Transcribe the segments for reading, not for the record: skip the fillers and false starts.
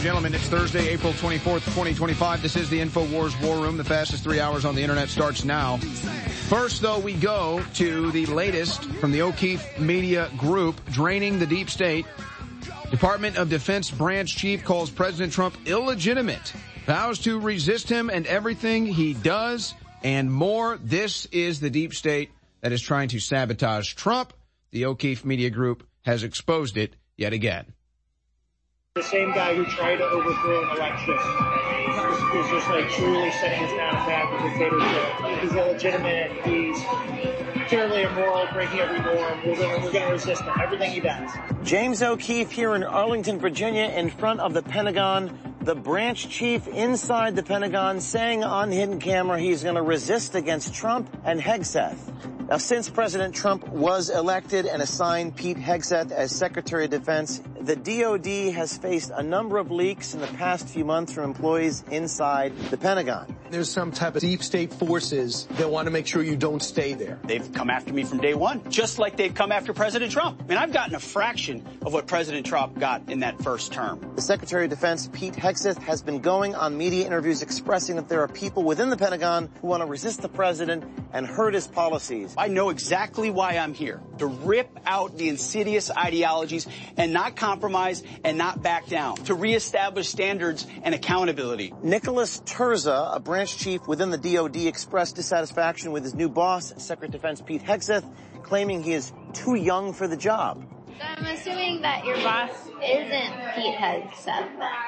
and gentlemen, it's Thursday, April 24th, 2025. This is the InfoWars War Room. The fastest 3 hours on the internet starts now. First, though, we go to the latest from the O'Keefe Media Group, draining the deep state. Department of Defense branch chief calls President Trump illegitimate, vows to resist him and everything he does, and more. This is the deep state that is trying to sabotage Trump. The O'Keefe Media Group has exposed it yet again. The same guy who tried to overthrow an election is just like truly setting us down a path of dictatorship. He's illegitimate. He's purely immoral, breaking every norm. We're going to resist him. Everything he does. James O'Keefe here in Arlington, Virginia, in front of the Pentagon. The branch chief inside the Pentagon saying on hidden camera he's going to resist against Trump and Hegseth. Now, since President Trump was elected and assigned Pete Hegseth as Secretary of Defense, the DOD has faced a number of leaks in the past few months from employees inside the Pentagon. There's some type of deep state forces that want to make sure you don't stay there. They've come after me from day one, just like they've come after President Trump. I mean, I've gotten a fraction of what President Trump got in that first term. The Secretary of Defense, Pete Hegseth, has been going on media interviews expressing that there are people within the Pentagon who want to resist the president and hurt his policies. I know exactly why I'm here, to rip out the insidious ideologies and not compromise and not back down, to reestablish standards and accountability. Nicholas Terza, a branch chief within the DOD, expressed dissatisfaction with his new boss, Secretary of Defense Pete Hegseth, claiming he is too young for the job. So I'm assuming that your boss isn't Pete Hegseth.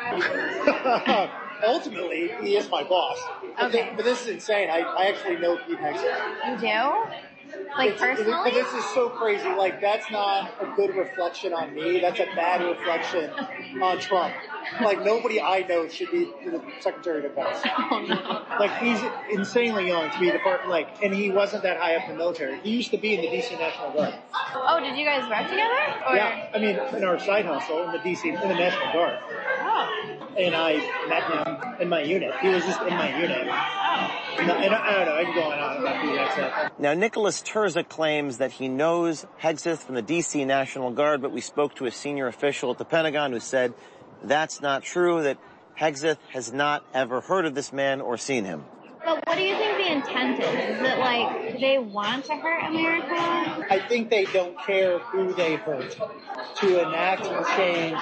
Ultimately, he is my boss. Okay. But this is insane. I actually know Pete Hegseth. You do? Like personally? But this is so crazy. Like, that's not a good reflection on me. That's a bad reflection on Trump. Like, nobody I know should be the Secretary of Defense. Oh, no. Like, he's insanely young to be the part, like, and he wasn't that high up in the military. He used to be in the D.C. National Guard. Oh, did you guys work together? Or? Yeah, I mean, in our side hustle in the National Guard. Oh. And I met him in my unit. He was just in my unit. Oh. And I don't know, I'm going on about Pete Hegseth. Now, Nicholas Terza claims that he knows Hegseth from the D.C. National Guard, but we spoke to a senior official at the Pentagon who said that's not true, that Hegseth has not ever heard of this man or seen him. But what do you think the intent is? Is it like they want to hurt America? I think they don't care who they hurt. To enact a change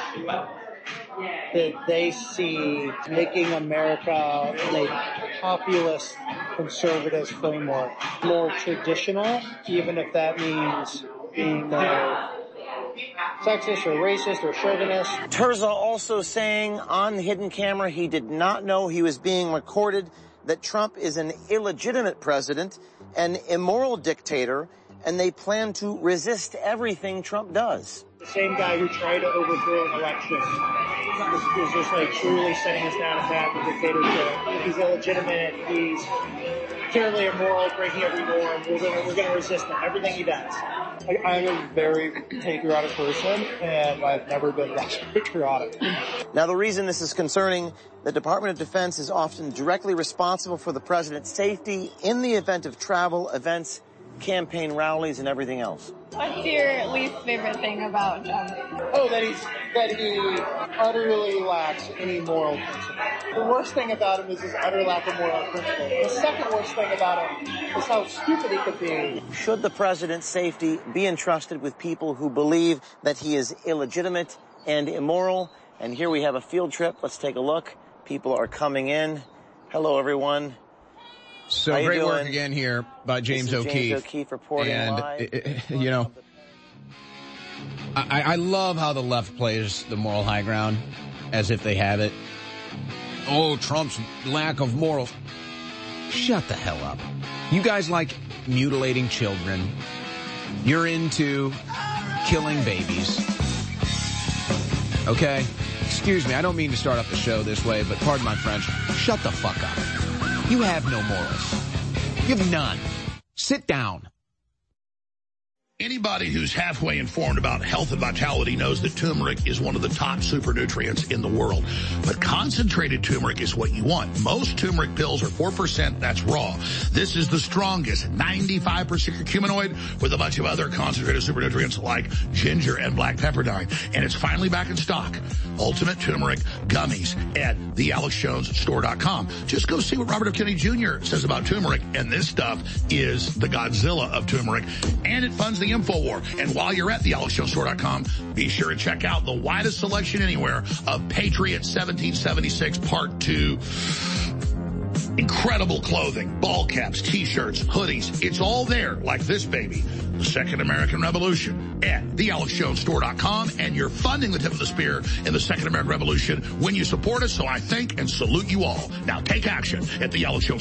that they see making America in a populist conservative framework more traditional, even if that means being sexist or racist or chauvinist. Terza also saying on hidden camera he did not know he was being recorded, that Trump is an illegitimate president, an immoral dictator, and they plan to resist everything Trump does. The same guy who tried to overthrow an election is just like truly setting us down a path of dictatorship. He's illegitimate. He's purely immoral, breaking every norm. We're going to resist him. Everything he does. I'm a very patriotic person, and I've never been less patriotic. Now, the reason this is concerning, the Department of Defense is often directly responsible for the president's safety in the event of travel, events, campaign rallies, and everything else. What's your least favorite thing about Trump? Oh, that he utterly lacks any moral principle. The worst thing about him is his utter lack of moral principle. The second worst thing about him is how stupid he could be. Should the president's safety be entrusted with people who believe that he is illegitimate and immoral? And here we have a field trip. Let's take a look. People are coming in. Hello, everyone. So great work again here by James O'Keefe. James O'Keefe reporting live. You know, I love how the left plays the moral high ground as if they have it. Oh, Trump's lack of morals. Shut the hell up. You guys like mutilating children. You're into killing babies. Okay? Excuse me, I don't mean to start off the show this way, but pardon my French. Shut the fuck up. You have no morals. You have none. Sit down. Anybody who's halfway informed about health and vitality knows that turmeric is one of the top super nutrients in the world. But concentrated turmeric is what you want. Most turmeric pills are 4%. That's raw. This is the strongest, 95% curcuminoid with a bunch of other concentrated super nutrients like ginger and black pepper dye. And it's finally back in stock. Ultimate Turmeric Gummies at thealexjonesstore.com. Just go see what Robert F. Kennedy Jr. says about turmeric. And this stuff is the Godzilla of turmeric. And it funds the InfoWar. And while you're at thealexjonesstore.com, be sure to check out the widest selection anywhere of Patriot 1776 Part 2. Incredible clothing, ball caps, t-shirts, hoodies. It's all there, like this baby. The Second American Revolution at thealexjonesstore.com. And you're funding the tip of the spear in the Second American Revolution when you support us. So I thank and salute you all. Now take action at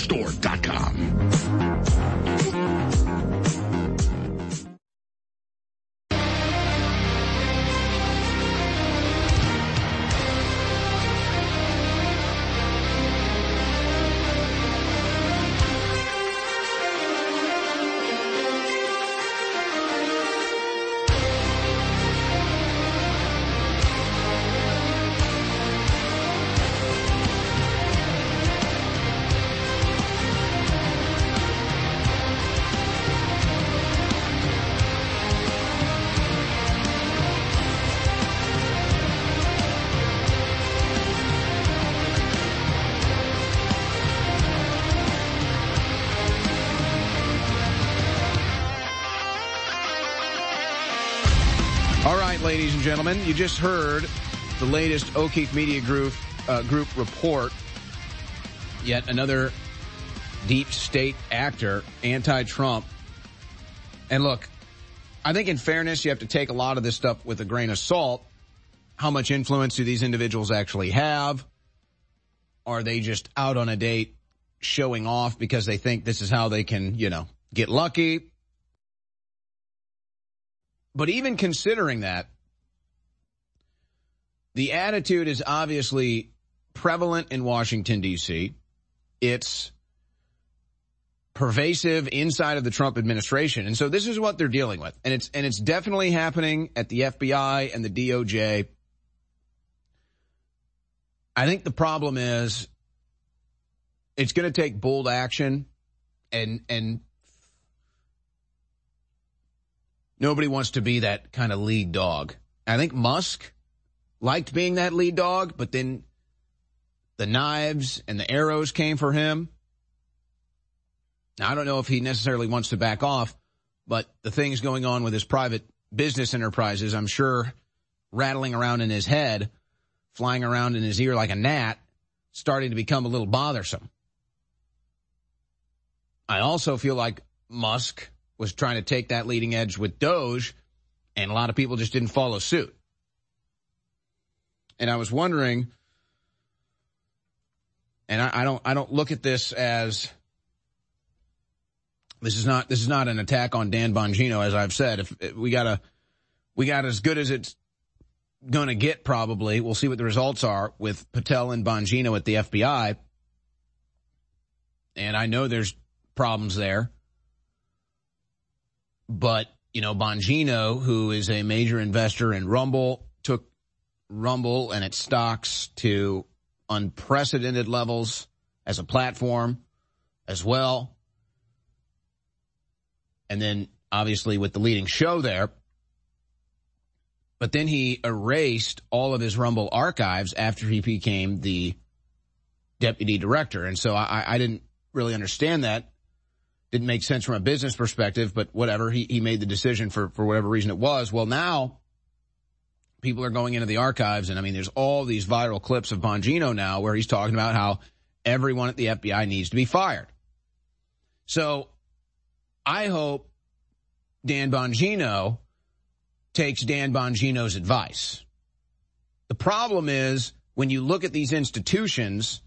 thealexjonesstore.com. Ladies and gentlemen, you just heard the latest O'Keefe Media Group report. Yet another deep state actor, anti-Trump. And look, I think in fairness, you have to take a lot of this stuff with a grain of salt. How much influence do these individuals actually have? Are they just out on a date showing off because they think this is how they can, get lucky? But even considering that, the attitude is obviously prevalent in Washington, D.C. It's pervasive inside of the Trump administration. And so this is what they're dealing with. And it's definitely happening at the FBI and the DOJ. I think the problem is it's going to take bold action, and nobody wants to be that kind of lead dog. I think Musk liked being that lead dog, but then the knives and the arrows came for him. Now, I don't know if he necessarily wants to back off, but the things going on with his private business enterprises, I'm sure, rattling around in his head, flying around in his ear like a gnat, starting to become a little bothersome. I also feel like Musk was trying to take that leading edge with Doge, and a lot of people just didn't follow suit. And I was wondering, and I don't look at this as this is not an attack on Dan Bongino, as I've said. If we got as good as it's going to get, probably. We'll see what the results are with Patel and Bongino at the FBI. And I know there's problems there. But, Bongino, who is a major investor in Rumble, took Rumble and its stocks to unprecedented levels as a platform as well. And then, obviously, with the leading show there. But then he erased all of his Rumble archives after he became the deputy director. And so I didn't really understand that. Didn't make sense from a business perspective, but whatever. He made the decision for whatever reason it was. Well, now people are going into the archives, and there's all these viral clips of Bongino now where he's talking about how everyone at the FBI needs to be fired. So I hope Dan Bongino takes Dan Bongino's advice. The problem is when you look at these institutions,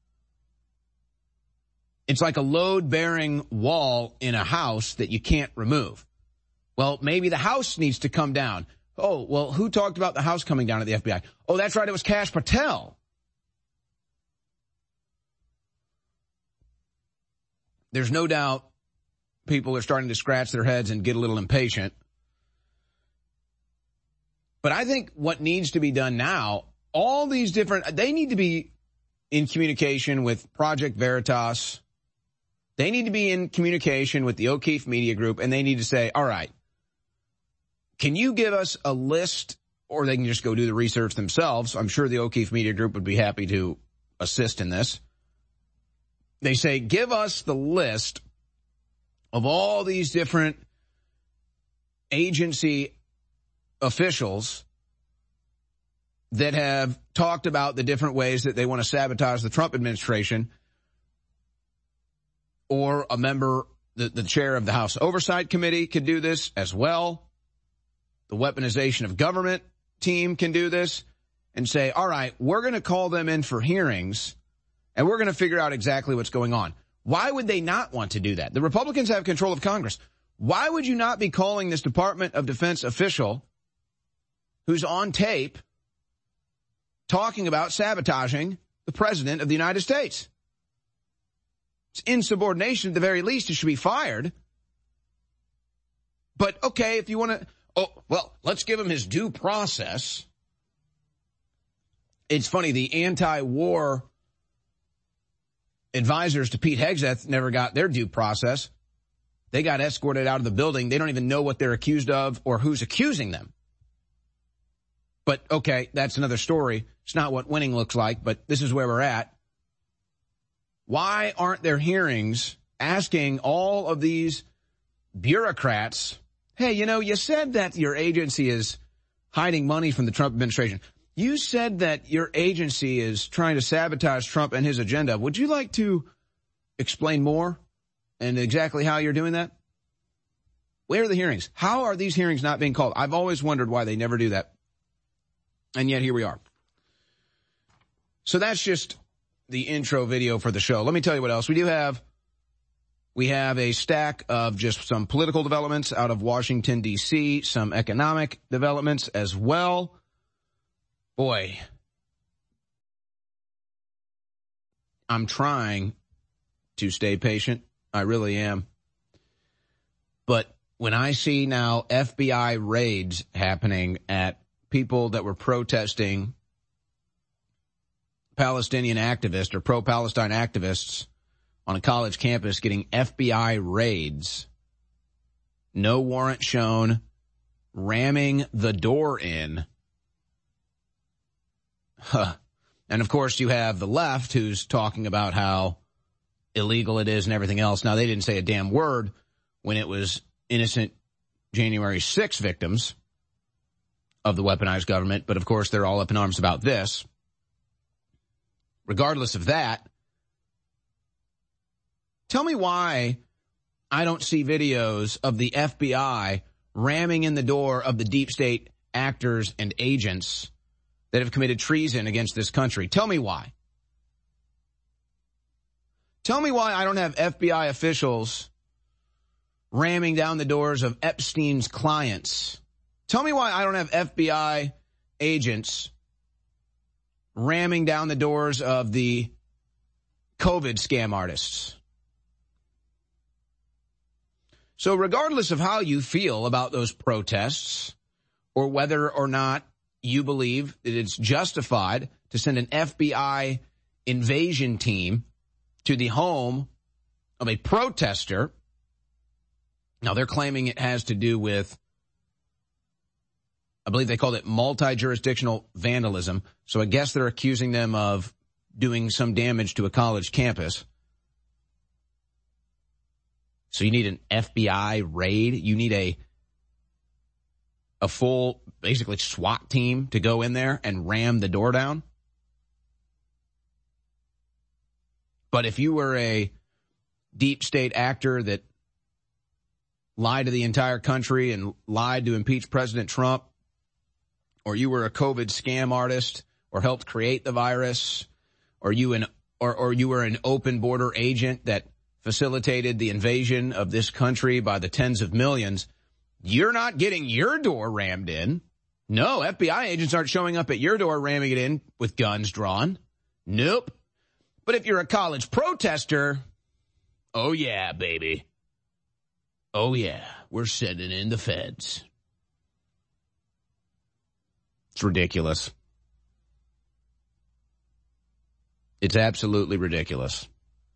it's like a load-bearing wall in a house that you can't remove. Well, maybe the house needs to come down. Oh, well, who talked about the house coming down at the FBI? Oh, that's right, it was Kash Patel. There's no doubt people are starting to scratch their heads and get a little impatient But I think what needs to be done now, all these different, they need to be in communication with Project Veritas. They need to be in communication with the O'Keefe Media Group, and they need to say, all right, can you give us a list, or they can just go do the research themselves. I'm sure the O'Keefe Media Group would be happy to assist in this. They say, give us the list of all these different agency officials that have talked about the different ways that they want to sabotage the Trump administration, or a member, the chair of the House Oversight Committee could do this as well. The weaponization of government team can do this and say, all right, we're going to call them in for hearings and we're going to figure out exactly what's going on. Why would they not want to do that? The Republicans have control of Congress. Why would you not be calling this Department of Defense official who's on tape talking about sabotaging the President of the United States? It's insubordination at the very least. It should be fired. But, okay, if you want to, let's give him his due process. It's funny, the anti-war advisors to Pete Hegseth never got their due process. They got escorted out of the building. They don't even know what they're accused of or who's accusing them. But, okay, that's another story. It's not what winning looks like, but this is where we're at. Why aren't there hearings asking all of these bureaucrats, hey, you said that your agency is hiding money from the Trump administration. You said that your agency is trying to sabotage Trump and his agenda. Would you like to explain more and exactly how you're doing that? Where are the hearings? How are these hearings not being called? I've always wondered why they never do that. And yet here we are. So that's just the intro video for the show. Let me tell you what else we do have. We have a stack of just some political developments out of Washington, D.C., some economic developments as well. Boy, I'm trying to stay patient. I really am. But when I see now FBI raids happening at people that were protesting, Palestinian activists or pro-Palestine activists on a college campus getting FBI raids, no warrant shown, ramming the door in. And, of course, you have the left who's talking about how illegal it is and everything else. Now, they didn't say a damn word when it was innocent January 6 victims of the weaponized government. But, of course, they're all up in arms about this. Regardless of that, tell me why I don't see videos of the FBI ramming in the door of the deep state actors and agents that have committed treason against this country. Tell me why. Tell me why I don't have FBI officials ramming down the doors of Epstein's clients. Tell me why I don't have FBI agents ramming down the doors of the COVID scam artists. So regardless of how you feel about those protests, or whether or not you believe that it's justified to send an FBI invasion team to the home of a protester, now they're claiming it has to do with, I believe they called it multi-jurisdictional vandalism. So I guess they're accusing them of doing some damage to a college campus. So you need an FBI raid. You need a full, basically SWAT team to go in there and ram the door down. But if you were a deep state actor that lied to the entire country and lied to impeach President Trump, or you were a COVID scam artist, or helped create the virus, or you were an open border agent that facilitated the invasion of this country by the tens of millions, you're not getting your door rammed in. No, FBI agents aren't showing up at your door ramming it in with guns drawn. Nope. But if you're a college protester, oh yeah, baby. Oh yeah, we're sending in the feds. It's ridiculous. It's absolutely ridiculous.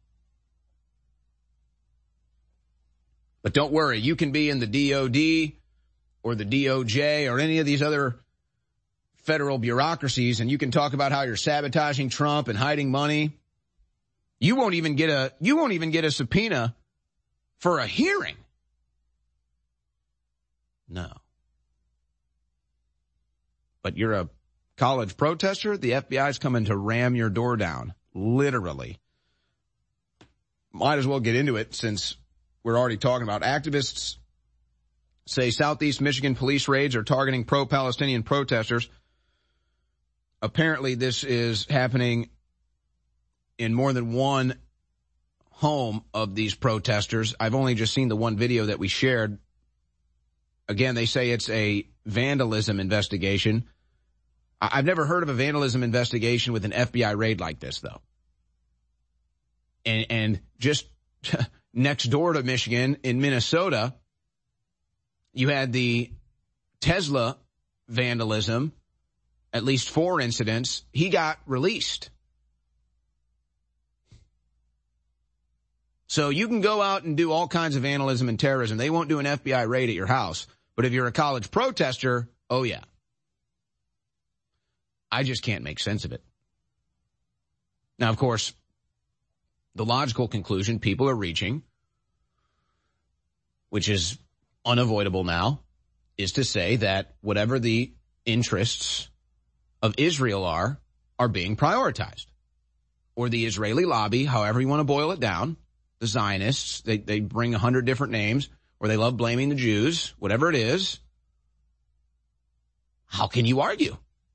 But don't worry, you can be in the DOD or the DOJ or any of these other federal bureaucracies, and you can talk about how you're sabotaging Trump and hiding money. You won't even get a subpoena for a hearing. No. But you're a college protester, the FBI's coming to ram your door down. Literally. Might as well get into it since we're already talking about activists say Southeast Michigan police raids are targeting pro-Palestinian protesters. Apparently this is happening in more than one home of these protesters. I've only just seen the one video that we shared. Again, they say it's a vandalism investigation. I've never heard of a vandalism investigation with an FBI raid like this, though. And just next door to Michigan, in Minnesota, you had the Tesla vandalism, at least 4 incidents. He got released. So you can go out and do all kinds of vandalism and terrorism. They won't do an FBI raid at your house. But if you're a college protester, oh yeah. I just can't make sense of it. Now, of course, the logical conclusion people are reaching, which is unavoidable now, is to say that whatever the interests of Israel are being prioritized. Or the Israeli lobby, however you want to boil it down, the Zionists, they bring 100 different names, or they love blaming the Jews, whatever it is. How can you argue?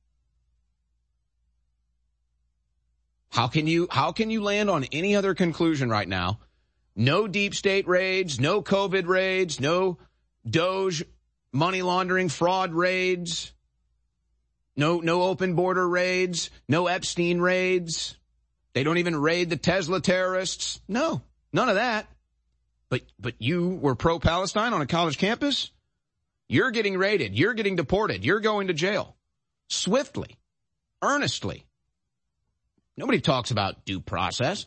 How can you land on any other conclusion right now? No deep state raids, no COVID raids, no Doge money laundering fraud raids, no open border raids, no Epstein raids. They don't even raid the Tesla terrorists. No, none of that. But you were pro-Palestine on a college campus? You're getting raided. You're getting deported. You're going to jail. Swiftly. Earnestly. Nobody talks about due process.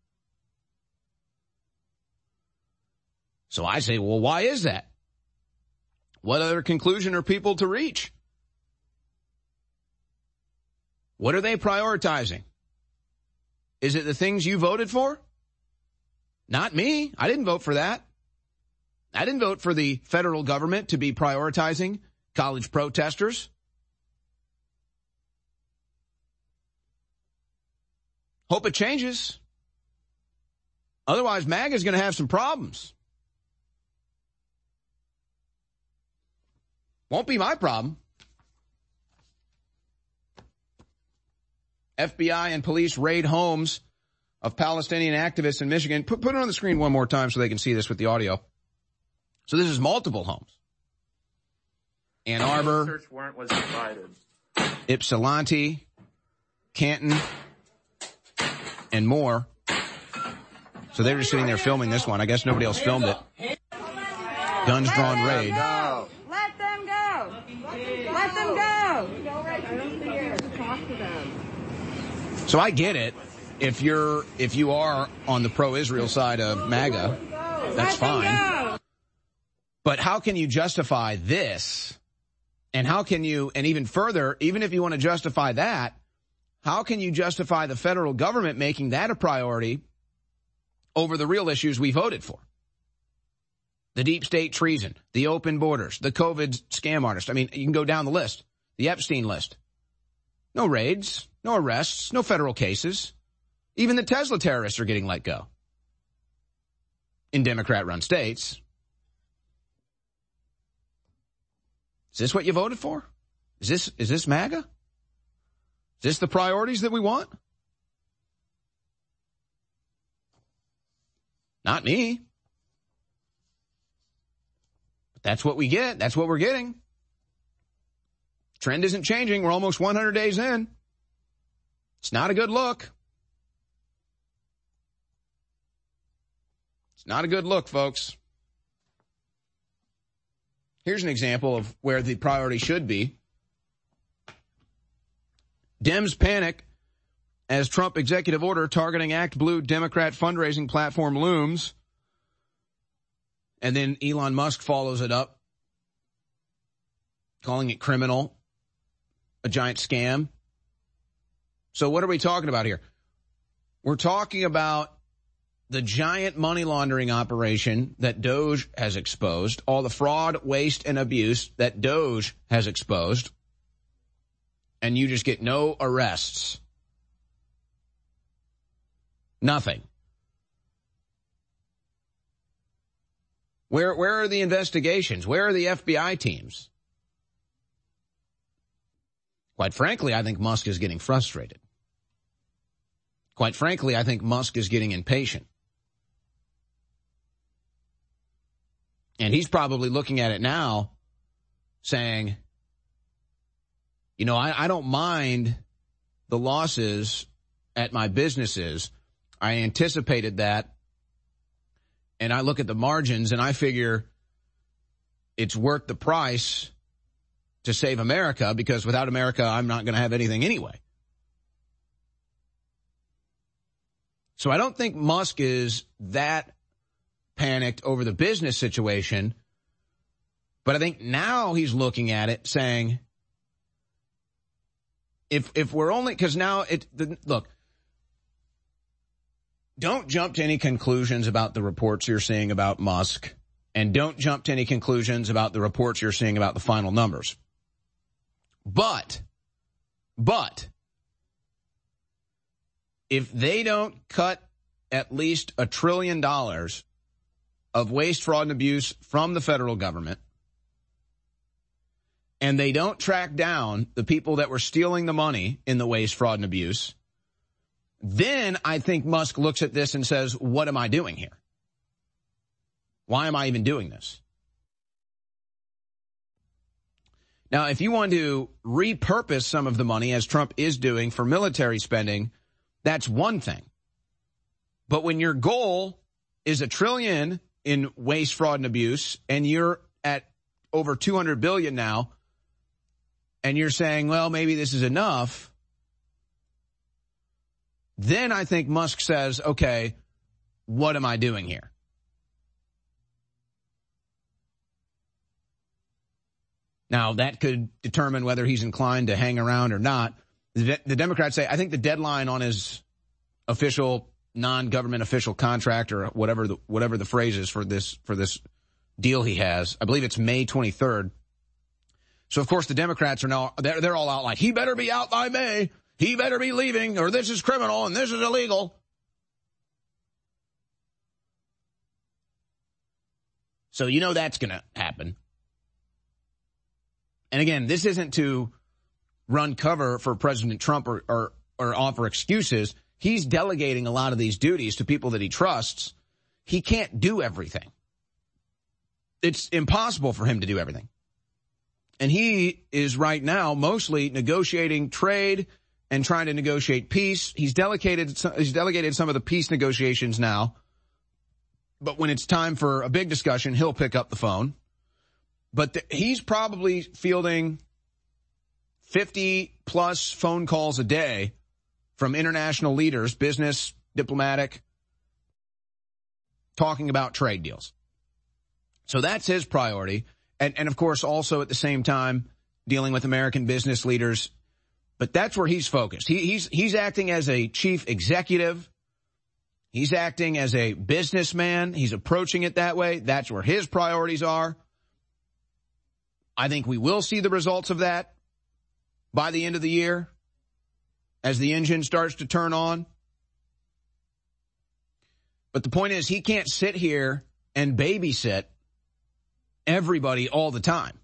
So I say, well, why is that? What other conclusion are people to reach? What are they prioritizing? Is it the things you voted for? Not me. I didn't vote for that. I didn't vote for the federal government to be prioritizing college protesters. Hope it changes. Otherwise, MAGA is going to have some problems. Won't be my problem. FBI and police raid homes of Palestinian activists in Michigan. Put it on the screen one more time so they can see this with the audio. So this is multiple homes. Ann Arbor, search warrant was provided. Ypsilanti, Canton, and more. So they were just sitting there filming this one. I guess nobody else filmed it. Guns drawn raid. Let them go. Let them go. Go right here. Talk to them. So I get it. If you are on the pro-Israel side of MAGA, that's fine. But how can you justify this? And how can you, and even further, even if you want to justify that, how can you justify the federal government making that a priority over the real issues we voted for? The deep state treason, the open borders, the COVID scam artist. I mean, you can go down the list. The Epstein list. No raids, no arrests, no federal cases. Even the Tesla terrorists are getting let go. In Democrat-run states. Is this what you voted for? Is this MAGA? Is this the priorities that we want? Not me. But that's what we get. That's what we're getting. Trend isn't changing. We're almost 100 days in. It's not a good look. It's not a good look, folks. Here's an example of where the priority should be. Dems panic as Trump executive order targeting ActBlue Democrat fundraising platform looms. And then Elon Musk follows it up, calling it criminal, a giant scam. So what are we talking about here? We're talking about the giant money laundering operation that Doge has exposed, all the fraud, waste, and abuse that Doge has exposed, and you just get no arrests. Nothing. Where are the investigations? Where are the FBI teams? Quite frankly, I think Musk is getting frustrated. Quite frankly, I think Musk is getting impatient. And he's probably looking at it now saying, you know, I don't mind the losses at my businesses. I anticipated that. And I look at the margins and I figure it's worth the price to save America, because without America, I'm not going to have anything anyway. So I don't think Musk is that panicked over the business situation, but I think now he's looking at it saying, if we're only, because now look, don't jump to any conclusions about the reports you're seeing about Musk, and don't jump to any conclusions about the reports you're seeing about the final numbers. But if they don't cut at least $1 trillion of waste, fraud, and abuse from the federal government, and they don't track down the people that were stealing the money in the waste, fraud, and abuse, then I think Musk looks at this and says, what am I doing here? Why am I even doing this? Now, if you want to repurpose some of the money, as Trump is doing, for military spending, that's one thing. But when your goal is $1 trillion in waste, fraud, and abuse, and you're at over $200 billion now, and you're saying, well, maybe this is enough, then I think Musk says, okay, what am I doing here? Now, that could determine whether he's inclined to hang around or not. The Democrats say, I think the deadline on his official, non-government official contract, or whatever the phrase is for this deal he has, I believe it's May 23rd. So, of course, the Democrats are now, they're all out like, he better be out by May. He better be leaving, or this is criminal and this is illegal. So you know that's going to happen. And again, this isn't to run cover for President Trump or offer excuses. He's delegating a lot of these duties to people that he trusts. He can't do everything. It's impossible for him to do everything. And he is right now mostly negotiating trade and trying to negotiate peace. He's delegated some of the peace negotiations now. But when it's time for a big discussion, he'll pick up the phone. But he's probably fielding 50-plus phone calls a day from international leaders, business, diplomatic, talking about trade deals. So that's his priority. And of course, also at the same time, dealing with American business leaders. But that's where he's focused. He's acting as a chief executive. He's acting as a businessman. He's approaching it that way. That's where his priorities are. I think we will see the results of that by the end of the year as the engine starts to turn on. But the point is, he can't sit here and babysit everybody all the time.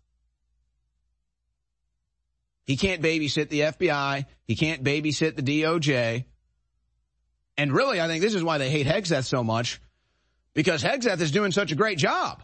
He can't babysit the FBI. He can't babysit the DOJ. And really, I think this is why they hate Hegseth so much, because Hegseth is doing such a great job.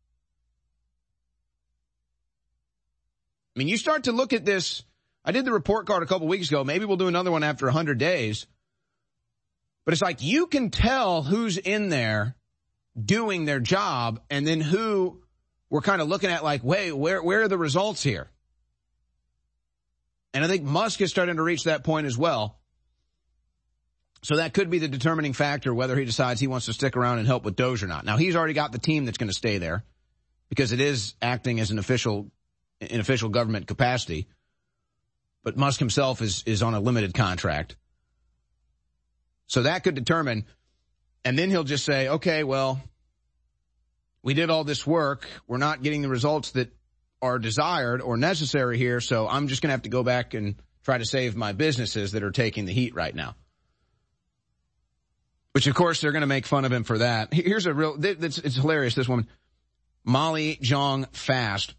I mean, you start to look at this. I did the report card a couple weeks ago. Maybe we'll do another one after 100 days. But it's like you can tell who's in there doing their job and then who we're kind of looking at like, wait, where are the results here? And I think Musk is starting to reach that point as well. So that could be the determining factor whether he decides he wants to stick around and help with Doge or not. Now, he's already got the team that's going to stay there because it is acting as in official government capacity. But Musk himself is on a limited contract. So that could determine, and then he'll just say, okay, well, we did all this work. We're not getting the results that are desired or necessary here, so I'm just going to have to go back and try to save my businesses that are taking the heat right now. Which, of course, they're going to make fun of him for that. Here's a real, it's hilarious, this woman, Molly Jong Fast.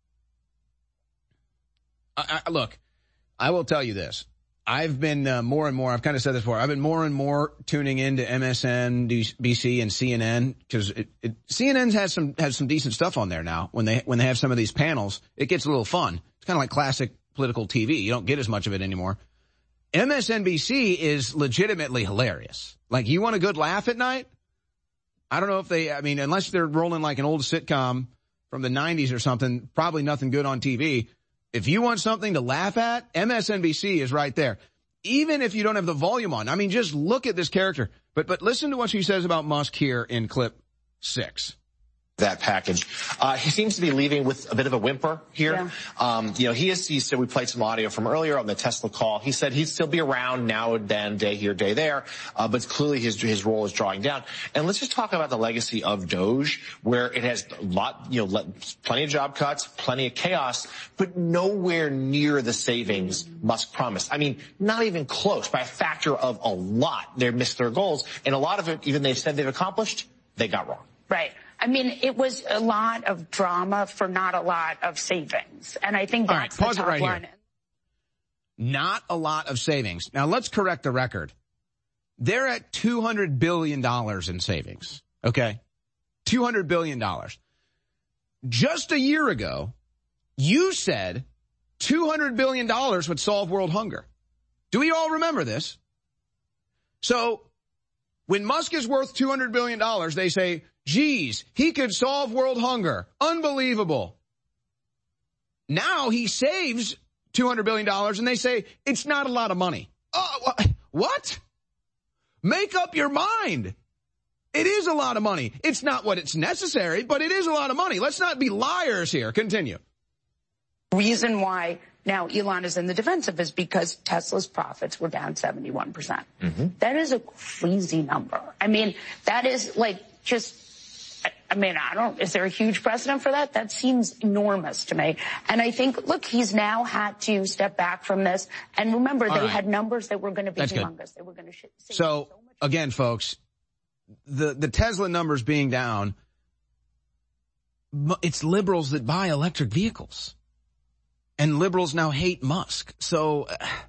Look, I will tell you this. I've been more and more, I've kind of said this before, I've been more and more tuning into MSNBC and CNN because CNN has some decent stuff on there now. When they have some of these panels, it gets a little fun. It's kind of like classic political TV. You don't get as much of it anymore. MSNBC is legitimately hilarious. Like, you want a good laugh at night? I don't know if unless they're rolling like an old sitcom from the 90s or something, probably nothing good on TV. If you want something to laugh at, MSNBC is right there. Even if you don't have the volume on. I mean, just look at this character. But listen to what she says about Musk here in clip 6. That package. He seems to be leaving with a bit of a whimper here. Yeah. He said, we played some audio from earlier on the Tesla call. He said he'd still be around now and then, day here, day there. But clearly his role is drawing down. And let's just talk about the legacy of Doge, where it has a lot, plenty of job cuts, plenty of chaos, but nowhere near the savings Musk promised. I mean, not even close, by a factor of a lot. They missed their goals. And a lot of it, even they've said they've accomplished, they got wrong. Right. I mean, it was a lot of drama for not a lot of savings. And I think that's all right, pause it right here. Not a lot of savings. Now, let's correct the record. They're at $200 billion in savings, okay? $200 billion. Just a year ago, you said $200 billion would solve world hunger. Do we all remember this? So when Musk is worth $200 billion, they say, geez, he could solve world hunger. Unbelievable. Now he saves $200 billion and they say it's not a lot of money. What? Make up your mind. It is a lot of money. It's not what it's necessary, but it is a lot of money. Let's not be liars here. Continue. Reason why now Elon is in the defensive is because Tesla's profits were down 71%. Mm-hmm. That is a crazy number. I mean, that is like just... is there a huge precedent for that? That seems enormous to me. And I think, look, he's now had to step back from this. And remember, they had numbers that were going to be humongous. They were going to so again, folks, the Tesla numbers being down, it's liberals that buy electric vehicles. And liberals now hate Musk. So,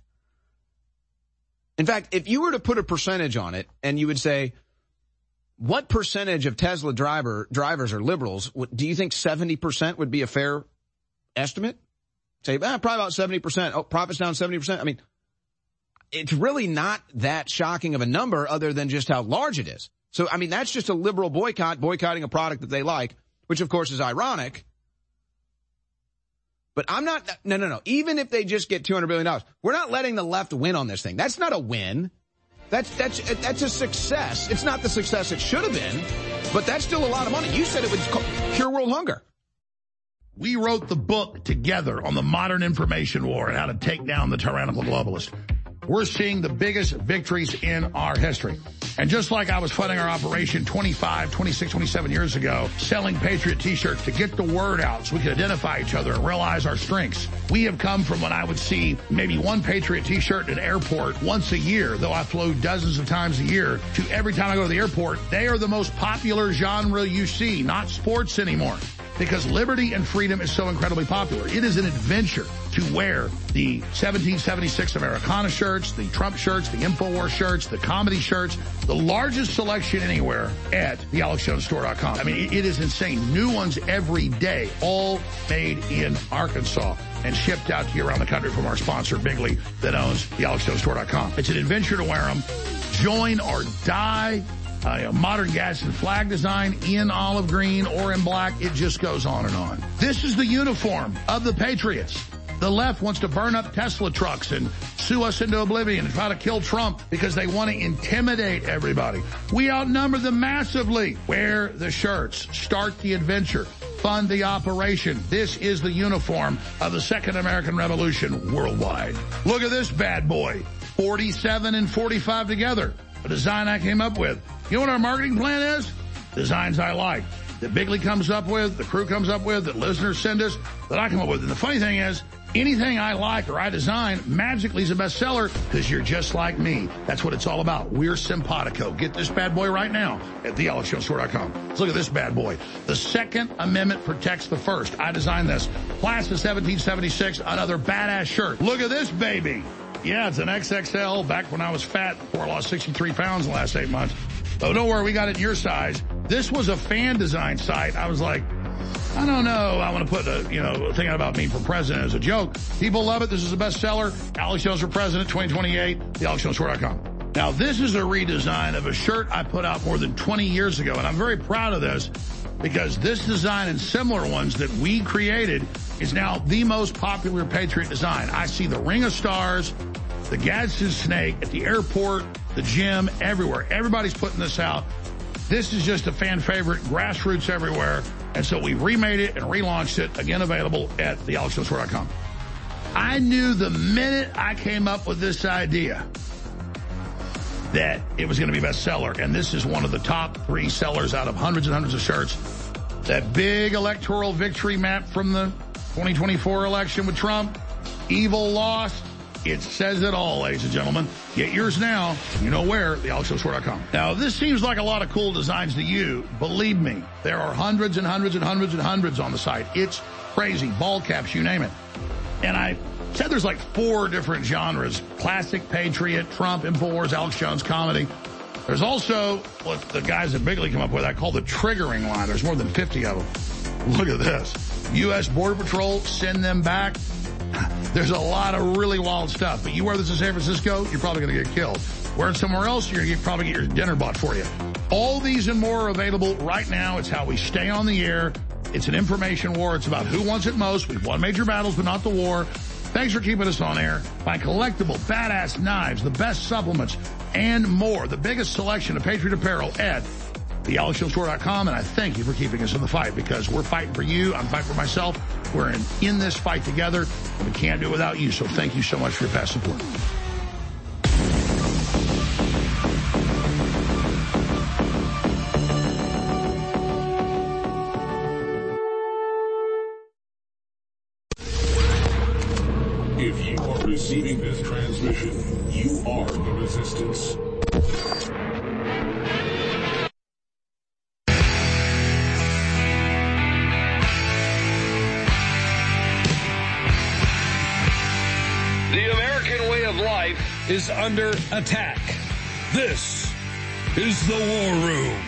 in fact, if you were to put a percentage on it and you would say, what percentage of Tesla drivers are liberals? Do you think 70% would be a fair estimate? Say, probably about 70%. Oh, profits down 70%. I mean, it's really not that shocking of a number other than just how large it is. So, I mean, that's just a liberal boycotting a product that they like, which of course is ironic. But no. Even if they just get $200 billion, we're not letting the left win on this thing. That's not a win. That's a success. It's not the success it should have been, but that's still a lot of money. You said it would cure world hunger. We wrote the book together on the modern information war and how to take down the tyrannical globalist. We're seeing the biggest victories in our history. And just like I was funding our operation 25, 26, 27 years ago, selling Patriot T-shirts to get the word out so we could identify each other and realize our strengths, we have come from when I would see maybe one Patriot T-shirt in an airport once a year, though I flew dozens of times a year, to every time I go to the airport, they are the most popular genre you see, not sports anymore. Because liberty and freedom is so incredibly popular. It is an adventure to wear the 1776 Americana shirts, the Trump shirts, the InfoWars shirts, the comedy shirts, the largest selection anywhere at thealexjonesstore.com. I mean, it is insane. New ones every day, all made in Arkansas and shipped out to you around the country from our sponsor, Bigley, that owns thealexjonesstore.com. It's an adventure to wear them. Join or die. Modern Gadsden flag design in olive green or in black. It just goes on and on. This is the uniform of the Patriots. The left wants to burn up Tesla trucks and sue us into oblivion and try to kill Trump because they want to intimidate everybody. We outnumber them massively. Wear the shirts. Start the adventure. Fund the operation. This is the uniform of the Second American Revolution worldwide. Look at this bad boy. 47 and 45 together. A design I came up with. You know what our marketing plan is? Designs I like. That Bigley comes up with, the crew comes up with, that listeners send us, that I come up with. And the funny thing is, anything I like or I design magically is a bestseller because you're just like me. That's what it's all about. We're simpatico. Get this bad boy right now at thealexjonesstore.com. Let's look at this bad boy. The Second Amendment protects the First. I designed this. Class of 1776, another badass shirt. Look at this baby. Yeah, it's an XXL back when I was fat before I lost 63 pounds in the last 8 months. Oh, don't worry, we got it in your size. This was a fan design site. I was like, I don't know. I want to put thinking about me for president as a joke. People love it. This is a bestseller. Alex Jones for president 2028, thealexjonesstore.com. Now, this is a redesign of a shirt I put out more than 20 years ago, and I'm very proud of this because this design and similar ones that we created is now the most popular Patriot design. I see the Ring of Stars, the Gadsden Snake at the airport, the gym, everywhere. Everybody's putting this out. This is just a fan favorite, grassroots everywhere. And so we remade it and relaunched it, again available at thealexjonesstore.com. I knew the minute I came up with this idea that it was going to be a bestseller. And this is one of the top 3 sellers out of hundreds and hundreds of shirts. That big electoral victory map from the 2024 election with Trump. Evil lost. It says it all, ladies and gentlemen. Get yours now. You know where, thealexjonesstore.com. Now, this seems like a lot of cool designs to you. Believe me, there are hundreds and hundreds and hundreds and hundreds on the site. It's crazy. Ball caps, you name it. And I said there's like 4 different genres. Classic, Patriot, Trump, InfoWars, Alex Jones, comedy. There's also what the guys at Bigley come up with. I call the triggering line. There's more than 50 of them. Look at this. U.S. Border Patrol, send them back. There's a lot of really wild stuff, but you wear this in San Francisco, you're probably going to get killed. Wear it somewhere else, you're going to probably get your dinner bought for you. All these and more are available right now. It's how we stay on the air. It's an information war. It's about who wants it most. We've won major battles, but not the war. Thanks for keeping us on air. Buy collectible, badass knives, the best supplements, and more. The biggest selection of Patriot apparel at thealexjonesstore.com, and I thank you for keeping us in the fight because we're fighting for you. I'm fighting for myself. We're in this fight together, and we can't do it without you. So thank you so much for your past support. If you are receiving this transmission, you are the resistance. Is under attack. This is the War Room.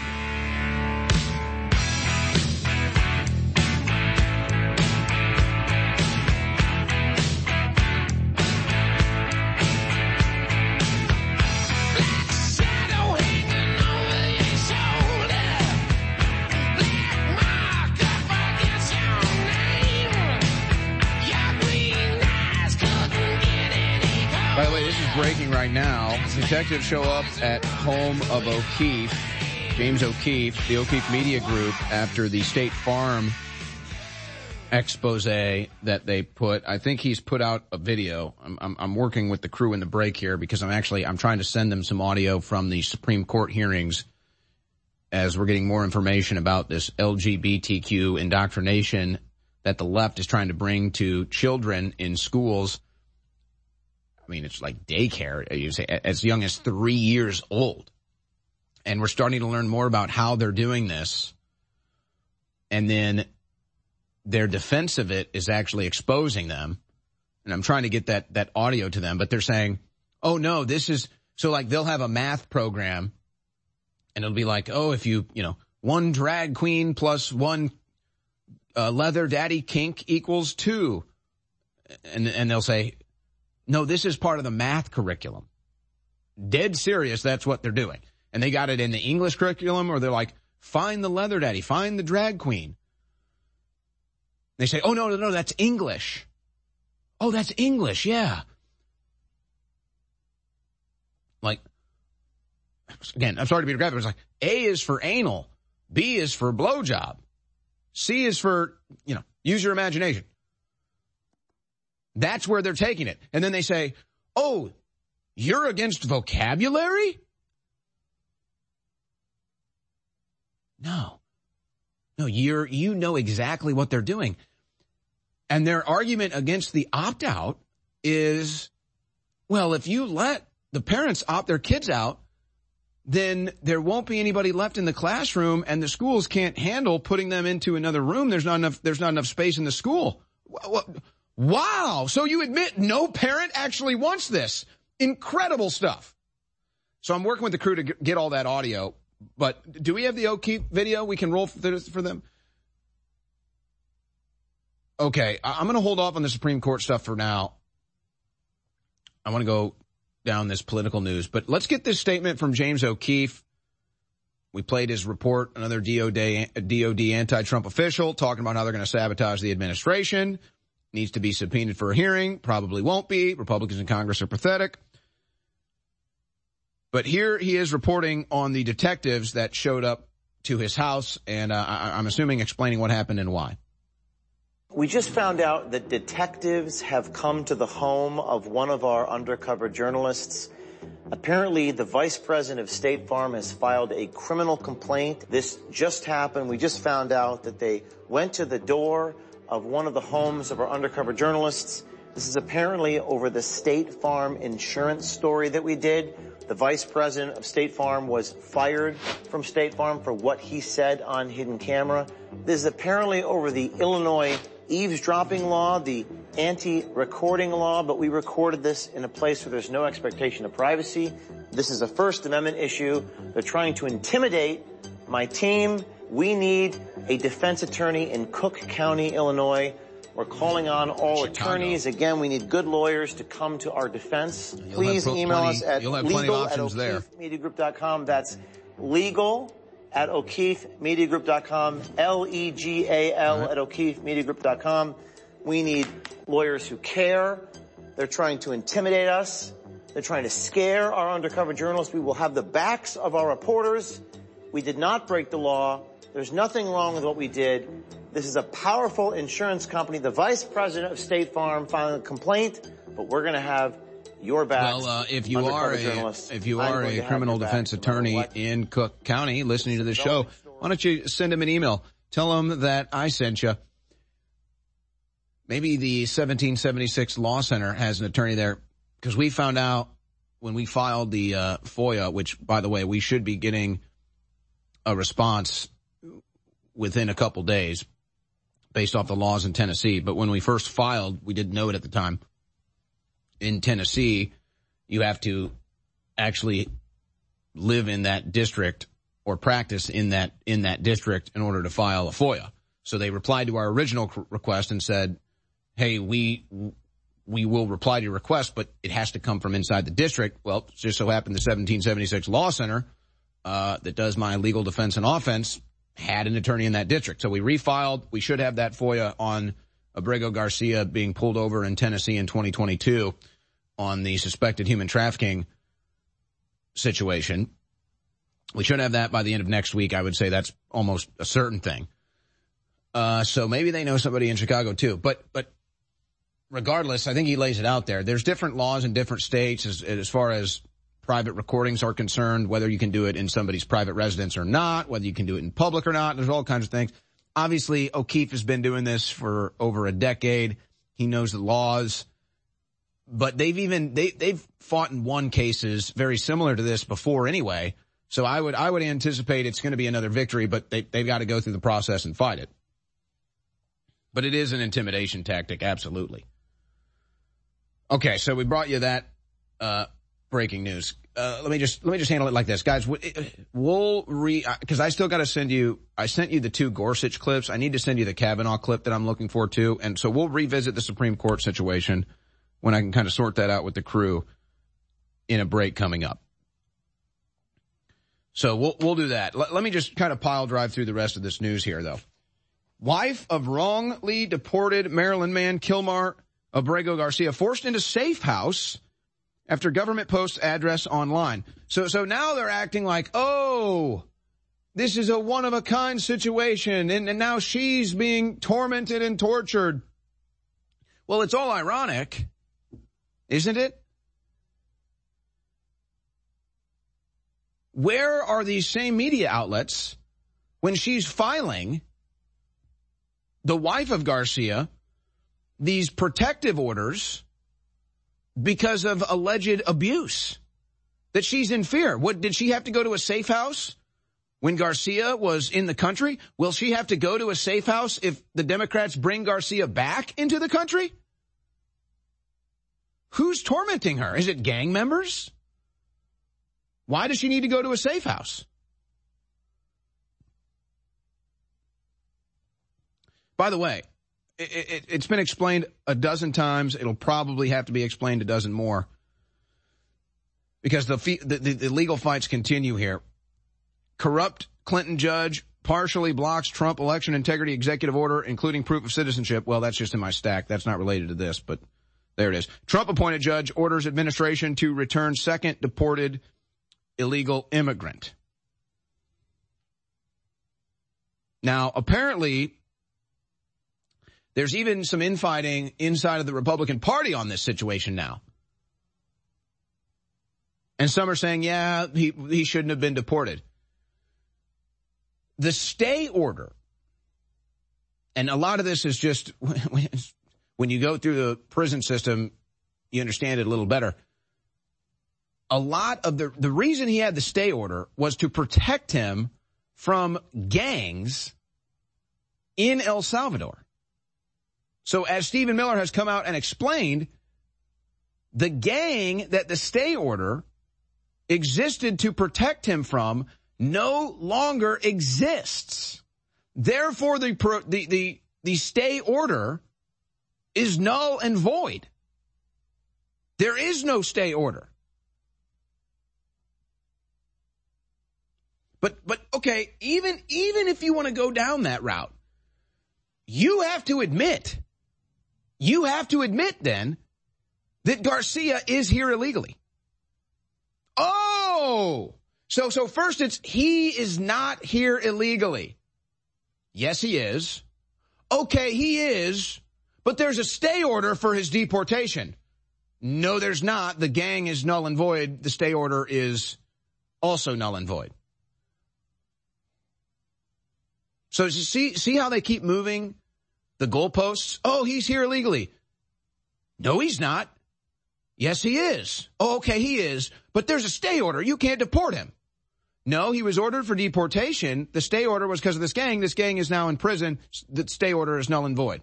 By the way, this is breaking right now. Detectives show up at home of O'Keefe, James O'Keefe, the O'Keefe Media Group, after the State Farm expose that they put. I think he's put out a video. I'm working with the crew in the break here because I'm trying to send them some audio from the Supreme Court hearings as we're getting more information about this LGBTQ indoctrination that the left is trying to bring to children in schools. I mean, it's like daycare, you say, as young as 3 years old. And we're starting to learn more about how they're doing this. And then their defense of it is actually exposing them. And I'm trying to get that audio to them, but they're saying, oh no, this is, so like they'll have a math program and it'll be like, oh, if you one drag queen plus one leather daddy kink equals 2. And they'll say, no, this is part of the math curriculum. Dead serious, that's what they're doing. And they got it in the English curriculum, or they're like, find the leather daddy, find the drag queen. They say, oh, no, that's English. Oh, that's English, yeah. Like, again, I'm sorry to be graphic, but it's like, A is for anal, B is for blowjob, C is for, use your imagination. That's where they're taking it. And then they say, oh, you're against vocabulary? No, you know exactly what they're doing. And their argument against the opt-out is, well, if you let the parents opt their kids out, then there won't be anybody left in the classroom, and the schools can't handle putting them into another room. There's not enough space in the school. Wow. So you admit no parent actually wants this. Incredible stuff. So I'm working with the crew to get all that audio, but do we have the O'Keefe video we can roll for them? Okay, I'm going to hold off on the Supreme Court stuff for now. I want to go down this political news, but let's get this statement from James O'Keefe. We played his report, another DOD anti-Trump official talking about how they're going to sabotage the administration. Needs to be subpoenaed for a hearing. Probably won't be. Republicans in Congress are pathetic. But here he is reporting on the detectives that showed up to his house, and I'm assuming explaining what happened and why. We just found out that detectives have come to the home of one of our undercover journalists. Apparently, the vice president of State Farm has filed a criminal complaint. This just happened. We just found out that they went to the door of one of the homes of our undercover journalists. This is apparently over the State Farm insurance story that we did. The vice president of State Farm was fired from State Farm for what he said on hidden camera. This is apparently over the Illinois eavesdropping law, the anti-recording law, but we recorded this in a place where there's no expectation of privacy. This is a First Amendment issue. They're trying to intimidate my team. We need a defense attorney in Cook County, Illinois. We're calling on all attorneys. Again, we need good lawyers to come to our defense. Please email us at legal@o'keefemediagroup.com. That's legal@o'keefemediagroup.com, legal@o'keefemediagroup.com. We need lawyers who care. They're trying to intimidate us. They're trying to scare our undercover journalists. We will have the backs of our reporters. We did not break the law. There's nothing wrong with what we did. This is a powerful insurance company. The vice president of State Farm filed a complaint, but we're going to have your back. Well, if you are a criminal defense attorney in Cook County listening to this show, why don't you send him an email? Tell him that I sent you. Maybe the 1776 Law Center has an attorney there, because we found out when we filed the FOIA, which, by the way, we should be getting a response within a couple days based off the laws in Tennessee. But when we first filed, we didn't know it at the time. In Tennessee, you have to actually live in that district or practice in that district in order to file a FOIA. So they replied to our original request and said, hey, we will reply to your request, but it has to come from inside the district. Well, it just so happened the 1776 Law Center that does my legal defense and offense had an attorney in that district. So we refiled. We should have that FOIA on Abrego Garcia being pulled over in Tennessee in 2022 on the suspected human trafficking situation. We should have that by the end of next week. I would say that's almost a certain thing. So maybe they know somebody in Chicago too. But regardless, I think he lays it out there. There's different laws in different states as far as private recordings are concerned, whether you can do it in somebody's private residence or not, whether you can do it in public or not. There's all kinds of things. Obviously, O'Keefe has been doing this for over a decade. He knows the laws. But they've fought and won cases very similar to this before anyway. So I would anticipate it's going to be another victory, but they've got to go through the process and fight it. But it is an intimidation tactic, absolutely. Okay, so we brought you that breaking news. Let me just handle it like this, guys. Because I still got to send you. I sent you the 2 Gorsuch clips. I need to send you the Kavanaugh clip that I'm looking for too, and so we'll revisit the Supreme Court situation when I can kind of sort that out with the crew in a break coming up. So we'll do that. Let me just kind of pile drive through the rest of this news here, though. Wife of wrongly deported Maryland man Kilmar Abrego Garcia forced into safe house after government posts address online. So now they're acting like, oh, this is a one-of-a-kind situation, and now she's being tormented and tortured. Well, it's all ironic, isn't it? Where are these same media outlets when she's filing, the wife of Garcia, these protective orders because of alleged abuse, that she's in fear? What, did she have to go to a safe house when Garcia was in the country? Will she have to go to a safe house if the Democrats bring Garcia back into the country? Who's tormenting her? Is it gang members? Why does she need to go to a safe house? By the way, it's been explained a dozen times. It'll probably have to be explained a dozen more because the legal fights continue here. Corrupt Clinton judge partially blocks Trump election integrity executive order, including proof of citizenship. Well, that's just in my stack. That's not related to this, but there it is. Trump-appointed judge orders administration to return second deported illegal immigrant. Now, apparently, there's even some infighting inside of the Republican Party on this situation now. And some are saying, yeah, he shouldn't have been deported. The stay order, and a lot of this is just, when you go through the prison system, you understand it a little better. A lot of the reason he had the stay order was to protect him from gangs in El Salvador. So as Stephen Miller has come out and explained, the gang that the stay order existed to protect him from no longer exists. Therefore, the stay order is null and void. There is no stay order. But okay, even if you want to go down that route, you have to admit then that Garcia is here illegally. Oh, so first it's he is not here illegally. Yes, he is. Okay, he is, but there's a stay order for his deportation. No, there's not. The gang is null and void. The stay order is also null and void. So see how they keep moving the goalposts? Oh, he's here illegally. No, he's not. Yes, he is. Oh, okay, he is. But there's a stay order. You can't deport him. No, he was ordered for deportation. The stay order was because of this gang. This gang is now in prison. The stay order is null and void.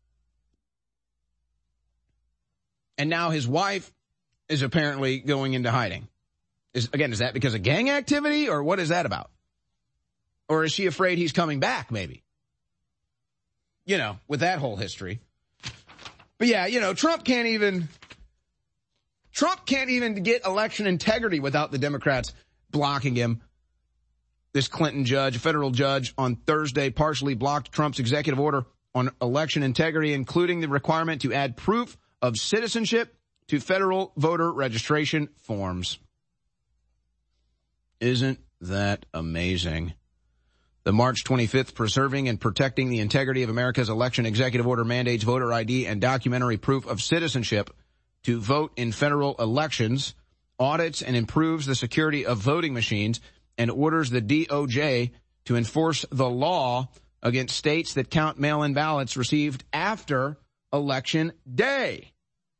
And now his wife is apparently going into hiding. Is that because of gang activity, or what is that about? Or is she afraid he's coming back, maybe? With that whole history. But yeah, Trump can't even get election integrity without the Democrats blocking him. This Clinton judge, a federal judge, on Thursday partially blocked Trump's executive order on election integrity, including the requirement to add proof of citizenship to federal voter registration forms. Isn't that amazing? The March 25th Preserving and Protecting the Integrity of America's Election Executive Order mandates voter ID and documentary proof of citizenship to vote in federal elections, audits and improves the security of voting machines, and orders the DOJ to enforce the law against states that count mail-in ballots received after Election Day.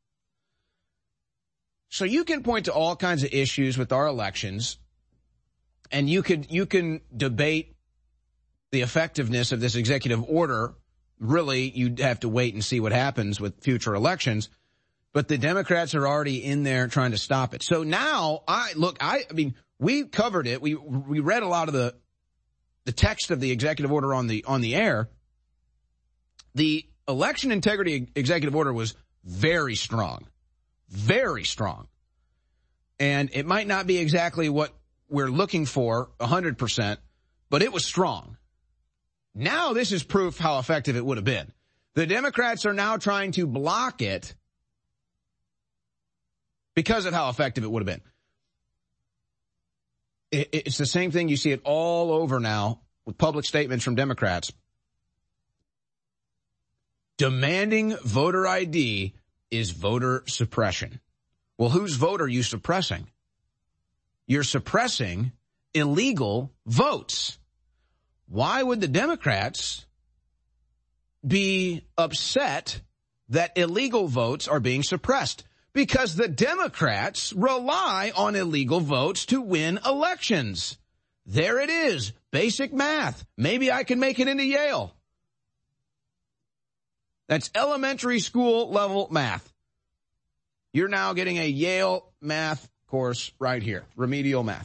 So you can point to all kinds of issues with our elections, and you can debate the effectiveness of this executive order. Really, you'd have to wait and see what happens with future elections. But the Democrats are already in there trying to stop it. So now, we covered it. We read a lot of the text of the executive order on the air. The election integrity executive order was very strong. Very strong. And it might not be exactly what we're looking for 100%, but it was strong. Now this is proof how effective it would have been. The Democrats are now trying to block it because of how effective it would have been. It's the same thing. You see it all over now with public statements from Democrats. Demanding voter ID is voter suppression. Well, whose vote are you suppressing? You're suppressing illegal votes. Why would the Democrats be upset that illegal votes are being suppressed? Because the Democrats rely on illegal votes to win elections. There it is. Basic math. Maybe I can make it into Yale. That's elementary school level math. You're now getting a Yale math course right here. Remedial math.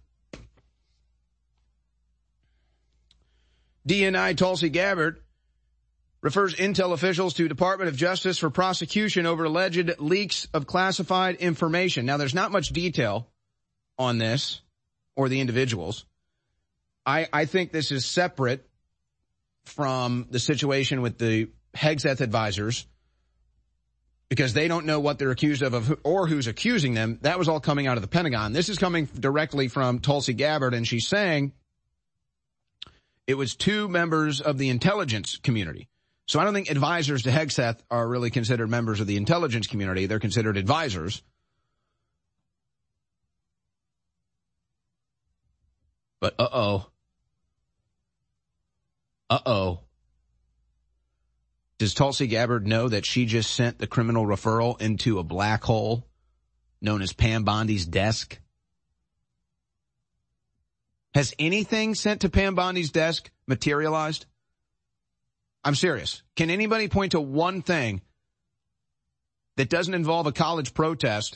DNI Tulsi Gabbard refers Intel officials to Department of Justice for prosecution over alleged leaks of classified information. Now, there's not much detail on this or the individuals. I think this is separate from the situation with the Hegseth advisors because they don't know what they're accused of or who's accusing them. That was all coming out of the Pentagon. This is coming directly from Tulsi Gabbard, and she's saying it was 2 members of the intelligence community. So I don't think advisors to Hegseth are really considered members of the intelligence community. They're considered advisors. But uh-oh. Does Tulsi Gabbard know that she just sent the criminal referral into a black hole known as Pam Bondi's desk? Has anything sent to Pam Bondi's desk materialized? I'm serious. Can anybody point to one thing that doesn't involve a college protest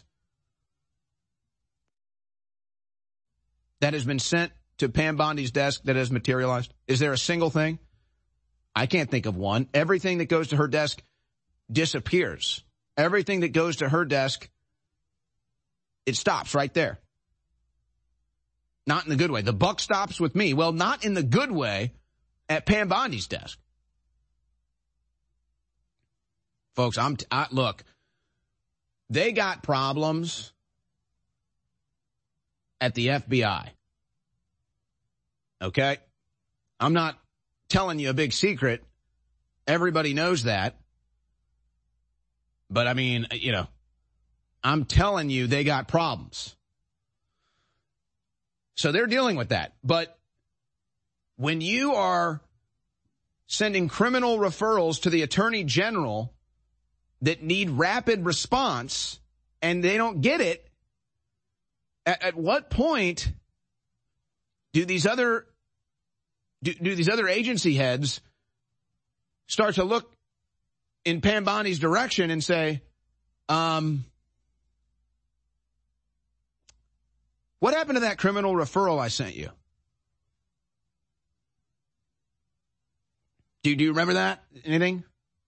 that has been sent to Pam Bondi's desk that has materialized? Is there a single thing? I can't think of one. Everything that goes to her desk disappears. Everything that goes to her desk, it stops right there. Not in the good way. The buck stops with me. Well, not in the good way at Pam Bondi's desk. Folks, look, they got problems at the FBI. Okay? I'm not telling you a big secret. Everybody knows that. But I mean, I'm telling you they got problems. So they're dealing with that. But when you are sending criminal referrals to the Attorney General that need rapid response and they don't get it, at what point do these other agency heads start to look in Pam Bondi's direction and say, what happened to that criminal referral I sent you? Do you remember that? Anything?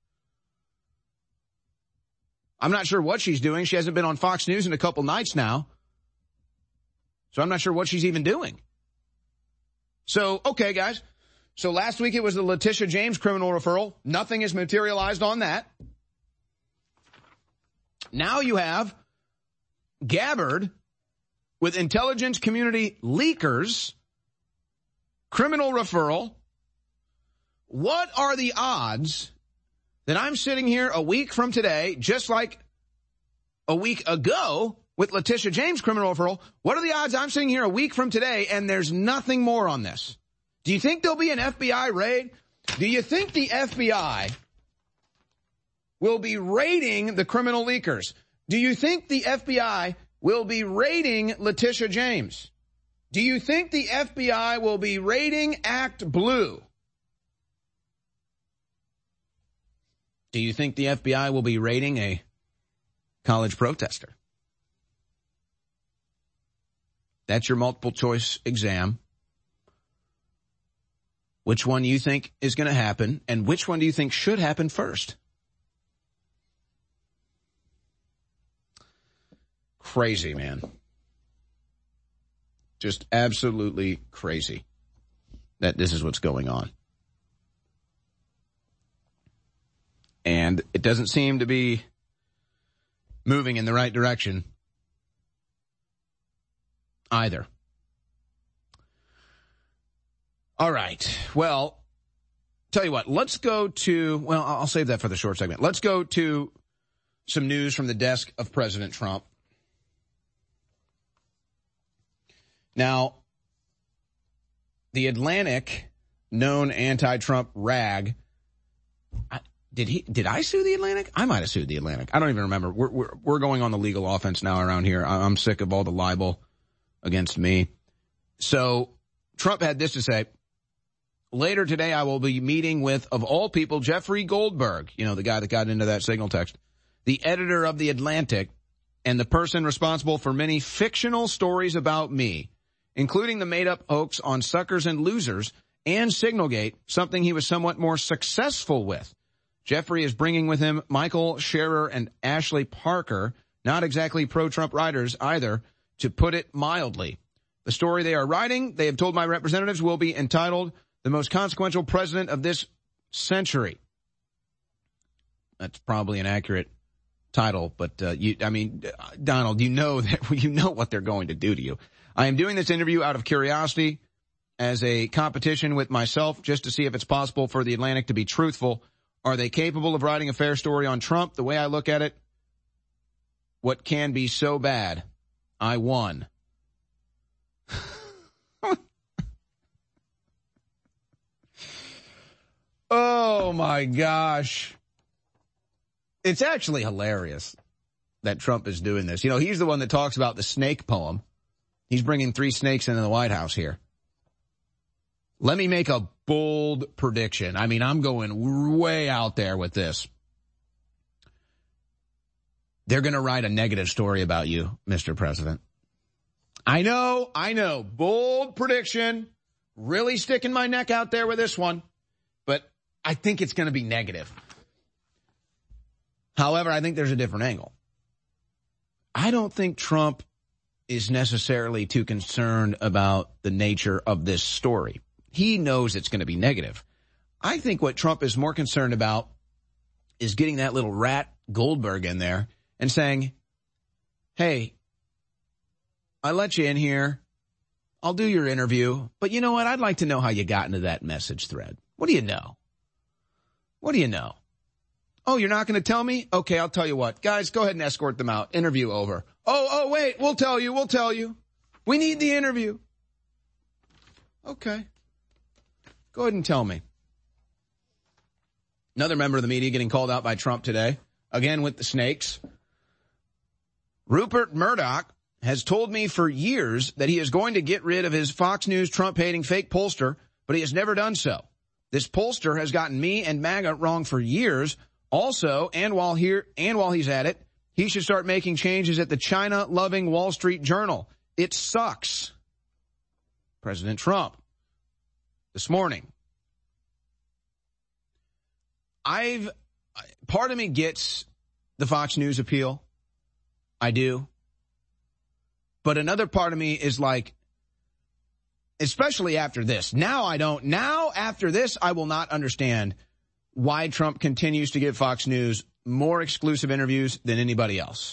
I'm not sure what she's doing. She hasn't been on Fox News in a couple nights now. So I'm not sure what she's even doing. So, okay, guys. So last week it was the Letitia James criminal referral. Nothing has materialized on that. Now you have Gabbard with intelligence community leakers, criminal referral. What are the odds that I'm sitting here a week from today, just like a week ago with Letitia James criminal referral? What are the odds I'm sitting here a week from today and there's nothing more on this? Do you think there'll be an FBI raid? Do you think the FBI will be raiding the criminal leakers? Do you think the FBI will be raiding Letitia James? Do you think the FBI will be raiding Act Blue? Do you think the FBI will be raiding a college protester? That's your multiple choice exam. Which one you think is going to happen, and which one do you think should happen first? Crazy, man. Just absolutely crazy that this is what's going on. And it doesn't seem to be moving in the right direction either. All right. Well, tell you what, let's go to, well, I'll save that for the short segment. Let's go to some news from the desk of President Trump. Now, The Atlantic, known anti-Trump rag, did I sue The Atlantic? I might have sued The Atlantic. I don't even remember. We're going on the legal offense now around here. I'm sick of all the libel against me. So Trump had this to say. Later today, I will be meeting with, of all people, Jeffrey Goldberg, you know, the guy that got into that signal text, the editor of The Atlantic, and the person responsible for many fictional stories about me, including the made-up hoax on Suckers and Losers and Signalgate, something he was somewhat more successful with. Jeffrey is bringing with him Michael Scherer and Ashley Parker, not exactly pro-Trump writers either, to put it mildly. The story they are writing, they have told my representatives, will be entitled The Most Consequential President of This Century. That's probably an accurate title, but Donald, you know what they're going to do to you. I am doing this interview out of curiosity as a competition with myself just to see if it's possible for The Atlantic to be truthful. Are they capable of writing a fair story on Trump? The way I look at it, what can be so bad? I won. Oh, my gosh. It's actually hilarious that Trump is doing this. You know, he's the one that talks about the snake poem. He's bringing 3 snakes into the White House here. Let me make a bold prediction. I mean, I'm going way out there with this. They're going to write a negative story about you, Mr. President. I know. Bold prediction. Really sticking my neck out there with this one. But I think it's going to be negative. However, I think there's a different angle. I don't think Trump is necessarily too concerned about the nature of this story. He knows it's going to be negative. I think what Trump is more concerned about is getting that little rat Goldberg in there and saying, hey, I let you in here. I'll do your interview. But you know what? I'd like to know how you got into that message thread. What do you know? What do you know? Oh, you're not going to tell me? Okay, I'll tell you what. Guys, go ahead and escort them out. Interview over. Oh, wait, we'll tell you. We need the interview. Okay. Go ahead and tell me. Another member of the media getting called out by Trump today, again with the snakes. Rupert Murdoch has told me for years that he is going to get rid of his Fox News Trump-hating fake pollster, but he has never done so. This pollster has gotten me and MAGA wrong for years. Also, and while he's at it, he should start making changes at the China-loving Wall Street Journal. It sucks. President Trump. This morning. Part of me gets the Fox News appeal. I do. But another part of me is like, especially after this. Now after this, I will not understand why Trump continues to give Fox News more exclusive interviews than anybody else.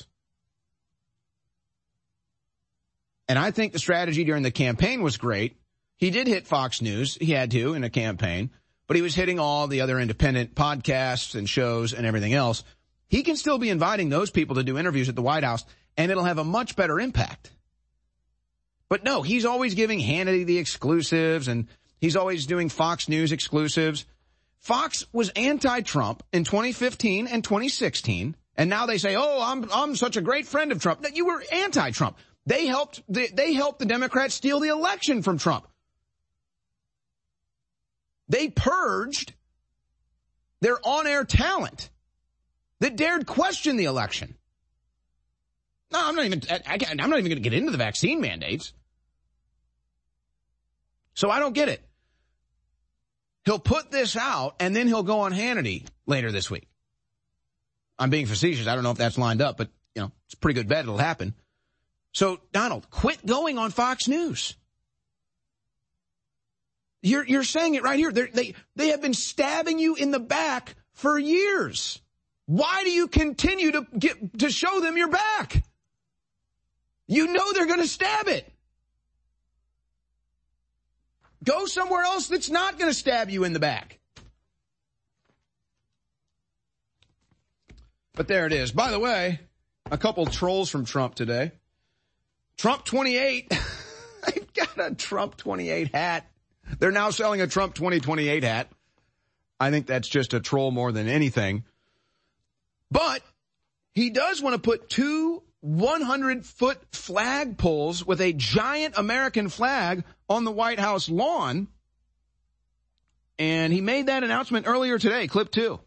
And I think the strategy during the campaign was great. He did hit Fox News. He had to in a campaign, but he was hitting all the other independent podcasts and shows and everything else. He can still be inviting those people to do interviews at the White House, and it'll have a much better impact. But no, he's always giving Hannity the exclusives, and he's always doing Fox News exclusives. Fox was anti-Trump in 2015 and 2016, and now they say, oh, I'm such a great friend of Trump. No, you were anti-Trump. They helped the Democrats steal the election from Trump. They purged their on-air talent that dared question the election. No, I'm not even going to get into the vaccine mandates. So I don't get it. He'll put this out, and then he'll go on Hannity later this week. I'm being facetious. I don't know if that's lined up, but, you know, it's a pretty good bet it'll happen. So, Donald, quit going on Fox News. You're saying it right here. They have been stabbing you in the back for years. Why do you continue to show them your back? You know they're going to stab it. Go somewhere else that's not going to stab you in the back. But there it is. By the way, a couple trolls from Trump today. Trump 28. They've got a Trump 28 hat. They're now selling a Trump 2028 hat. I think that's just a troll more than anything. But he does want to put 2 100-foot flag poles with a giant American flag on the White House lawn. And he made that announcement earlier today. Clip 2.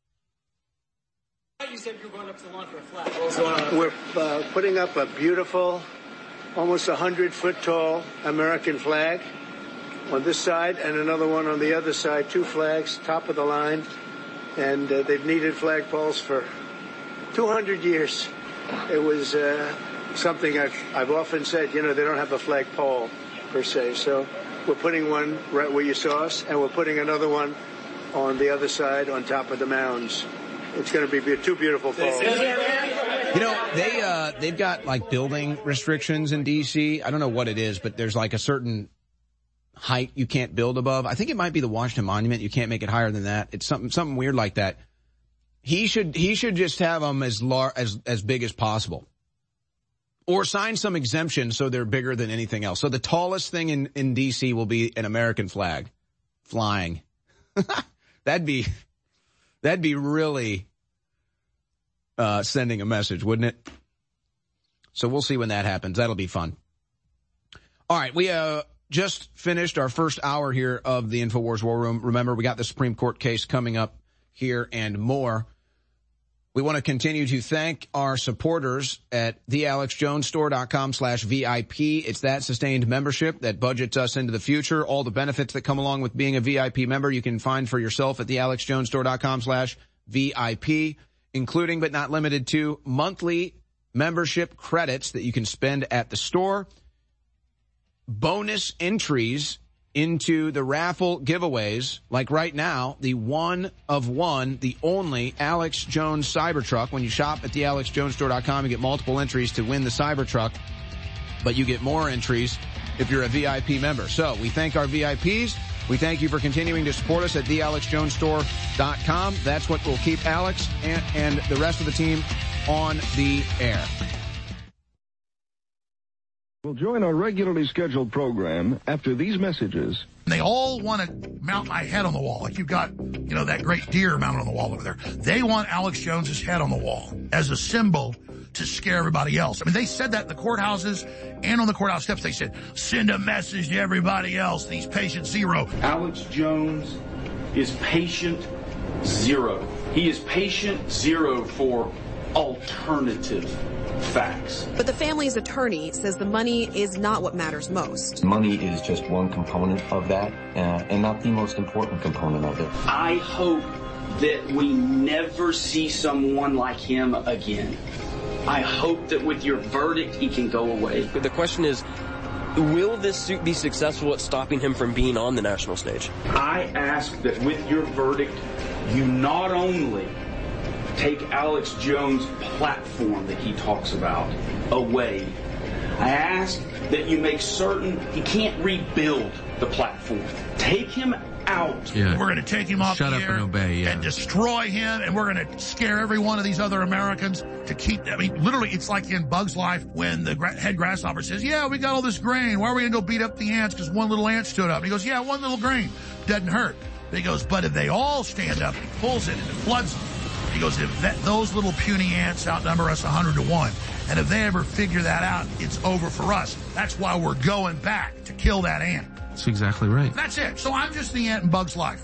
You said you were going up to the lawn for a flag. What was going on? We're putting up a beautiful, almost 100-foot tall American flag on this side and another one on the other side. 2 flags, top of the line. And they've needed flagpoles for 200 years. It was something I've often said, they don't have a flagpole per se. So we're putting one right where you saw us, and we're putting another one on the other side on top of the mounds. It's going to be 2 beautiful poles. They've got like building restrictions in D.C. I don't know what it is, but there's like a certain height you can't build above. I think it might be the Washington Monument. You can't make it higher than that. It's something weird like that. He should just have them as big as possible, or sign some exemption so they're bigger than anything else. So the tallest thing in D.C. will be an American flag flying. That'd be really sending a message, wouldn't it? So we'll see when that happens. That'll be fun. All right, we just finished our first hour here of the InfoWars War Room. Remember, we got the Supreme Court case coming up here and more. We want to continue to thank our supporters at thealexjonesstore.com/VIP. It's that sustained membership that budgets us into the future. All the benefits that come along with being a VIP member you can find for yourself at thealexjonesstore.com/VIP, including but not limited to monthly membership credits that you can spend at the store, bonus entries into the raffle giveaways, like right now, the one of one, the only Alex Jones Cybertruck. When you shop at thealexjonesstore.com, you get multiple entries to win the Cybertruck, but you get more entries if you're a VIP member. So we thank our VIPs. We thank you for continuing to support us at thealexjonesstore.com. That's what will keep Alex and the rest of the team on the air. We'll join our regularly scheduled program after these messages. They all want to mount my head on the wall. Like you've got, that great deer mounted on the wall over there. They want Alex Jones's head on the wall as a symbol to scare everybody else. I mean, they said that in the courthouses and on the courthouse steps. They said, send a message to everybody else. These patient zero. Alex Jones is patient zero. He is patient zero for alternative facts. But the family's attorney says the money is not what matters most. Money is just one component of that, and not the most important component of it. I hope that we never see someone like him again. I hope that with your verdict, he can go away. The question is, will this suit be successful at stopping him from being on the national stage? I ask that with your verdict, you not only take Alex Jones' platform that he talks about away. I ask that you make certain he can't rebuild the platform. Take him out. Yeah. We're going to take him off the air and obey, and destroy him, and we're going to scare every one of these other Americans to keep them. I mean, literally, it's like in Bug's Life when the head grasshopper says, yeah, we got all this grain. Why are we going to go beat up the ants because one little ant stood up? And he goes, yeah, one little grain doesn't hurt. And he goes, but if they all stand up, he pulls it and it floods them. He goes, if those little puny ants outnumber us 100-1, and if they ever figure that out, it's over for us. That's why we're going back to kill that ant. That's exactly right. That's it. So I'm just the ant in Bug's Life.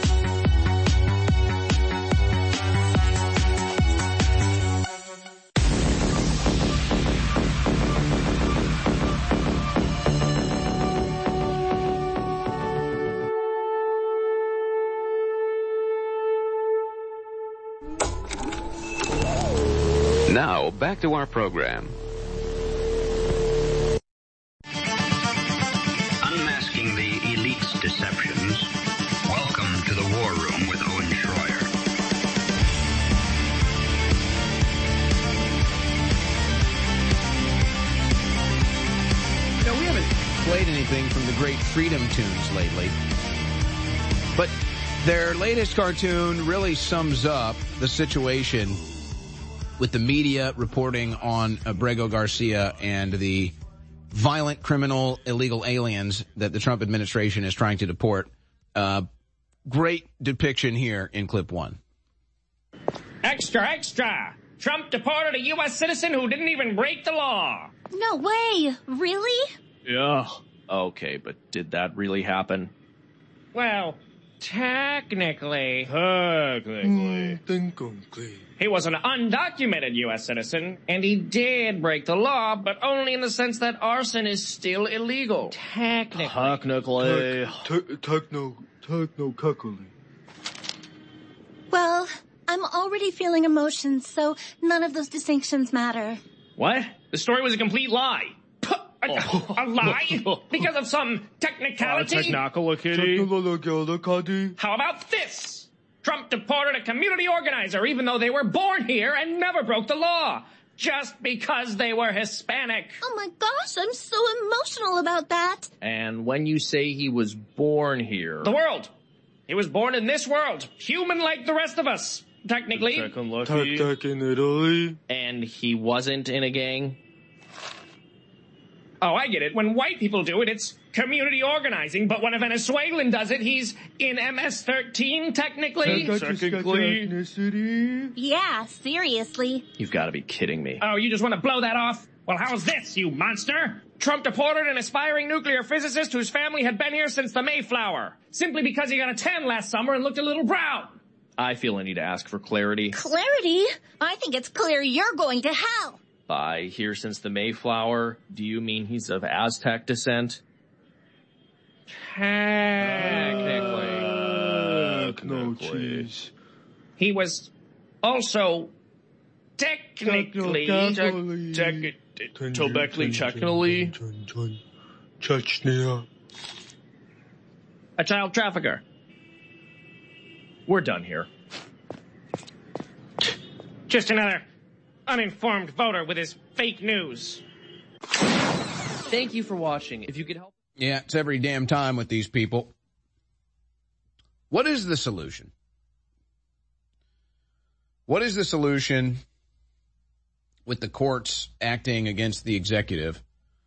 Now, back to our program. Unmasking the elite's deceptions. Welcome to the War Room with Owen Schroyer. anything from the great Freedom Tunes lately. But their latest cartoon really sums up the situation with the media reporting on Abrego Garcia and the violent criminal illegal aliens that the Trump administration is trying to deport. Great depiction here in clip 1. Extra, extra! Trump deported a U.S. citizen who didn't even break the law. No way. Really? Yeah. Okay, but did that really happen? Well, technically. He was an undocumented U.S. citizen, and he did break the law, but only in the sense that arson is still illegal. Technically. Well, I'm already feeling emotions, so none of those distinctions matter. What? The story was a complete lie. A lie? Because of some technicality? How about this? Trump deported a community organizer even though they were born here and never broke the law. Just because they were Hispanic. Oh my gosh, I'm so emotional about that. And when you say he was born here... The world. He was born in this world. Human like the rest of us. Technically. in Italy. And he wasn't in a gang? Oh, I get it. When white people do it, it's community organizing. But when a Venezuelan does it, he's in MS-13, technically. Yeah, seriously. You've got to be kidding me. Oh, you just want to blow that off? Well, how's this, you monster? Trump deported an aspiring nuclear physicist whose family had been here since the Mayflower. Simply because he got a tan last summer and looked a little brown. I feel I need to ask for clarity. Clarity? I think it's clear you're going to hell. By here since the Mayflower, do you mean he's of Aztec descent? Technically. He was also technically. Chechnya. A child trafficker. We're done here. Just another uninformed voter with his fake news. Thank you for watching. If you could help. Yeah, it's every damn time with these people. What is the solution? What is the solution with the courts acting against the executive?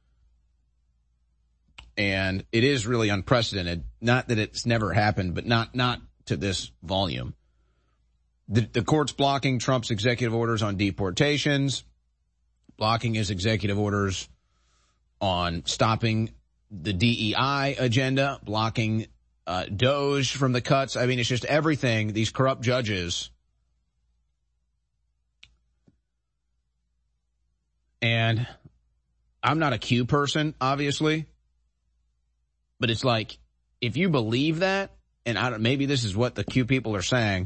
And it is really unprecedented. Not that it's never happened, but not to this volume. The court's blocking Trump's executive orders on deportations, blocking his executive orders on stopping the DEI agenda, blocking DOJ from the cuts. I mean, it's just everything. These corrupt judges. And I'm not a Q person, obviously. But it's like, if you believe that, and maybe this is what the Q people are saying,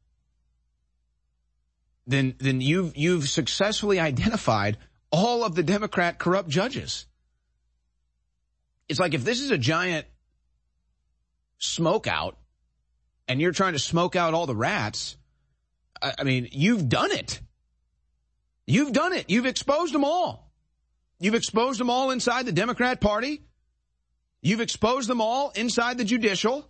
then you've successfully identified all of the Democrat corrupt judges. It's like if this is a giant smoke out and you're trying to smoke out all the rats, I mean, you've done it. You've done it. You've exposed them all. You've exposed them all inside the Democrat Party. You've exposed them all inside the judicial.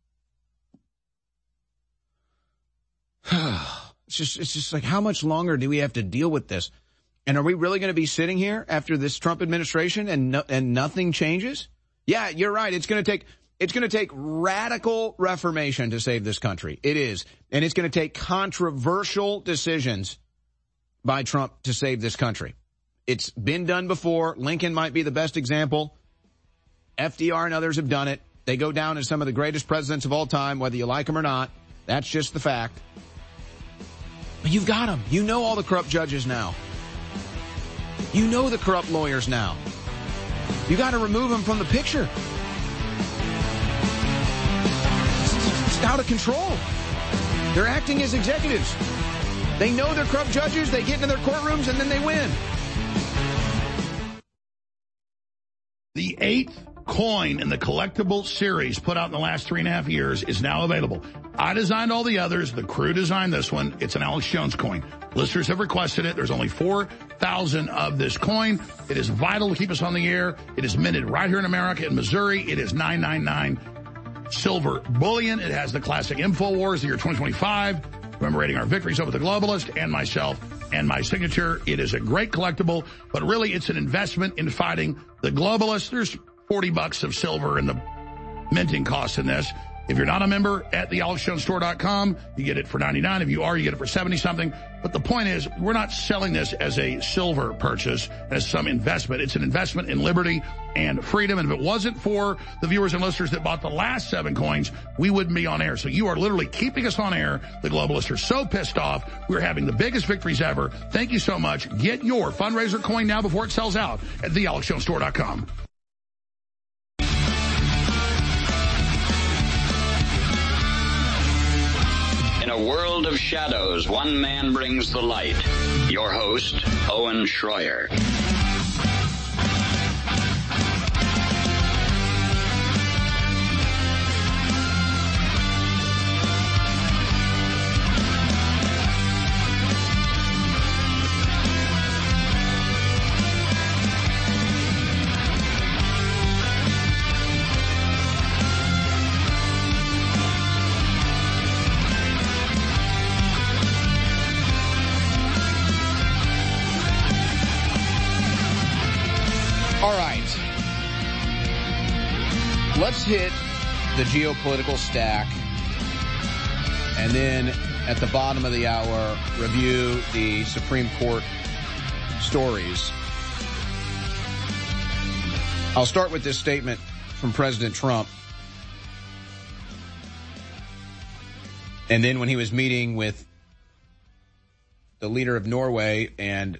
It's just like, how much longer do we have to deal with this? And are we really going to be sitting here after this Trump administration and nothing changes? Yeah, you're right. It's going to take radical reformation to save this country. It is. And it's going to take controversial decisions by Trump to save this country. It's been done before. Lincoln might be the best example. FDR and others have done it. They go down as some of the greatest presidents of all time, whether you like them or not. That's just the fact. But you've got them. You know all the corrupt judges now. You know the corrupt lawyers now. You got to remove them from the picture. It's out of control. They're acting as executives. They know they're corrupt judges. They get into their courtrooms and then they win. The 8th coin in the collectible series put out in the last 3.5 years is now available. I designed all the others. The crew designed this one. It's an Alex Jones coin. Listeners have requested it. There's only 4,000 of this coin. It is vital to keep us on the air. It is minted right here in America, in Missouri. It is $9.99 silver bullion. It has the classic InfoWars, the year 2025, commemorating our victories over the globalist and myself and my signature. It is a great collectible, but really it's an investment in fighting the globalists. There's $40 of silver in the minting costs in this. If you're not a member at thealexjonesstore.com, you get it for $99. If you are, you get it for $70-something. But the point is, we're not selling this as a silver purchase, as some investment. It's an investment in liberty and freedom. And if it wasn't for the viewers and listeners that bought the last 7 coins, we wouldn't be on air. So you are literally keeping us on air. The globalists are so pissed off. We're having the biggest victories ever. Thank you so much. Get your fundraiser coin now before it sells out at thealexjonesstore.com. In a world of shadows, one man brings the light. Your host, Owen Schroyer. All right. Let's hit the geopolitical stack, and then at the bottom of the hour, review the Supreme Court stories. I'll start with this statement from President Trump. And then when he was meeting with the leader of Norway and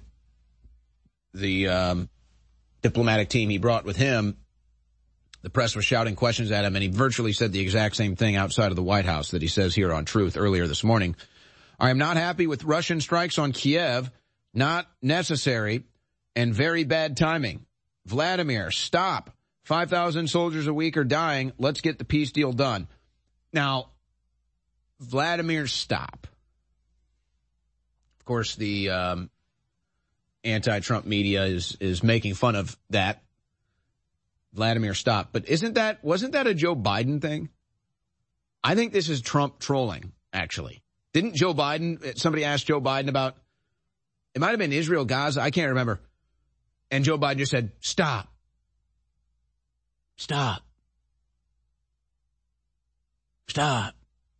the diplomatic team he brought with him, the press was shouting questions at him, and he virtually said the exact same thing outside of the White House that he says here on Truth earlier this morning. I am not happy with Russian strikes on Kiev, not necessary, and very bad timing. Vladimir, stop. 5,000 soldiers a week are dying. Let's get the peace deal done. Now, Vladimir, stop. Of course, the anti-Trump media is making fun of that. Vladimir, stop. But wasn't that a Joe Biden thing? I think this is Trump trolling, actually. Didn't Joe Biden, somebody asked Joe Biden about, it might have been Israel, Gaza, I can't remember. And Joe Biden just said, stop. Stop. Stop.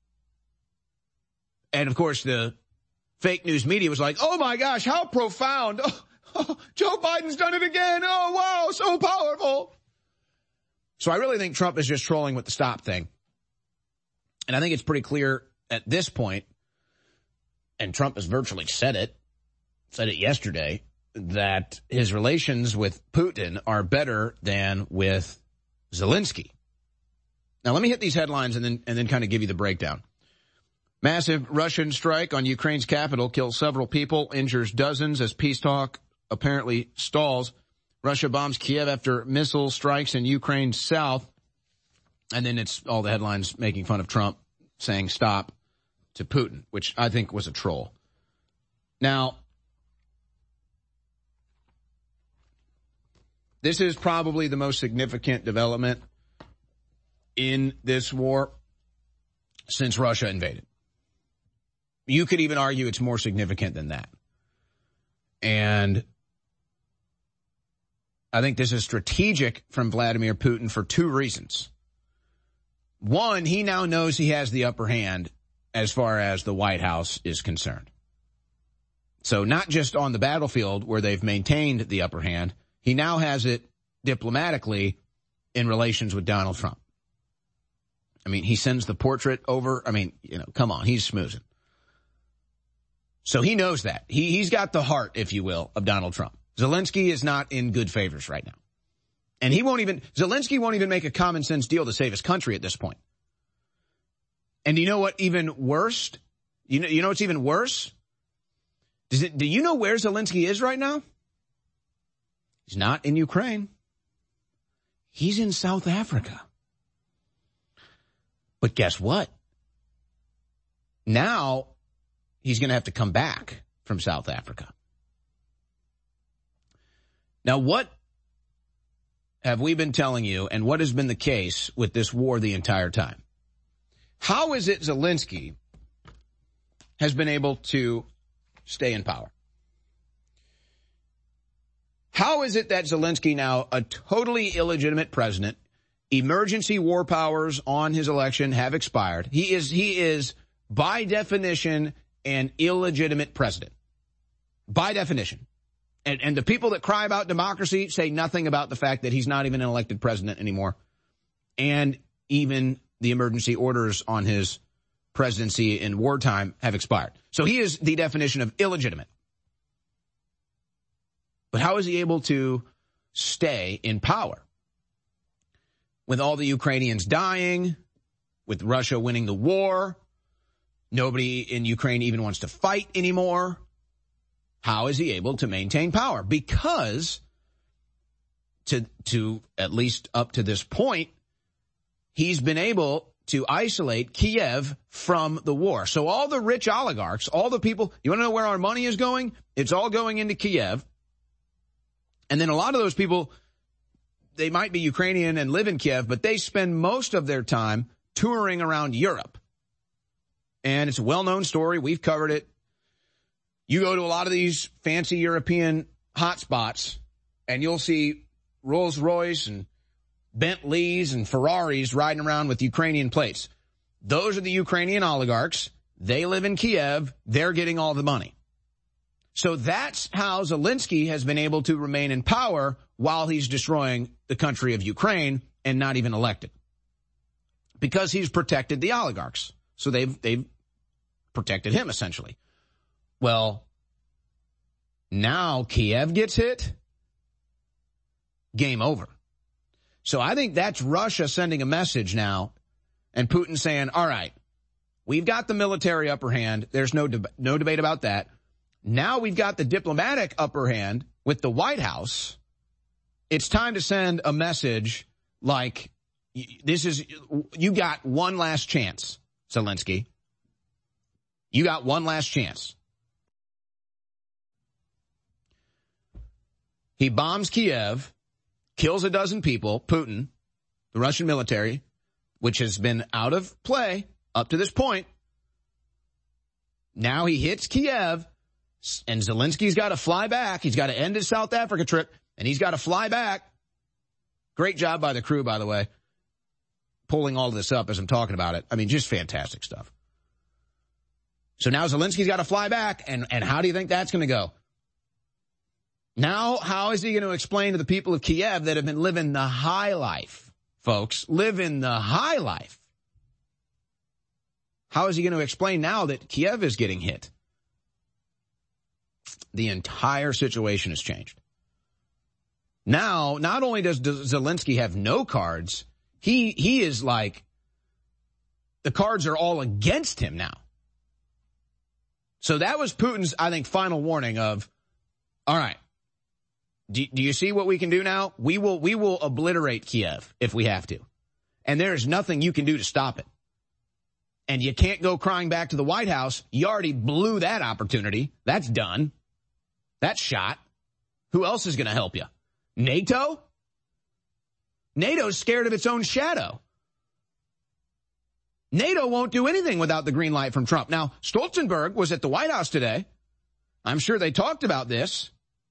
And of course, the fake news media was like, oh my gosh, how profound. Oh, Joe Biden's done it again. Oh, wow, so powerful. So I really think Trump is just trolling with the stop thing. And I think it's pretty clear at this point, and Trump has virtually said it yesterday, that his relations with Putin are better than with Zelensky. Now, let me hit these headlines and then kind of give you the breakdown. Massive Russian strike on Ukraine's capital kills several people, injures dozens as peace talk apparently stalls. Russia bombs Kiev after missile strikes in Ukraine's south. And then it's all the headlines making fun of Trump saying stop to Putin, which I think was a troll. Now, this is probably the most significant development in this war since Russia invaded. You could even argue it's more significant than that. And I think this is strategic from Vladimir Putin for 2 reasons. One, he now knows he has the upper hand as far as the White House is concerned. So not just on the battlefield where they've maintained the upper hand, he now has it diplomatically in relations with Donald Trump. I mean, he sends the portrait over. I mean, come on, he's schmoozing. So he knows that. He's got the heart, if you will, of Donald Trump. Zelensky is not in good favors right now. And Zelensky won't even make a common sense deal to save his country at this point. And you know what even worse? You know what's even worse? Do you know where Zelensky is right now? He's not in Ukraine. He's in South Africa. But guess what? Now he's going to have to come back from South Africa. Now, what have we been telling you, and what has been the case with this war the entire time? How is it Zelensky has been able to stay in power? How is it that Zelensky, now a totally illegitimate president, emergency war powers on his election have expired? He is by definition an illegitimate president. By definition. And the people that cry about democracy say nothing about the fact that he's not even an elected president anymore. And even the emergency orders on his presidency in wartime have expired. So he is the definition of illegitimate. But how is he able to stay in power? With all the Ukrainians dying, with Russia winning the war, nobody in Ukraine even wants to fight anymore. How is he able to maintain power? Because to at least up to this point, he's been able to isolate Kiev from the war. So all the rich oligarchs, all the people, you want to know where our money is going? It's all going into Kiev. And then a lot of those people, they might be Ukrainian and live in Kiev, but they spend most of their time touring around Europe. And it's a well-known story. We've covered it. You go to a lot of these fancy European hotspots, and you'll see Rolls-Royce and Bentleys and Ferraris riding around with Ukrainian plates. Those are the Ukrainian oligarchs. They live in Kiev. They're getting all the money. So that's how Zelensky has been able to remain in power while he's destroying the country of Ukraine and not even elected. Because he's protected the oligarchs. So they've protected him, essentially. Well, now Kiev gets hit. Game over. So I think that's Russia sending a message now, and Putin saying, all right, we've got the military upper hand. There's no debate about that. Now we've got the diplomatic upper hand with the White House. It's time to send a message like, you got one last chance, Zelensky. You got one last chance. He bombs Kiev, kills a dozen people, Putin, the Russian military, which has been out of play up to this point. Now he hits Kiev, and Zelensky's got to fly back. He's got to end his South Africa trip, and he's got to fly back. Great job by the crew, by the way, pulling all this up as I'm talking about it. I mean, just fantastic stuff. So now Zelensky's got to fly back, and how do you think that's going to go? Now, how is he going to explain to the people of Kiev that have been living the high life, folks, living the high life? How is he going to explain now that Kiev is getting hit? The entire situation has changed. Now, not only does Zelensky have no cards, he is like, the cards are all against him now. So that was Putin's, I think, final warning of, all right, do you see what we can do now? We will obliterate Kiev if we have to. And there is nothing you can do to stop it. And you can't go crying back to the White House. You already blew that opportunity. That's done. That's shot. Who else is going to help you? NATO? NATO's scared of its own shadow. NATO won't do anything without the green light from Trump. Now, Stoltenberg was at the White House today. I'm sure they talked about this.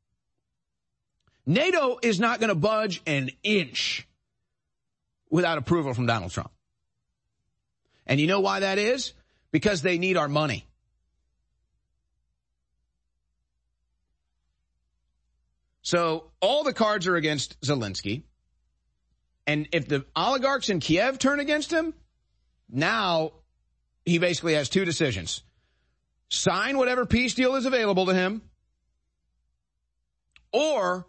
NATO is not going to budge an inch without approval from Donald Trump. And you know why that is? Because they need our money. So all the cards are against Zelensky. And if the oligarchs in Kiev turn against him, now he basically has two decisions. Sign whatever peace deal is available to him, or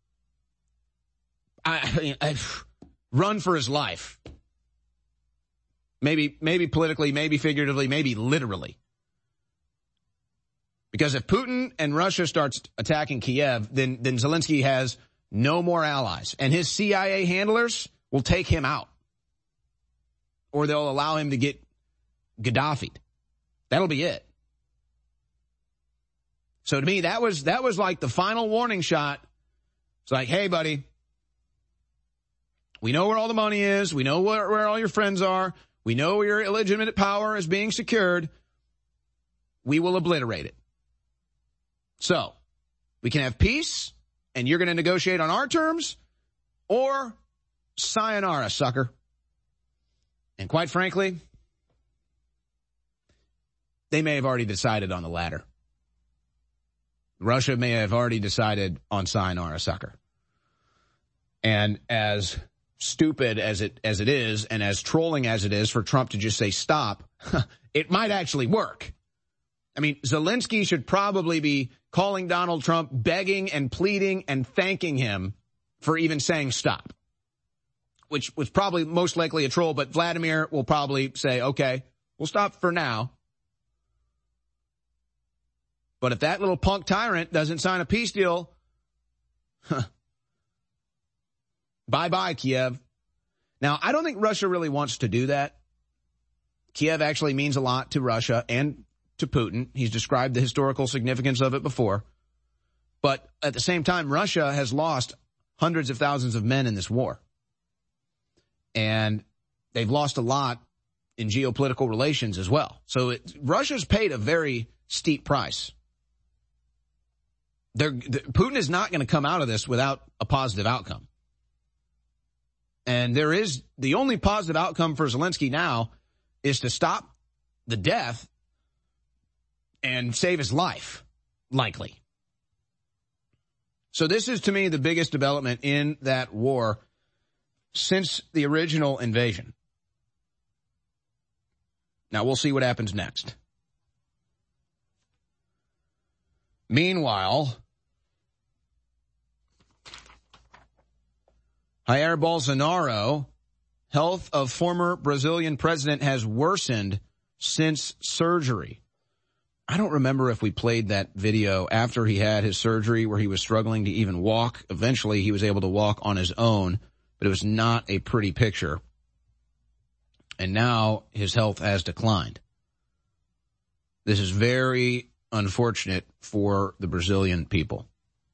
run for his life. Maybe politically, maybe figuratively, maybe literally. Because if Putin and Russia starts attacking Kiev, then Zelensky has No more allies. And his CIA handlers will take him out. Or they'll allow him to get Gaddafi'd. That'll be it. So to me, that was like the final warning shot. It's like, hey, buddy, we know where all the money is. We know where all your friends are. We know your illegitimate power is being secured. We will obliterate it. So we can have peace, and you're going to negotiate on our terms, or sayonara, sucker. And quite frankly, they may have already decided on the latter. Russia may have already decided on sayonara, sucker. And as stupid as it is, and as trolling as it is for Trump to just say stop, it might actually work. I mean, Zelensky should probably be calling Donald Trump, begging and pleading and thanking him for even saying stop, which was probably most likely a troll, but Vladimir will probably say, okay, we'll stop for now. But if that little punk tyrant doesn't sign a peace deal, bye-bye, Kiev. Now, I don't think Russia really wants to do that. Kiev actually means a lot to Russia and to Putin. He's described the historical significance of it before. But at the same time, Russia has lost hundreds of thousands of men in this war. And they've lost a lot in geopolitical relations as well. So Russia's paid a very steep price. Putin is not going to come out of this without a positive outcome. And the only positive outcome for Zelensky now is to stop the death and save his life, likely. So this is, to me, the biggest development in that war since the original invasion. Now, we'll see what happens next. Meanwhile, Jair Bolsonaro, health of former Brazilian president has worsened since surgery. I don't remember if we played that video after he had his surgery where he was struggling to even walk. Eventually, he was able to walk on his own, but it was not a pretty picture. And now his health has declined. This is very unfortunate for the Brazilian people.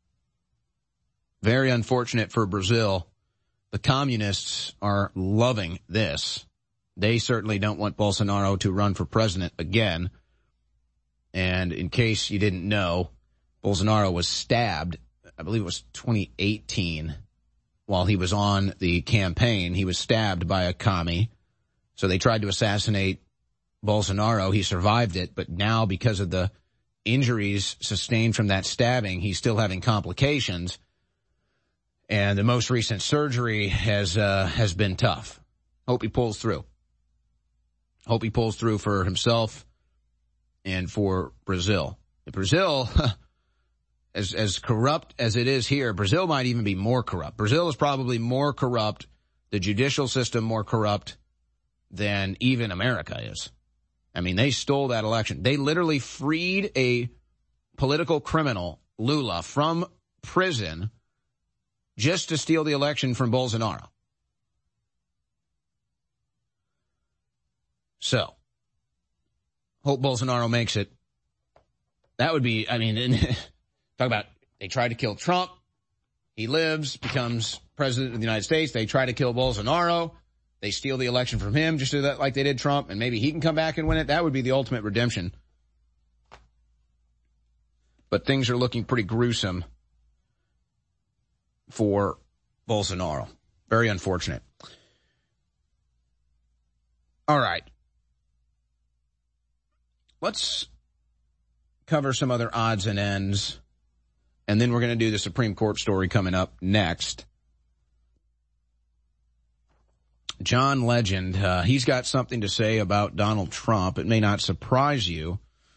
Very unfortunate for Brazil. The communists are loving this. They certainly don't want Bolsonaro to run for president again. And in case you didn't know, Bolsonaro was stabbed, I believe it was 2018, while he was on the campaign. He was stabbed by a commie. So they tried to assassinate Bolsonaro. He survived it, but now because of the injuries sustained from that stabbing, he's still having complications. And the most recent surgery has been tough. Hope he pulls through. Hope he pulls through for himself and for Brazil. Brazil, as corrupt as it is here, Brazil might even be more corrupt. Brazil is probably more corrupt, the judicial system more corrupt than even America is. I mean, they stole that election. They literally freed a political criminal, Lula, from prison just to steal the election from Bolsonaro. So, hope Bolsonaro makes it. That would be, I mean, talk about, they tried to kill Trump. He lives, becomes president of the United States. They try to kill Bolsonaro. They steal the election from him, just do that like they did Trump, and maybe he can come back and win it. That would be the ultimate redemption. But things are looking pretty gruesome for Bolsonaro. Very unfortunate. All right. Let's cover some other odds and ends, and then we're going to do the Supreme Court story coming up next. John Legend, he's got something to say about Donald Trump. It may not surprise you.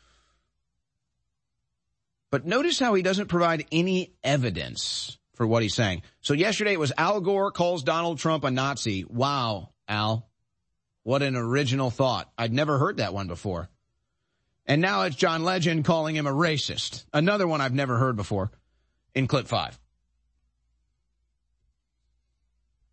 But notice how he doesn't provide any evidence for what he's saying. So yesterday it was Al Gore calls Donald Trump a Nazi. Wow, Al. What an original thought. I'd never heard that one before. And now it's John Legend calling him a racist. Another one I've never heard before in clip 5.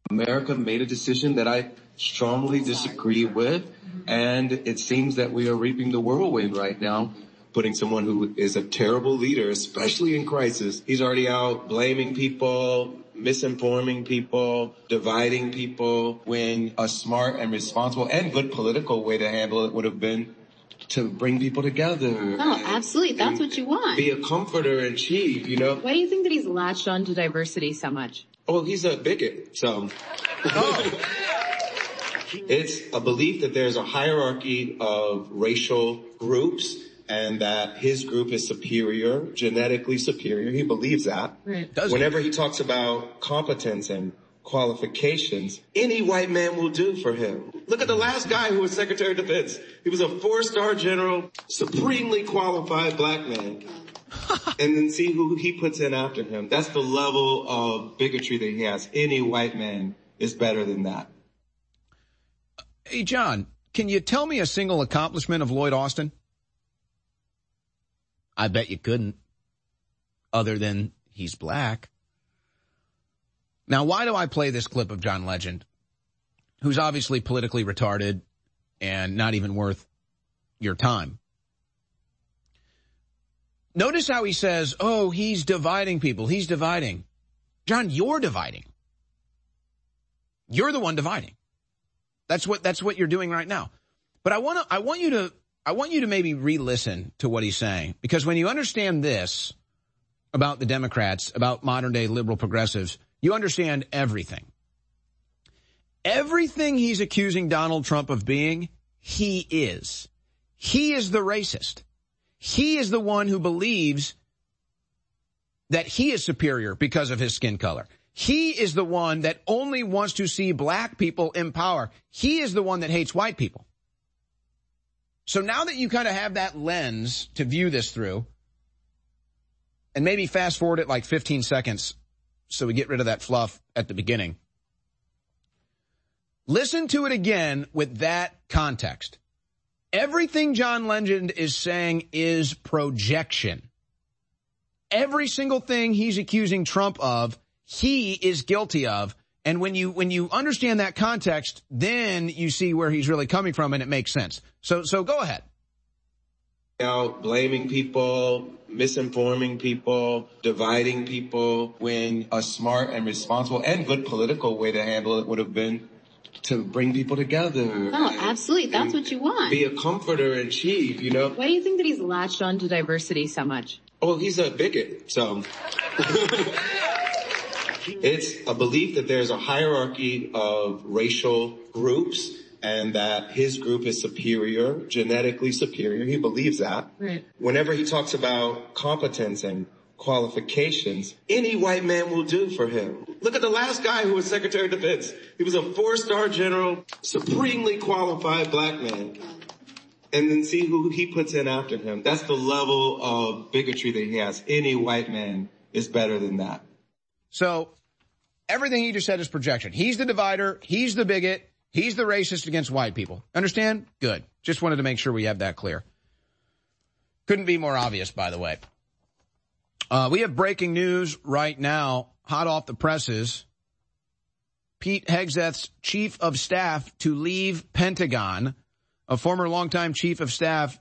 America made a decision that I strongly disagree with, and it seems that we are reaping the whirlwind right now, putting someone who is a terrible leader, especially in crisis. He's already out blaming people, misinforming people, dividing people, when a smart and responsible and good political way to handle it would have been to bring people together. Oh, absolutely. That's what you want. Be a comforter in chief, you know. Why do you think that he's latched on to diversity so much? Well, he's a bigot, so. It's a belief that there's a hierarchy of racial groups and that his group is superior, genetically superior. He believes that. Right. Whenever he talks about competence and qualifications, any white man will do for him. Look at the last guy who was Secretary of Defense. He was a 4-star general, supremely qualified black man. And then see who he puts in after him. That's the level of bigotry that he has. Any white man is better than that. Hey, John, can you tell me a single accomplishment of Lloyd Austin? I bet you couldn't, other than he's black. Now, why do I play this clip of John Legend, who's obviously politically retarded and not even worth your time? Notice how he says, oh, he's dividing people. He's dividing. John, you're dividing. You're the one dividing. That's what you're doing right now. But I want you to maybe re-listen to what he's saying, because when you understand this about the Democrats, about modern day liberal progressives, you understand everything. Everything he's accusing Donald Trump of being, he is. He is the racist. He is the one who believes that he is superior because of his skin color. He is the one that only wants to see black people in power. He is the one that hates white people. So now that you kind of have that lens to view this through, and maybe fast forward it like 15 seconds so we get rid of that fluff at the beginning, listen to it again with that context. Everything John Legend is saying is projection. Every single thing he's accusing Trump of, he is guilty of. And when you understand that context, then you see where he's really coming from, and it makes sense. So go ahead. Out blaming people, misinforming people, dividing people, when a smart and responsible and good political way to handle it would have been to bring people together. Oh, absolutely. That's what you want. Be a comforter in chief, you know. Why do you think that he's latched on to diversity so much? Oh, he's a bigot, so. It's a belief that there's a hierarchy of racial groups and that his group is superior, genetically superior. He believes that. Right. Whenever he talks about competence and qualifications, any white man will do for him. Look at the last guy who was Secretary of Defense. He was a 4-star general, supremely qualified black man. And then see who he puts in after him. That's the level of bigotry that he has. Any white man is better than that. So everything he just said is projection. He's the divider. He's the bigot. He's the racist against white people. Understand? Good. Just wanted to make sure we have that clear. Couldn't be more obvious, by the way. We have breaking news right now, hot off the presses. Pete Hegseth's chief of staff to leave Pentagon, a former longtime chief of staff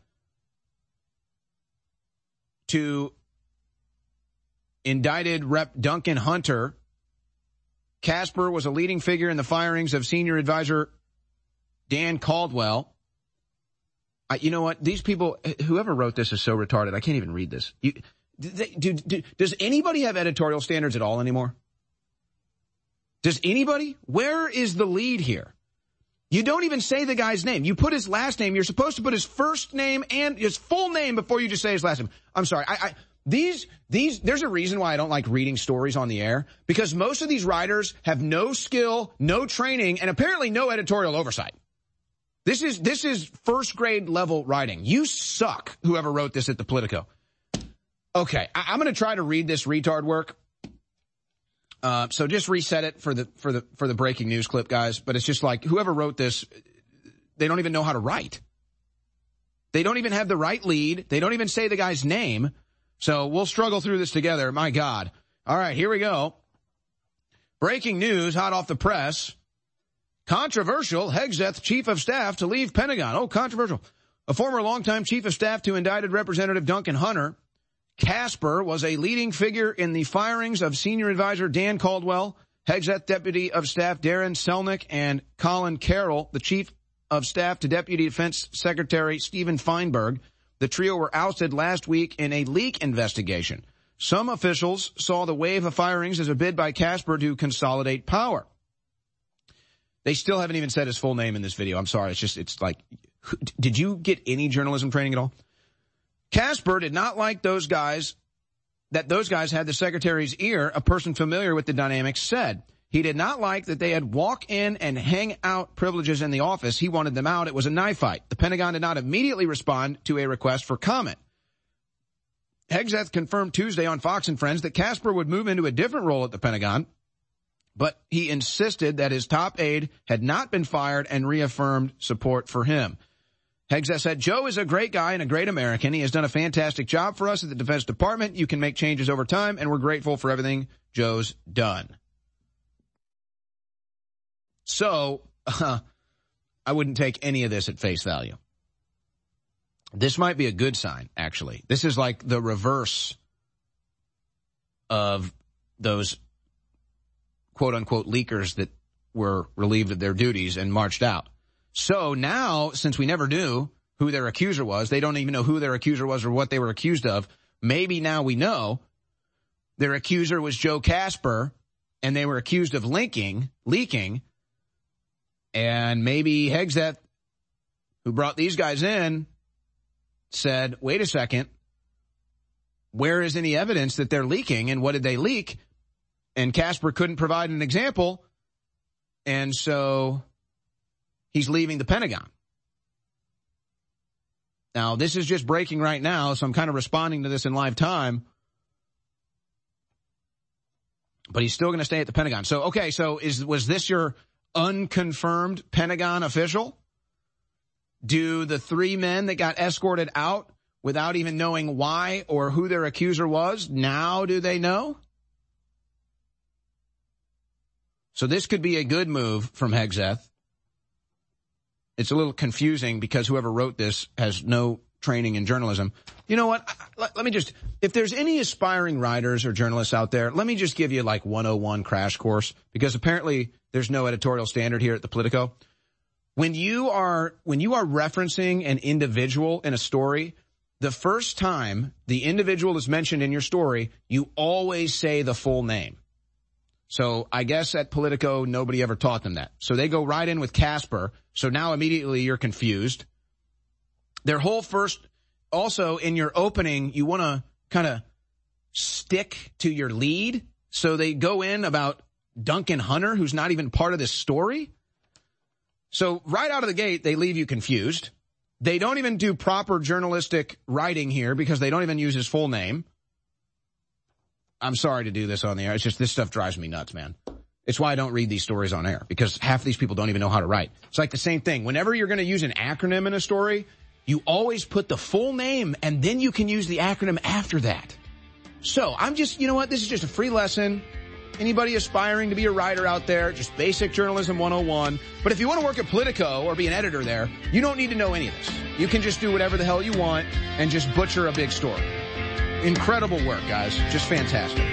to indicted Rep. Duncan Hunter. Casper was a leading figure in the firings of senior advisor Dan Caldwell. You know what? These people, whoever wrote this is so retarded. I can't even read this. Does anybody have editorial standards at all anymore? Does anybody? Where is the lead here? You don't even say the guy's name. You put his last name. You're supposed to put his first name and his full name before you just say his last name. I'm sorry. There's a reason why I don't like reading stories on the air, because most of these writers have no skill, no training, and apparently no editorial oversight. This is first grade level writing. You suck, whoever wrote this at the Politico. Okay, I'm going to try to read this retard work. So just reset it for the breaking news clip, guys. But it's just like, whoever wrote this, they don't even know how to write. They don't even have the right lead. They don't even say the guy's name. So we'll struggle through this together. My God. All right, here we go. Breaking news, hot off the press. Controversial, Hegseth chief of staff to leave Pentagon. Oh, controversial. A former longtime chief of staff to indicted Representative Duncan Hunter, Casper, was a leading figure in the firings of senior advisor Dan Caldwell, Hegseth deputy of staff Darren Selnick, and Colin Carroll, the chief of staff to Deputy Defense Secretary Stephen Feinberg. The trio were ousted last week in a leak investigation. Some officials saw the wave of firings as a bid by Casper to consolidate power. They still haven't even said his full name in this video. I'm sorry. It's like, did you get any journalism training at all? Casper did not like those guys had the secretary's ear, a person familiar with the dynamics said. He did not like that they had walk in and hang out privileges in the office. He wanted them out. It was a knife fight. The Pentagon did not immediately respond to a request for comment. Hegseth confirmed Tuesday on Fox and Friends that Casper would move into a different role at the Pentagon, but he insisted that his top aide had not been fired and reaffirmed support for him. Hegseth said, Joe is a great guy and a great American. He has done a fantastic job for us at the Defense Department. You can make changes over time, and we're grateful for everything Joe's done. So, I wouldn't take any of this at face value. This might be a good sign, actually. This is like the reverse of those quote-unquote leakers that were relieved of their duties and marched out. So now, since we never knew who their accuser was, they don't even know who their accuser was or what they were accused of, maybe now we know their accuser was Joe Casper, and they were accused of leaking, and maybe Hegseth, who brought these guys in, said, wait a second, where is any evidence that they're leaking, and what did they leak? And Casper couldn't provide an example, and so he's leaving the Pentagon. Now, this is just breaking right now, so I'm kind of responding to this in live time, but he's still going to stay at the Pentagon. So, okay, so was this your unconfirmed Pentagon official? Do the three men that got escorted out without even knowing why or who their accuser was, now do they know? So this could be a good move from Hegseth. It's a little confusing because whoever wrote this has no training in journalism. You know what? Let me just, if there's any aspiring writers or journalists out there, let me just give you like 101 crash course, because apparently there's no editorial standard here at the Politico. When you are referencing an individual in a story, the first time the individual is mentioned in your story, you always say the full name. So I guess at Politico, nobody ever taught them that. So they go right in with Casper. So now immediately you're confused. Their whole also in your opening, you want to kind of stick to your lead. So they go in about Duncan Hunter, who's not even part of this story. So right out of the gate, they leave you confused. They don't even do proper journalistic writing here because they don't even use his full name. I'm sorry to do this on the air. It's just this stuff drives me nuts, man. It's why I don't read these stories on air, because half of these people don't even know how to write. It's like the same thing. Whenever you're going to use an acronym in a story, you always put the full name and then you can use the acronym after that. So I'm just, you know what? This is just a free lesson. Anybody aspiring to be a writer out there, just basic journalism 101. But if you want to work at Politico or be an editor there, you don't need to know any of this. You can just do whatever the hell you want and just butcher a big story. Incredible work, guys. Just fantastic.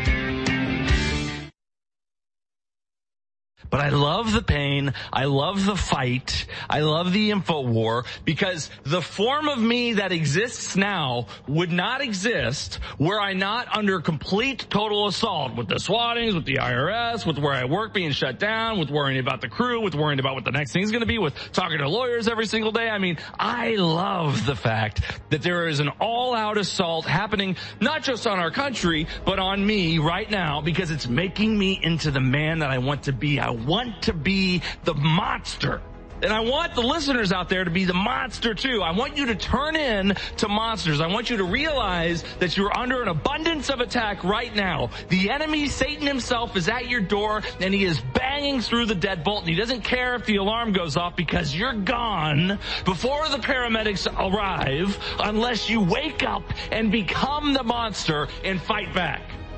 But I love the pain. I love the fight. I love the info war, because the form of me that exists now would not exist were I not under complete total assault with the SWATings, with the IRS, with where I work being shut down, with worrying about the crew, with worrying about what the next thing's going to be, with talking to lawyers every single day. I mean, I love the fact that there is an all-out assault happening not just on our country, but on me right now, because it's making me into the man that I want to be. I want to be the monster. And I want the listeners out there to be the monster too. I want you to turn in to monsters. I want you to realize that you're under an abundance of attack right now. The enemy, Satan himself, is at your door and he is banging through the deadbolt, and he doesn't care if the alarm goes off because you're gone before the paramedics arrive unless you wake up and become the monster and fight back.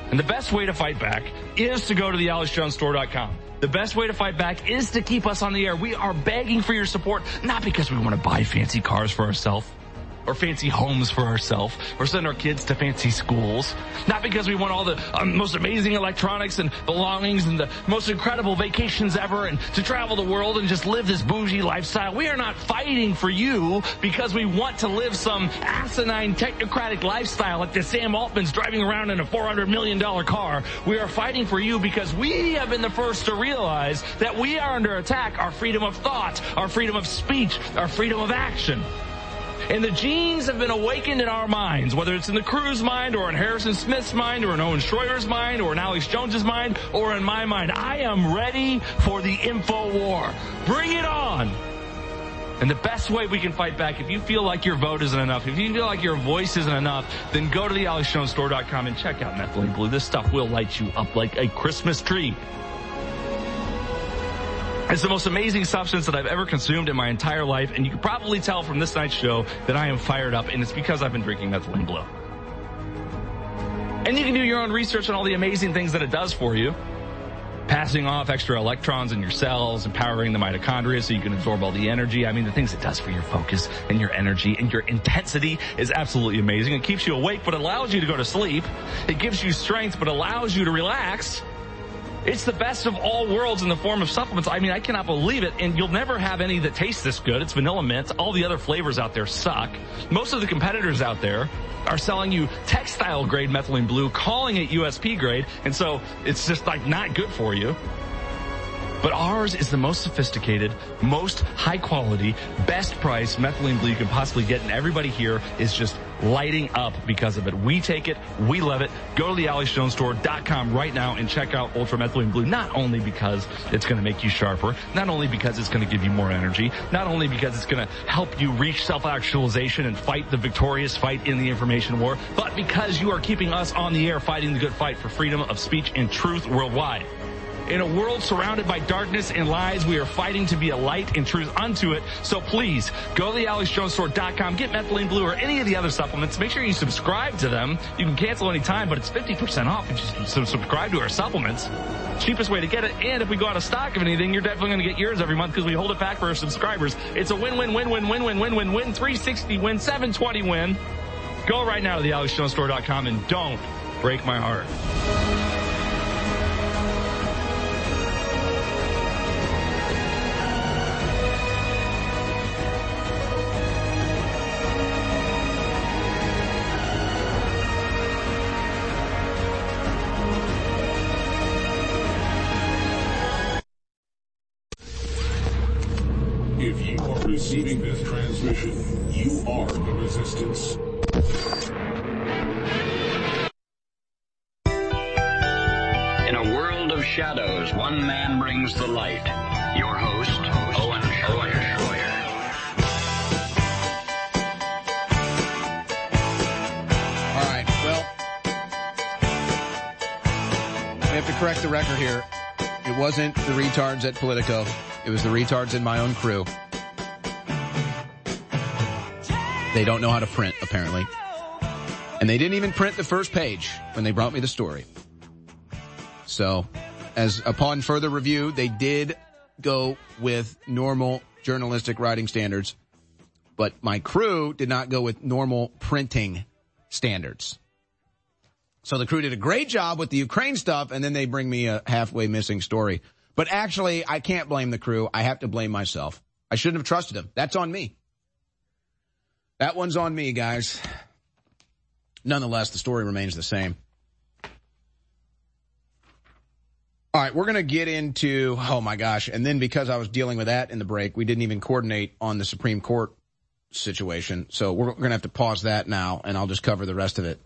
And the best way to fight back is to go to the AlexJonesStore.com. The best way to fight back is to keep us on the air. We are begging for your support, not because we want to buy fancy cars for ourselves, or fancy homes for ourselves, or send our kids to fancy schools. Not because we want all the most amazing electronics and belongings and the most incredible vacations ever and to travel the world and just live this bougie lifestyle. We are not fighting for you because we want to live some asinine technocratic lifestyle like the Sam Altman's driving around in a $400 million car. We are fighting for you because we have been the first to realize that we are under attack. Our freedom of thought, our freedom of speech, our freedom of action. And the genes have been awakened in our minds, whether it's in the crew's mind or in Harrison Smith's mind or in Owen Schroyer's mind or in Alex Jones's mind or in my mind. I am ready for the info war. Bring it on. And the best way we can fight back, if you feel like your vote isn't enough, if you feel like your voice isn't enough, then go to the AlexJonesStore.com and check out Methylene Blue. This stuff will light you up like a Christmas tree. It's the most amazing substance that I've ever consumed in my entire life, and you can probably tell from this night's show that I am fired up, and it's because I've been drinking Methylene Blue. And you can do your own research on all the amazing things that it does for you. Passing off extra electrons in your cells, empowering the mitochondria so you can absorb all the energy. I mean, the things it does for your focus and your energy and your intensity is absolutely amazing. It keeps you awake, but allows you to go to sleep. It gives you strength, but allows you to relax. It's the best of all worlds in the form of supplements. I mean, I cannot believe it. And you'll never have any that taste this good. It's vanilla mint. All the other flavors out there suck. Most of the competitors out there are selling you textile grade Methylene Blue, calling it USP grade. And so it's just like not good for you. But ours is the most sophisticated, most high quality, best price Methylene Blue you can possibly get. And everybody here is just lighting up because of it. We take it. We love it. Go to the AlexJonesStore.com right now and check out Ultra Methylene Blue, not only because it's going to make you sharper, not only because it's going to give you more energy, not only because it's going to help you reach self-actualization and fight the victorious fight in the information war, but because you are keeping us on the air fighting the good fight for freedom of speech and truth worldwide. In a world surrounded by darkness and lies, we are fighting to be a light and truth unto it. So please, go to the AlexJonesStore.com, get Methylene Blue or any of the other supplements. Make sure you subscribe to them. You can cancel any time, but it's 50% off if you subscribe to our supplements. Cheapest way to get it. And if we go out of stock of anything, you're definitely going to get yours every month because we hold it back for our subscribers. It's a win-win-win-win-win-win-win-win-win, 360 win, 720 win. Go right now to the AlexJonesStore.com and don't break my heart. If you are receiving this transmission, you are the resistance. In a world of shadows, one man brings the light. Your host, Owen Schroyer. All right, well, we have to correct the record here. It wasn't the retards at Politico. It was the retards in my own crew. They don't know how to print, apparently. And they didn't even print the first page when they brought me the story. So, as upon further review, they did go with normal journalistic writing standards, but my crew did not go with normal printing standards. So the crew did a great job with the Ukraine stuff, and then they bring me a halfway missing story. But actually, I can't blame the crew. I have to blame myself. I shouldn't have trusted them. That's on me. That one's on me, guys. Nonetheless, the story remains the same. All right, we're going to get into, oh my gosh, and then because I was dealing with that in the break, we didn't even coordinate on the Supreme Court situation. So we're going to have to pause that now, and I'll just cover the rest of it.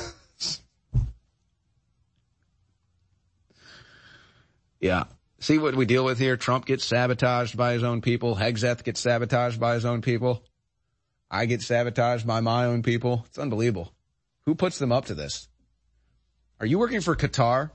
Yeah. See what we deal with here? Trump gets sabotaged by his own people. Hegseth gets sabotaged by his own people. I get sabotaged by my own people. It's unbelievable. Who puts them up to this? Are you working for Qatar?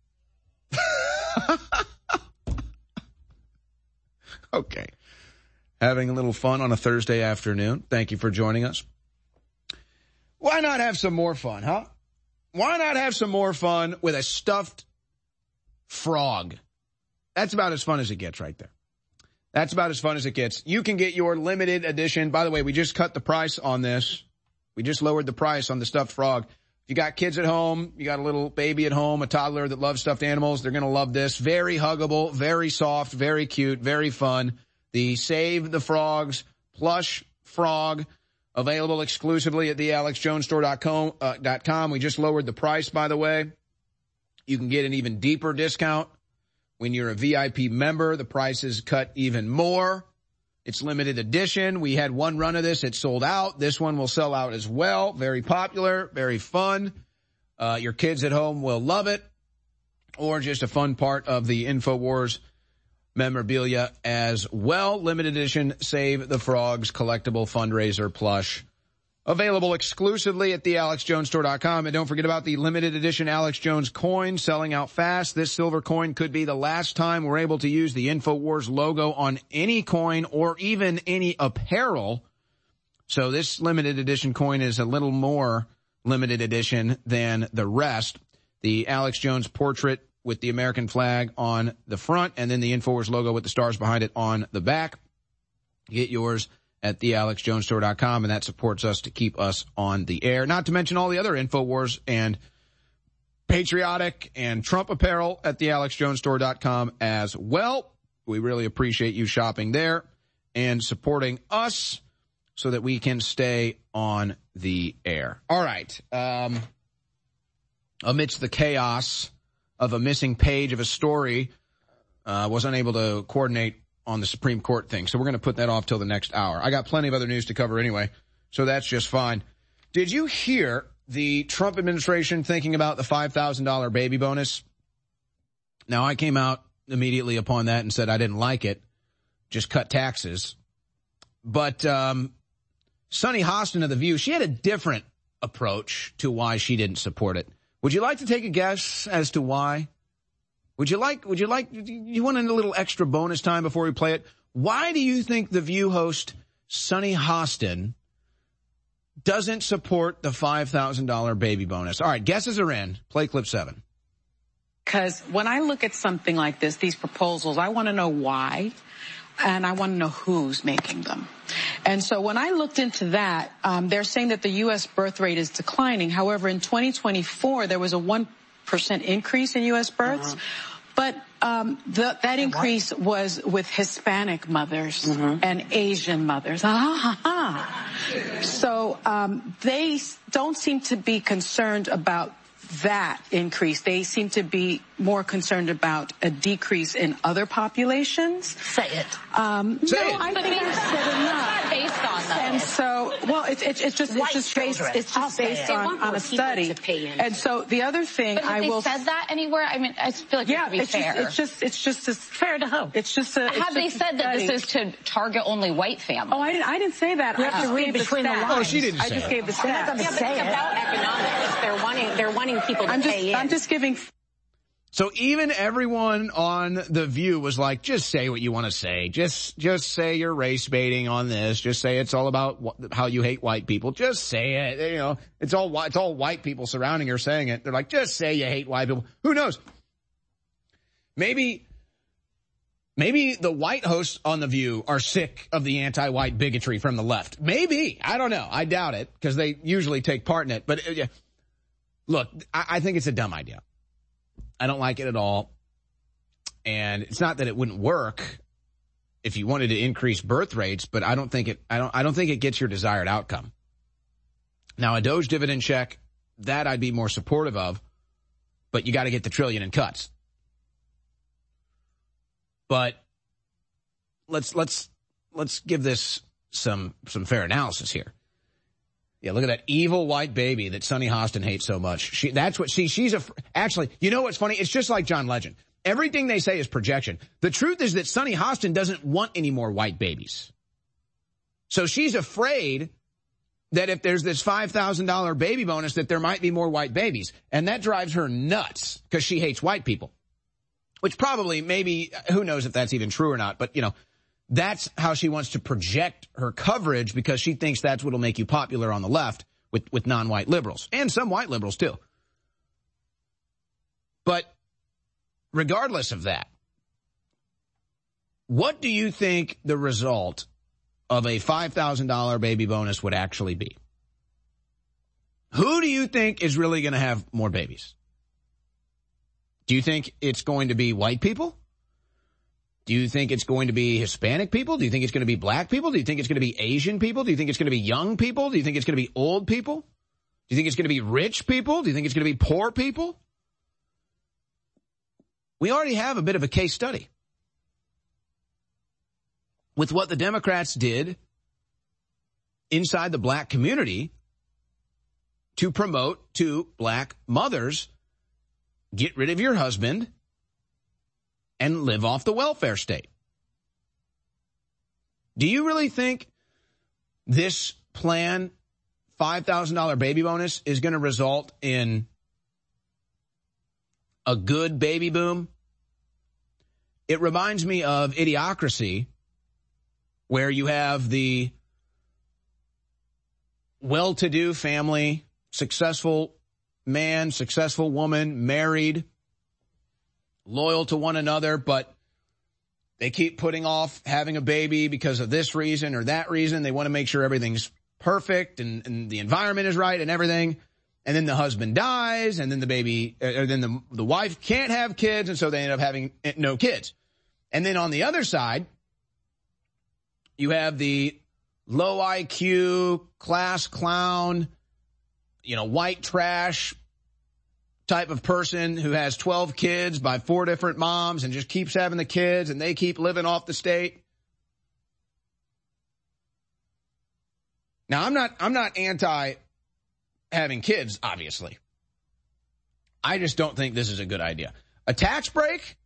Okay. Having a little fun on a Thursday afternoon. Thank you for joining us. Why not have some more fun, huh? why not have some more fun with a stuffed frog? That's about as fun as it gets right there. That's about as fun as it gets. You can get your limited edition. By the way, we just cut the price on this. We just lowered the price on the stuffed frog. If you got kids at home, you got a little baby at home, a toddler that loves stuffed animals, they're going to love this. Very huggable, very soft, very cute, very fun. The Save the Frogs plush frog, available exclusively at thealexjonesstore.com. We just lowered the price, by the way. You can get an even deeper discount. When you're a VIP member, the price is cut even more. It's limited edition. We had one run of this. It sold out. This one will sell out as well. Very popular, very fun. Your kids at home will love it. Or just a fun part of the InfoWars memorabilia as well. Limited edition Save the Frogs collectible fundraiser plush. Available exclusively at thealexjonesstore.com. And don't forget about the limited edition Alex Jones coin selling out fast. This silver coin could be the last time we're able to use the InfoWars logo on any coin or even any apparel. So this limited edition coin is a little more limited edition than the rest. The Alex Jones portrait with the American flag on the front and then the InfoWars logo with the stars behind it on the back. Get yours at thealexjonesstore.com, and that supports us to keep us on the air. Not to mention all the other InfoWars and patriotic and Trump apparel at thealexjonesstore.com as well. We really appreciate you shopping there and supporting us so that we can stay on the air. All right. Amidst the chaos of a missing page of a story, was unable to coordinate on the Supreme Court thing. So we're going to put that off till the next hour. I got plenty of other news to cover anyway, so that's just fine. Did you hear the Trump administration thinking about the $5,000 baby bonus? Now, I came out immediately upon that and said I didn't like it. Just cut taxes. But Sunny Hostin of The View, she had a different approach to why she didn't support it. Would you like to take a guess as to why? You want a little extra bonus time before we play it? Why do you think The View host Sunny Hostin doesn't support the $5,000 baby bonus? All right, guesses are in. Play clip 7. Because when I look at something like this, these proposals, I want to know why, and I want to know who's making them. And so when I looked into that, they're saying that the U.S. birth rate is declining. However, in 2024, there was a 1% increase in U.S. births, but that increase was with Hispanic mothers and Asian mothers. So they don't seem to be concerned about that increase. They seem to be more concerned about a decrease in other populations. Say it. I think I said enough. Based on that. And so, well, it's just based on a study. And so the other thing I will. Have they said that anywhere? I mean, I feel like it to be fair. It's just as fair to who? It's just a. Have they said that this is to target only white families? Oh, I didn't say that. You have to read between the lines. Oh, she didn't say I just gave the stats. Yeah, but it's about economics. They're wanting people to pay in. I'm just giving. So even everyone on The View was like, just say what you want to say. Just say you're race baiting on this. Just say it's all about how you hate white people. Just say it. You know, it's all white people surrounding her saying it. They're like, just say you hate white people. Who knows? Maybe the white hosts on The View are sick of the anti-white bigotry from the left. Maybe. I don't know. I doubt it because they usually take part in it. But look, I think it's a dumb idea. I don't like it at all. And it's not that it wouldn't work if you wanted to increase birth rates, but I don't think it gets your desired outcome. Now, a Doge dividend check, that I'd be more supportive of, but you got to get the trillion in cuts. But let's give this some fair analysis here. Yeah, look at that evil white baby that Sunny Hostin hates so much. Actually, you know what's funny? It's just like John Legend. Everything they say is projection. The truth is that Sunny Hostin doesn't want any more white babies. So she's afraid that if there's this $5,000 baby bonus, that there might be more white babies. And that drives her nuts because she hates white people. Which probably, maybe, who knows if that's even true or not. But, you know, that's how she wants to project her coverage because she thinks that's what'll make you popular on the left with non-white liberals. And some white liberals, too. regardless of that, what do you think the result of a $5,000 baby bonus would actually be? Who do you think is really going to have more babies? Do you think it's going to be white people? Do you think it's going to be Hispanic people? Do you think it's going to be black people? Do you think it's going to be Asian people? Do you think it's going to be young people? Do you think it's going to be old people? Do you think it's going to be rich people? Do you think it's going to be poor people? We already have a bit of a case study with what the Democrats did inside the black community to promote to black mothers, get rid of your husband and live off the welfare state. Do you really think this plan, $5,000 baby bonus, is going to result in a good baby boom? It reminds me of Idiocracy, where you have the well-to-do family, successful man, successful woman, married, loyal to one another, but they keep putting off having a baby because of this reason or that reason. They want to make sure everything's perfect and the environment is right and everything. And then the husband dies, and then the baby, or then the wife can't have kids, and so they end up having no kids. And then on the other side, you have the low IQ, class clown, white trash type of person who has 12 kids by 4 different moms and just keeps having the kids, and they keep living off the state. Now, I'm not anti having kids, obviously. I just don't think this is a good idea. A tax break?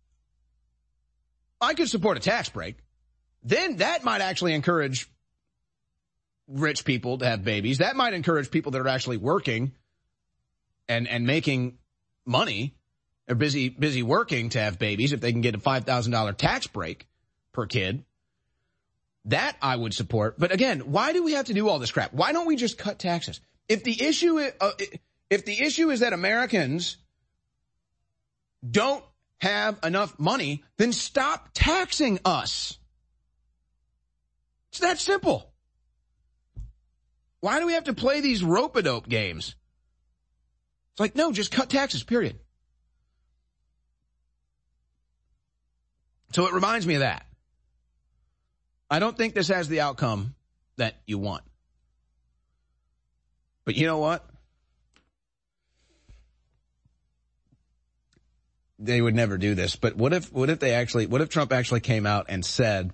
I could support a tax break. Then that might actually encourage rich people to have babies. That might encourage people that are actually working and making money. They're busy working to have babies if they can get a $5,000 tax break per kid. That I would support. But again, why do we have to do all this crap? Why don't we just cut taxes? If the issue is that Americans don't have enough money, then stop taxing us. It's that simple. Why do we have to play these rope-a-dope games? It's like, no, just cut taxes, period. So it reminds me of that. I don't think this has the outcome that you want. But you know what? They would never do this. But what if Trump actually came out and said,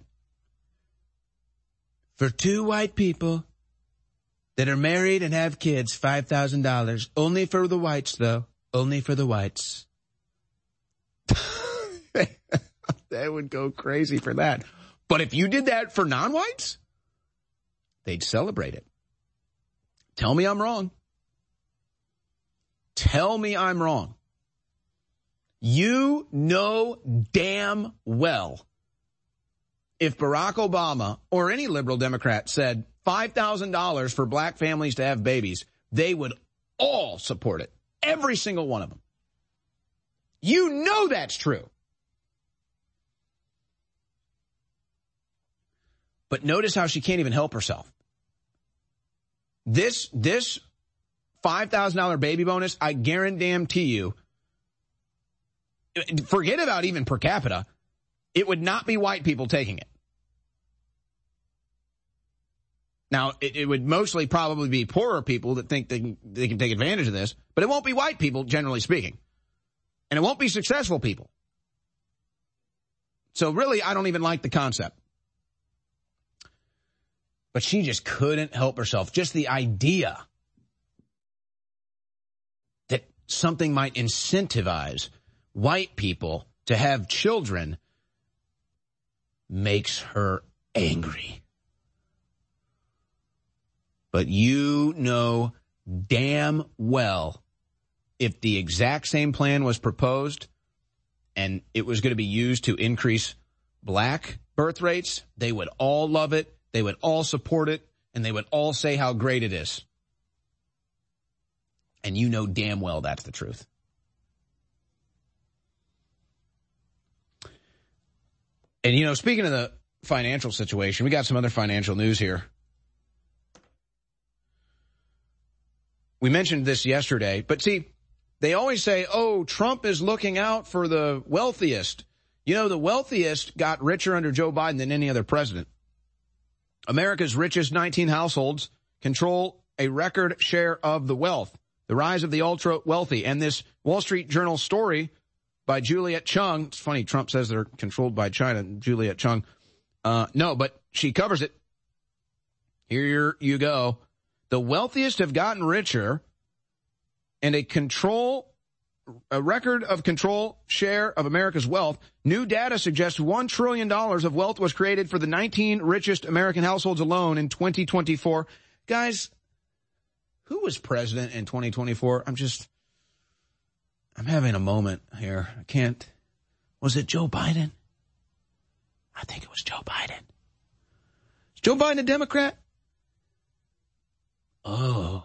for 2 white people that are married and have kids, $5,000. Only for the whites, though. Only for the whites. They would go crazy for that. But if you did that for non-whites, they'd celebrate it. Tell me I'm wrong. Tell me I'm wrong. You know damn well if Barack Obama or any liberal Democrat said $5,000 for black families to have babies, they would all support it. Every single one of them. You know that's true. But notice how she can't even help herself. This $5,000 baby bonus, I guarantee you, forget about even per capita, it would not be white people taking it. Now, it would mostly probably be poorer people that think they can take advantage of this, but it won't be white people, generally speaking. And it won't be successful people. So really, I don't even like the concept. But she just couldn't help herself. Just the idea that something might incentivize white people to have children makes her angry. But you know damn well if the exact same plan was proposed and it was going to be used to increase black birth rates, they would all love it. They would all support it, and they would all say how great it is. And you know damn well that's the truth. And, you know, speaking of the financial situation, we got some other financial news here. We mentioned this yesterday, but see, they always say, oh, Trump is looking out for the wealthiest. You know, the wealthiest got richer under Joe Biden than any other president. America's richest 19 households control a record share of the wealth. The rise of the ultra-wealthy. And this Wall Street Journal story by Juliet Chung. It's funny, Trump says they're controlled by China. Juliet Chung. No, but she covers it. Here you go. The wealthiest have gotten richer, and a record of control share of America's wealth. New data suggests $1 trillion of wealth was created for the 19 richest American households alone in 2024. Guys, who was president in 2024? I'm having a moment here. I can't. Was it Joe Biden? I think it was Joe Biden. Is Joe Biden a Democrat? Oh.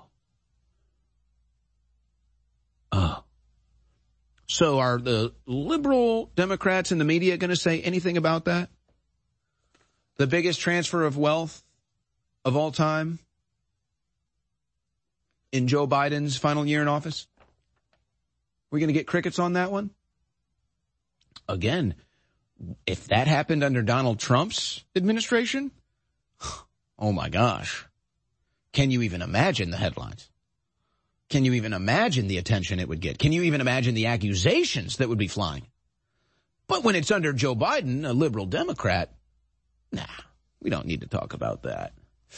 So are the liberal Democrats in the media going to say anything about that? The biggest transfer of wealth of all time in Joe Biden's final year in office? We're going to get crickets on that one? Again, if that happened under Donald Trump's administration, oh my gosh. Can you even imagine the headlines? Can you even imagine the attention it would get? Can you even imagine the accusations that would be flying? But when it's under Joe Biden, a liberal Democrat, we don't need to talk about that.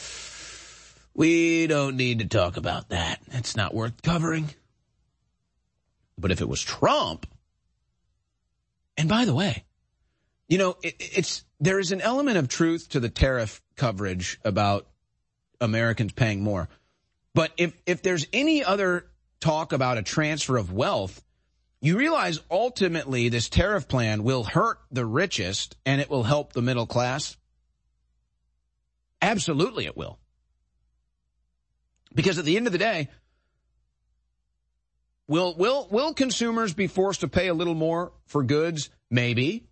We don't need to talk about that. It's not worth covering. But if it was Trump, and by the way, you know, there is an element of truth to the tariff coverage about Americans paying more. But if there's any other talk about a transfer of wealth, you realize ultimately this tariff plan will hurt the richest and it will help the middle class. Absolutely it will. Because at the end of the day, will consumers be forced to pay a little more for goods? Maybe.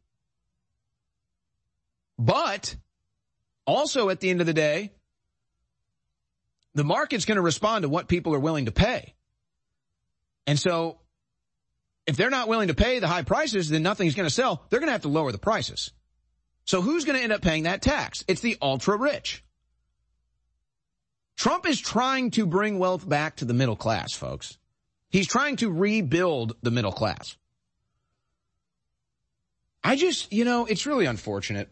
But also at the end of the day, the market's going to respond to what people are willing to pay. And so if they're not willing to pay the high prices, then nothing's going to sell. They're going to have to lower the prices. So who's going to end up paying that tax? It's the ultra rich. Trump is trying to bring wealth back to the middle class, folks. He's trying to rebuild the middle class. It's really unfortunate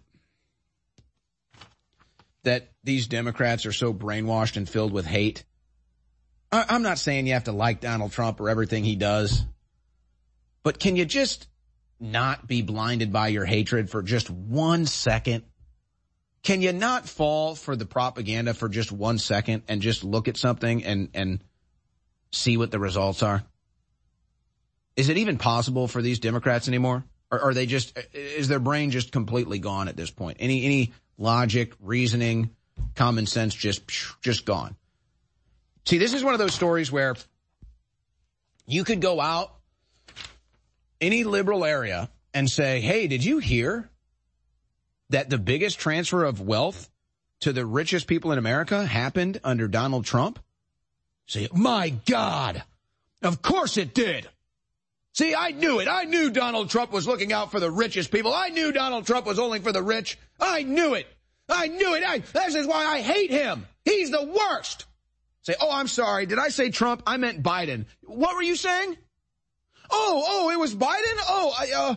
that these Democrats are so brainwashed and filled with hate. I'm not saying you have to like Donald Trump or everything he does, but can you just not be blinded by your hatred for just 1 second? Can you not fall for the propaganda for just 1 second and just look at something and see what the results are? Is it even possible for these Democrats anymore? Or are they is their brain just completely gone at this point? Any logic, reasoning, common sense just gone. See, this is one of those stories where you could go out any liberal area and say, hey, did you hear that the biggest transfer of wealth to the richest people in America happened under Donald Trump? Say, my God, of course it did. See, I knew it. I knew Donald Trump was looking out for the richest people. I knew Donald Trump was only for the rich. I knew it. This is why I hate him. He's the worst. Say, oh, I'm sorry. Did I say Trump? I meant Biden. What were you saying? Oh, it was Biden?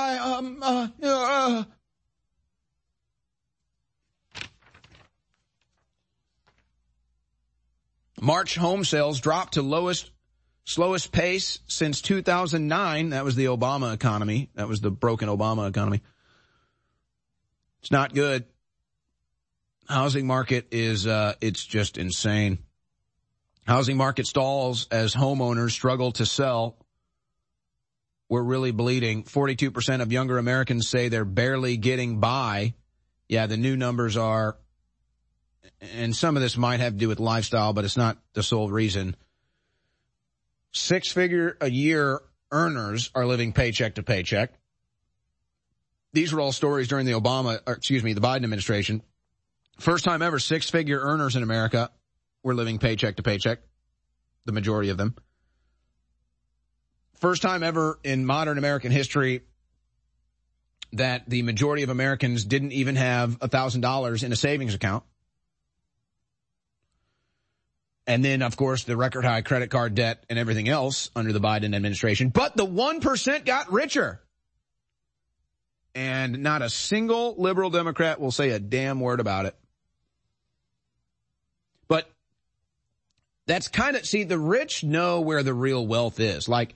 March home sales dropped to slowest pace since 2009. That was the Obama economy. That was the broken Obama economy. It's not good. Housing market is, it's just insane. Housing market stalls as homeowners struggle to sell. We're really bleeding. 42% of younger Americans say they're barely getting by. Yeah, the new numbers are, and some of this might have to do with lifestyle, but it's not the sole reason. 6-figure a year earners are living paycheck to paycheck. These were all stories during the the Biden administration. First time ever, 6-figure earners in America were living paycheck to paycheck, the majority of them. First time ever in modern American history that the majority of Americans didn't even have $1,000 in a savings account. And then, of course, the record high credit card debt and everything else under the Biden administration. But the 1% got richer. And not a single liberal Democrat will say a damn word about it. But that's kind of, see, the rich know where the real wealth is. Like,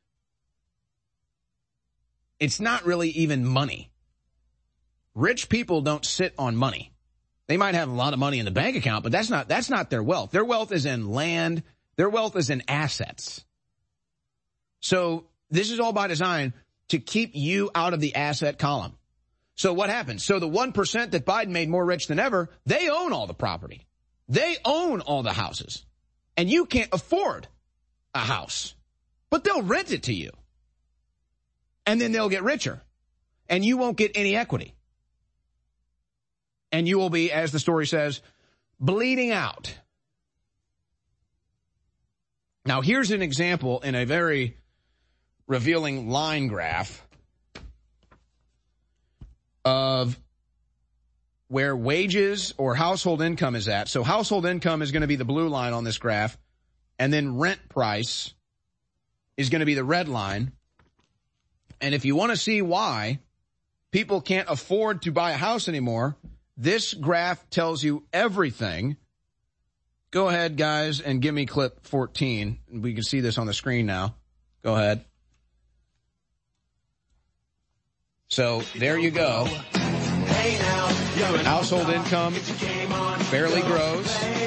it's not really even money. Rich people don't sit on money. They might have a lot of money in the bank account, but that's not their wealth. Their wealth is in land. Their wealth is in assets. So this is all by design to keep you out of the asset column. So what happens? So the 1% that Biden made more rich than ever, they own all the property. They own all the houses. And you can't afford a house. But they'll rent it to you. And then they'll get richer. And you won't get any equity. And you will be, as the story says, bleeding out. Now, here's an example in a very revealing line graph of where wages or household income is at. So household income is going to be the blue line on this graph, and then rent price is going to be the red line. And if you want to see why people can't afford to buy a house anymore, this graph tells you everything. Go ahead, guys, and give me clip 14. We can see this on the screen now. Go ahead. So there you go. Household income barely grows.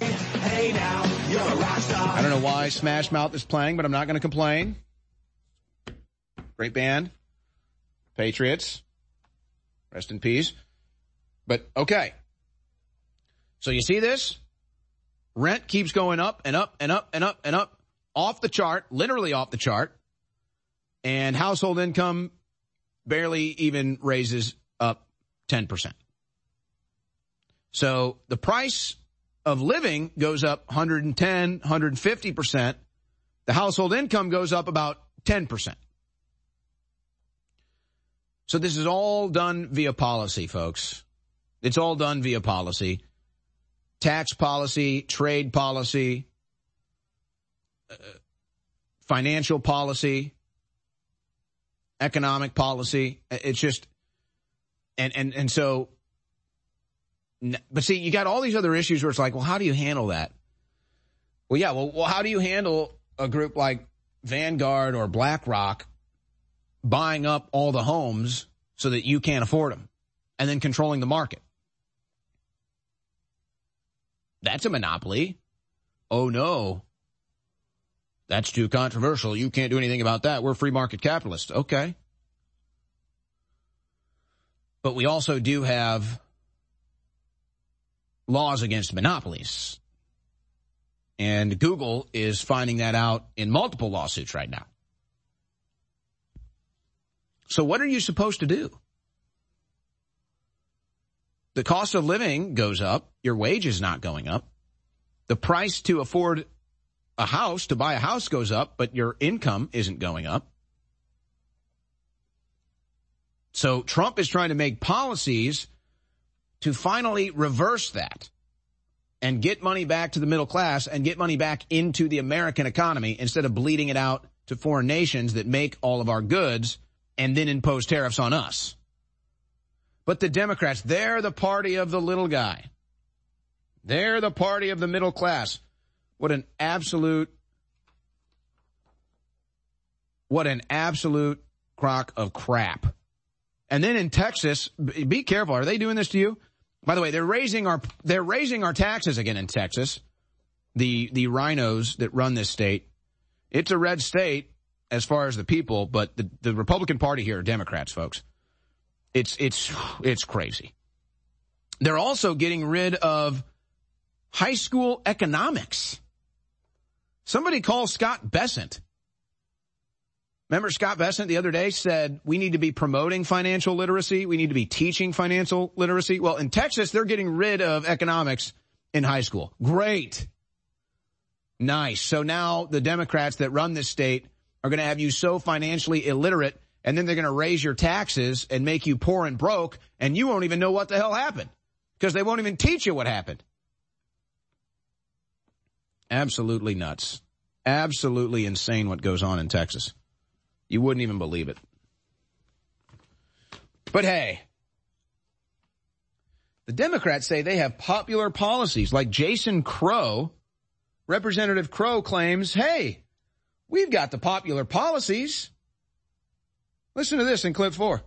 I don't know why Smash Mouth is playing, but I'm not going to complain. Great band. Patriots. Rest in peace. But, okay. So you see this? Rent keeps going up and up and up and up and up. Off the chart, literally off the chart. And household income barely even raises up 10%. So the price of living goes up 110, 150%. The household income goes up about 10%. So this is all done via policy, folks. It's all done via policy. Tax policy, trade policy, financial policy, economic policy. It's just, and so, but see, you got all these other issues where it's like, well, how do you handle that? Well, yeah, well, how do you handle a group like Vanguard or BlackRock buying up all the homes so that you can't afford them and then controlling the market? That's a monopoly. Oh, no. That's too controversial. You can't do anything about that. We're free market capitalists. Okay. But we also do have laws against monopolies. And Google is finding that out in multiple lawsuits right now. So what are you supposed to do? The cost of living goes up. Your wage is not going up. The price to afford a house, to buy a house, goes up, but your income isn't going up. So Trump is trying to make policies to finally reverse that and get money back to the middle class and get money back into the American economy instead of bleeding it out to foreign nations that make all of our goods and then impose tariffs on us. But the Democrats, they're the party of the little guy. They're the party of the middle class. What an absolute crock of crap. And then in Texas, be careful. Are they doing this to you? By the way, they're raising our taxes again in Texas. The rhinos that run this state. It's a red state as far as the people, but the Republican Party here are Democrats, folks. It's crazy. They're also getting rid of high school economics. Somebody call Scott Bessent. Remember Scott Bessent the other day said we need to be promoting financial literacy. We need to be teaching financial literacy. Well, in Texas, they're getting rid of economics in high school. Great. Nice. So now the Democrats that run this state are going to have you so financially illiterate, and then they're going to raise your taxes and make you poor and broke, and you won't even know what the hell happened because they won't even teach you what happened. Absolutely nuts. Absolutely insane what goes on in Texas. You wouldn't even believe it. But hey, the Democrats say they have popular policies like Jason Crow. Representative Crow claims, hey, we've got the popular policies. Listen to this in clip 4.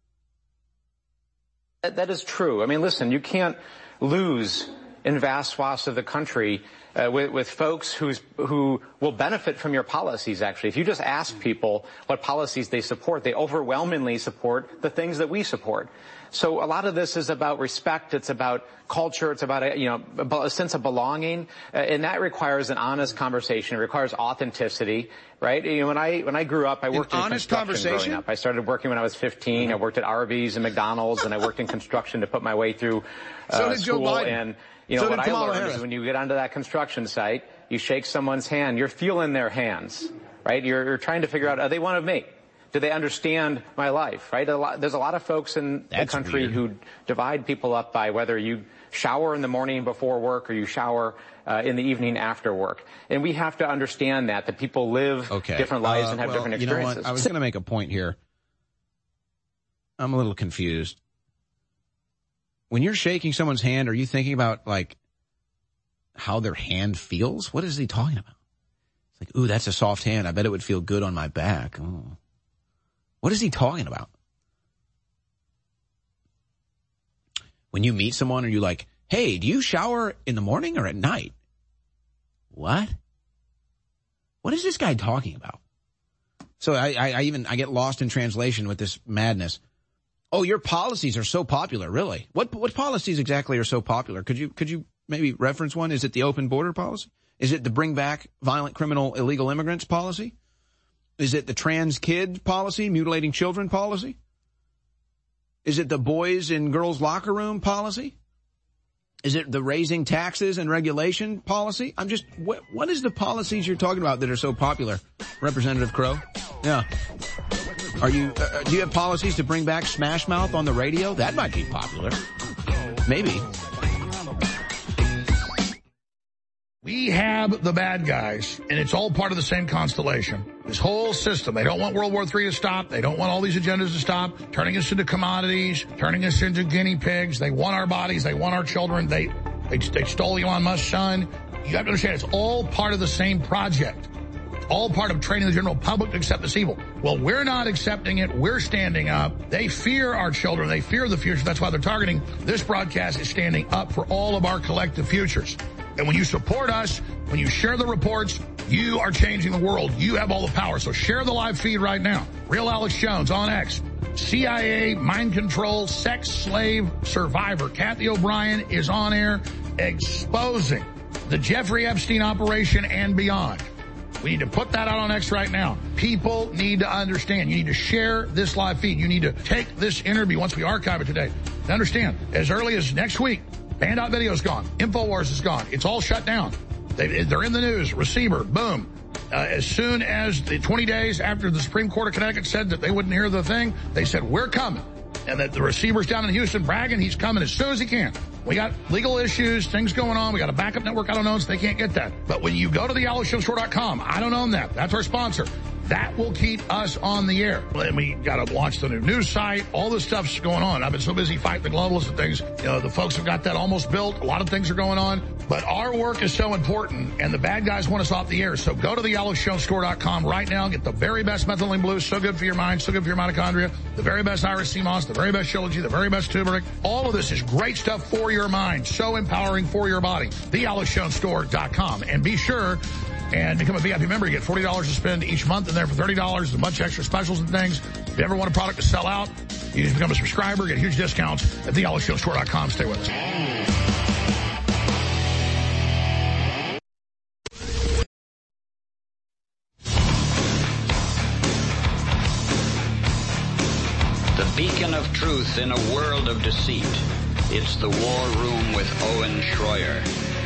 That is true. I mean, listen, you can't lose in vast swaths of the country with folks who will benefit from your policies, actually. If you just ask people what policies they support, they overwhelmingly support the things that we support. So a lot of this is about respect. It's about culture. It's about a sense of belonging, and that requires an honest conversation. It requires authenticity, right? When I grew up, I worked in construction growing up. I started working when I was 15. I worked at Arby's and McDonald's, and I worked in construction to put my way through school. And what I learned is when you get onto that construction site, you shake someone's hand. You're feeling their hands, right? You're trying to figure out, are they one of me? Do they understand my life, right? There's a lot of folks in the country who divide people up by whether you shower in the morning before work or you shower in the evening after work. And we have to understand that people live different lives and have different experiences. You know what? I was going to make a point here. I'm a little confused. When you're shaking someone's hand, are you thinking about, like, how their hand feels? What is he talking about? It's like, ooh, that's a soft hand. I bet it would feel good on my back. Ooh. What is he talking about? When you meet someone, are you like, hey, do you shower in the morning or at night? What? What is this guy talking about? So I get lost in translation with this madness. Oh, your policies are so popular, really? What policies exactly are so popular? Could you maybe reference one? Is it the open border policy? Is it the bring back violent criminal illegal immigrants policy? Is it the trans kid policy, mutilating children policy? Is it the boys in girls' locker room policy? Is it the raising taxes and regulation policy? What is the policies you're talking about that are so popular, Representative Crow? Yeah. Do you have policies to bring back Smash Mouth on the radio? That might be popular. Maybe. We have the bad guys, and it's all part of the same constellation. This whole system, they don't want World War III to stop. They don't want all these agendas to stop, turning us into commodities, turning us into guinea pigs. They want our bodies. They want our children. They stole Elon Musk's son. You have to understand, it's all part of the same project. All part of training the general public to accept this evil. Well, we're not accepting it. We're standing up. They fear our children. They fear the future. That's why they're targeting. This broadcast is standing up for all of our collective futures. And when you support us, when you share the reports, you are changing the world. You have all the power. So share the live feed right now. Real Alex Jones on X. CIA, mind control, sex slave survivor. Kathy O'Brien is on air exposing the Jeffrey Epstein operation and beyond. We need to put that out on X right now. People need to understand. You need to share this live feed. You need to take this interview once we archive it today. To understand, as early as next week, Band.out Video is gone. InfoWars is gone. It's all shut down. They're in the news. Receiver, boom. As soon as the 20 days after the Supreme Court of Connecticut said that they wouldn't hear the thing, they said, we're coming. And that the receiver's down in Houston bragging he's coming as soon as he can. We got legal issues, things going on. We got a backup network I don't own, so they can't get that. But when you go to thealexshowstore.com, I don't own that. That's our sponsor. That will keep us on the air. And we got to launch the new news site. All this stuff's going on. I've been so busy fighting the globalists and things. The folks have got that almost built. A lot of things are going on. But our work is so important, and the bad guys want us off the air. So go to thealexshowstore.com right now. Get the very best methylene blue. So good for your mind. So good for your mitochondria. The very best Iris sea moss. The very best Shilajit. The very best turmeric. All of this is great stuff for your mind. So empowering for your body. Thealexshowstore.com. And be sure and become a VIP member. You get $40 to spend each month in there for $30. A bunch of extra specials and things. If you ever want a product to sell out, you just become a subscriber, get huge discounts at thealexshowstore.com. Stay with us. The beacon of truth in a world of deceit. It's the War Room with Owen Schroyer.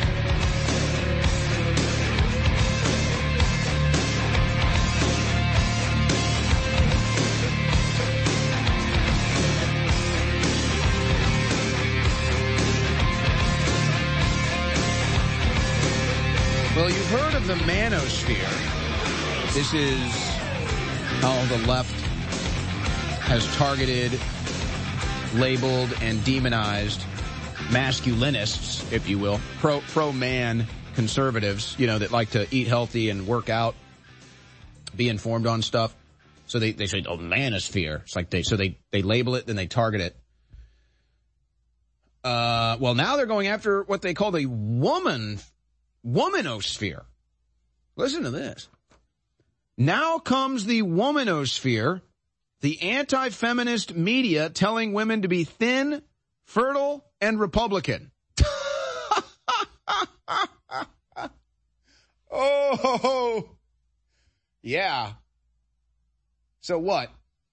Well, you've heard of the manosphere. This is how the left has targeted, labeled, and demonized masculinists, if you will, pro-man conservatives, you know, that like to eat healthy and work out, be informed on stuff. So they say, oh, manosphere. It's like they label it, then they target it. Well, now they're going after what they call the womanosphere. Listen to this. Now comes the womanosphere, the anti-feminist media telling women to be thin, fertile, and Republican. Oh, yeah. So what?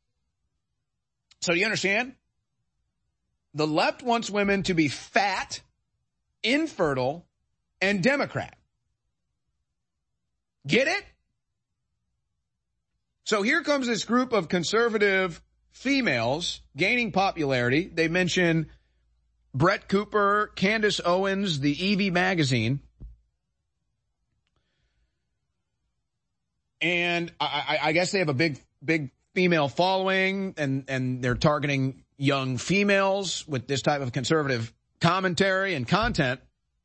So do you understand? The left wants women to be fat, infertile, and Democrat. Get it? So here comes this group of conservative females gaining popularity. They mention Brett Cooper, Candace Owens, the Evie magazine. And I guess they have a big female following, and they're targeting young females with this type of conservative commentary and content.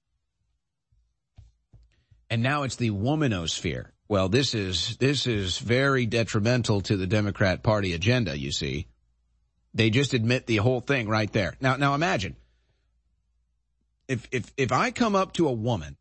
And now it's the womanosphere. Well, this is very detrimental to the Democrat Party agenda, you see. They just admit the whole thing right there. Now imagine if I come up to a woman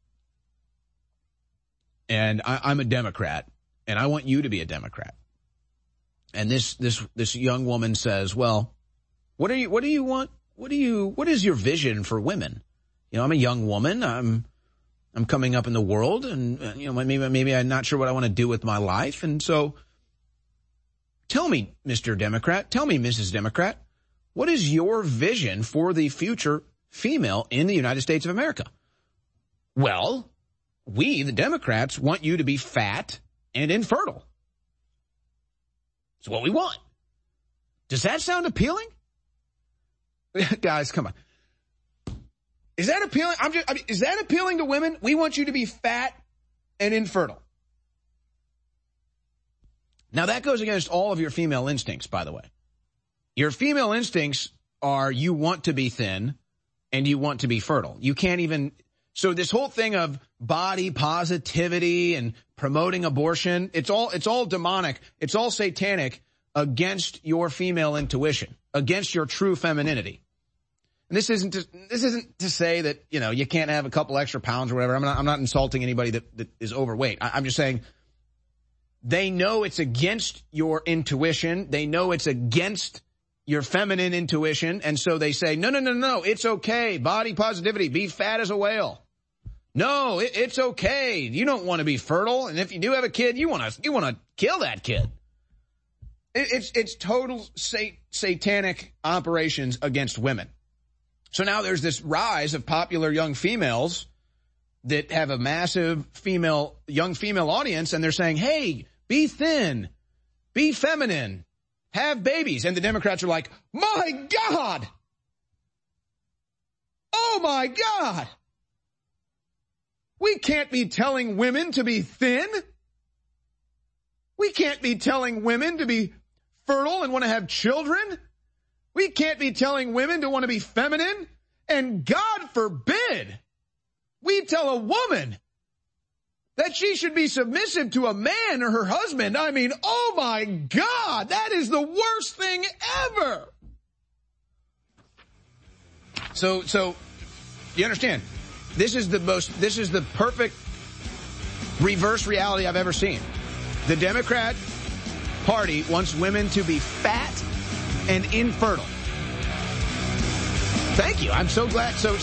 and I'm a Democrat and I want you to be a Democrat. And this young woman says, "Well, what do you want? What is your vision for women? You know, I'm a young woman. I'm coming up in the world, and you know, maybe I'm not sure what I want to do with my life. And so tell me, Mr. Democrat, tell me, Mrs. Democrat, what is your vision for the future female in the United States of America?" Well, we, the Democrats, want you to be fat and infertile. It's what we want. Does that sound appealing? Guys, come on. Is that appealing? Is that appealing to women? We want you to be fat and infertile. Now that goes against all of your female instincts, by the way. Your female instincts are you want to be thin and you want to be fertile. You can't even, so this whole thing of body positivity and promoting abortion, it's all demonic. It's all satanic against your female intuition, against your true femininity. And this isn't to say that, you know, you can't have a couple extra pounds or whatever. I'm not insulting anybody that is overweight. I'm just saying they know it's against your intuition. They know it's against your feminine intuition. And so they say, no, it's okay. Body positivity, be fat as a whale. No, it's okay. You don't want to be fertile. And if you do have a kid, you want to kill that kid. It's total satanic operations against women. So now there's this rise of popular young females that have a massive young female audience, and they're saying, hey, be thin, be feminine, have babies. And the Democrats are like, my God! Oh my God! We can't be telling women to be thin. We can't be telling women to be fertile and want to have children. We can't be telling women to want to be feminine. And God forbid we tell a woman that she should be submissive to a man or her husband. I mean, oh my God, that is the worst thing ever. So you understand? This is the perfect reverse reality I've ever seen. The Democrat Party wants women to be fat and infertile. Thank you. I'm so glad. So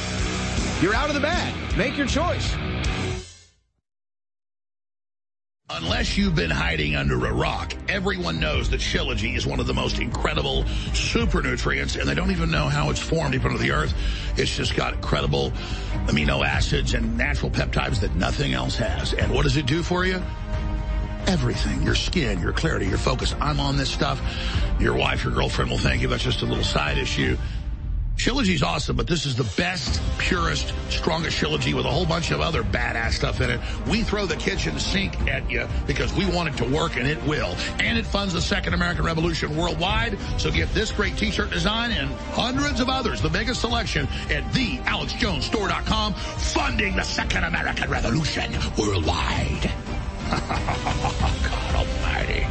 you're out of the bag. Make your choice. Unless you've been hiding under a rock, everyone knows that Shilajit is one of the most incredible super nutrients, and they don't even know how it's formed deep under the earth. It's just got incredible amino acids and natural peptides that nothing else has. And what does it do for you? Everything. Your skin, your clarity, your focus. I'm on this stuff. Your wife, your girlfriend will thank you. That's just a little side issue. Shilajit's awesome, but this is the best, purest, strongest Shilajit with a whole bunch of other badass stuff in it. We throw the kitchen sink at you because we want it to work, and it will. And it funds the Second American Revolution worldwide. So get this great t-shirt design and hundreds of others, the biggest selection, at thealexjonesstore.com, funding the Second American Revolution worldwide. God almighty.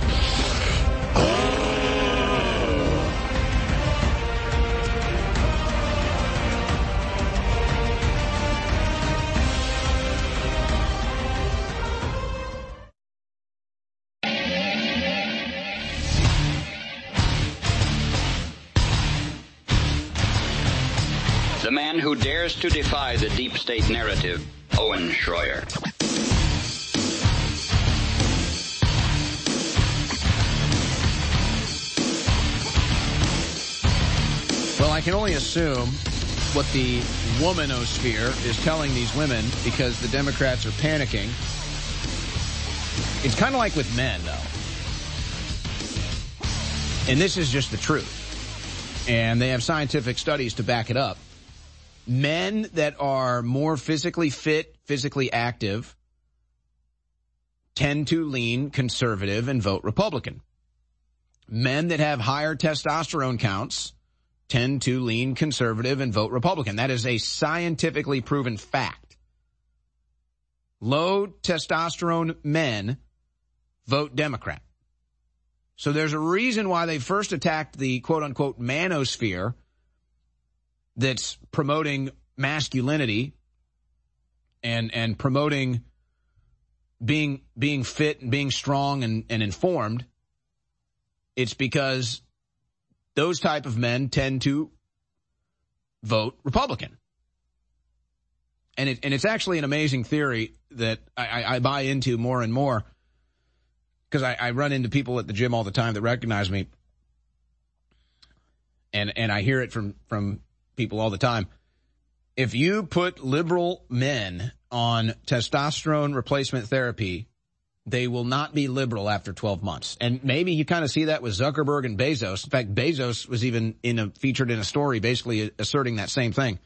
The man who dares to defy the deep state narrative, Owen Schroyer. Well, I can only assume what the womanosphere is telling these women because the Democrats are panicking. It's kind of like with men, though. And this is just the truth. And they have scientific studies to back it up. Men that are more physically fit, physically active, tend to lean conservative and vote Republican. Men that have higher testosterone counts tend to lean conservative and vote Republican. That is a scientifically proven fact. Low testosterone men vote Democrat. So there's a reason why they first attacked the quote-unquote manosphere that's promoting masculinity and promoting being fit and being strong and informed. It's because those type of men tend to vote Republican. And it's actually an amazing theory that I buy into more and more because I run into people at the gym all the time that recognize me. And I hear it from people all the time. If you put liberal men on testosterone replacement therapy, they will not be liberal after 12 months. And maybe you kind of see that with Zuckerberg and Bezos. In fact, Bezos was even featured in a story basically asserting that same thing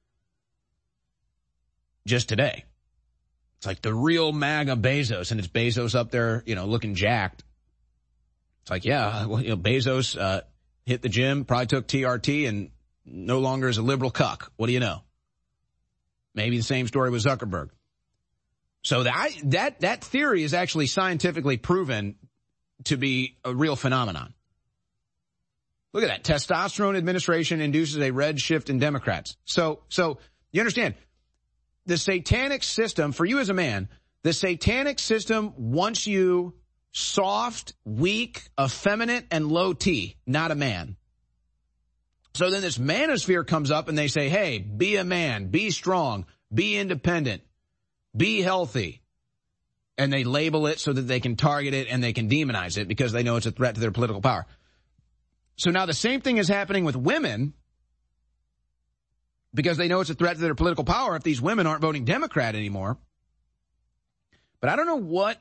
just today. It's like the real MAGA Bezos, and it's Bezos up there, looking jacked. It's like, yeah, well, Bezos hit the gym, probably took TRT, and no longer is a liberal cuck. What do you know? Maybe the same story with Zuckerberg. So that theory is actually scientifically proven to be a real phenomenon. Look at that. Testosterone administration induces a red shift in Democrats. So you understand, the satanic system, for you as a man, the satanic system wants you soft, weak, effeminate, and low T, not a man. So then this manosphere comes up and they say, hey, be a man, be strong, be independent, be healthy. And they label it so that they can target it and they can demonize it because they know it's a threat to their political power. So now the same thing is happening with women because they know it's a threat to their political power if these women aren't voting Democrat anymore. But I don't know what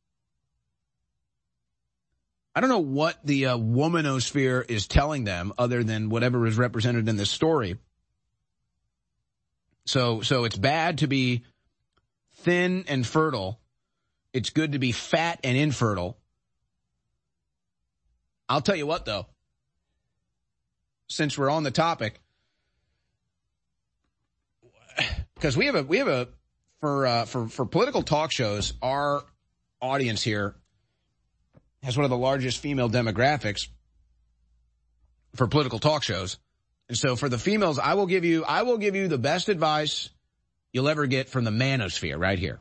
the womanosphere is telling them other than whatever is represented in this story. So it's bad to be thin and fertile. It's good to be fat and infertile. I'll tell you what, though, since we're on the topic, because we have a for political talk shows, our audience here has one of the largest female demographics for political talk shows. And so for the females, I will give you the best advice you'll ever get from the manosphere right here.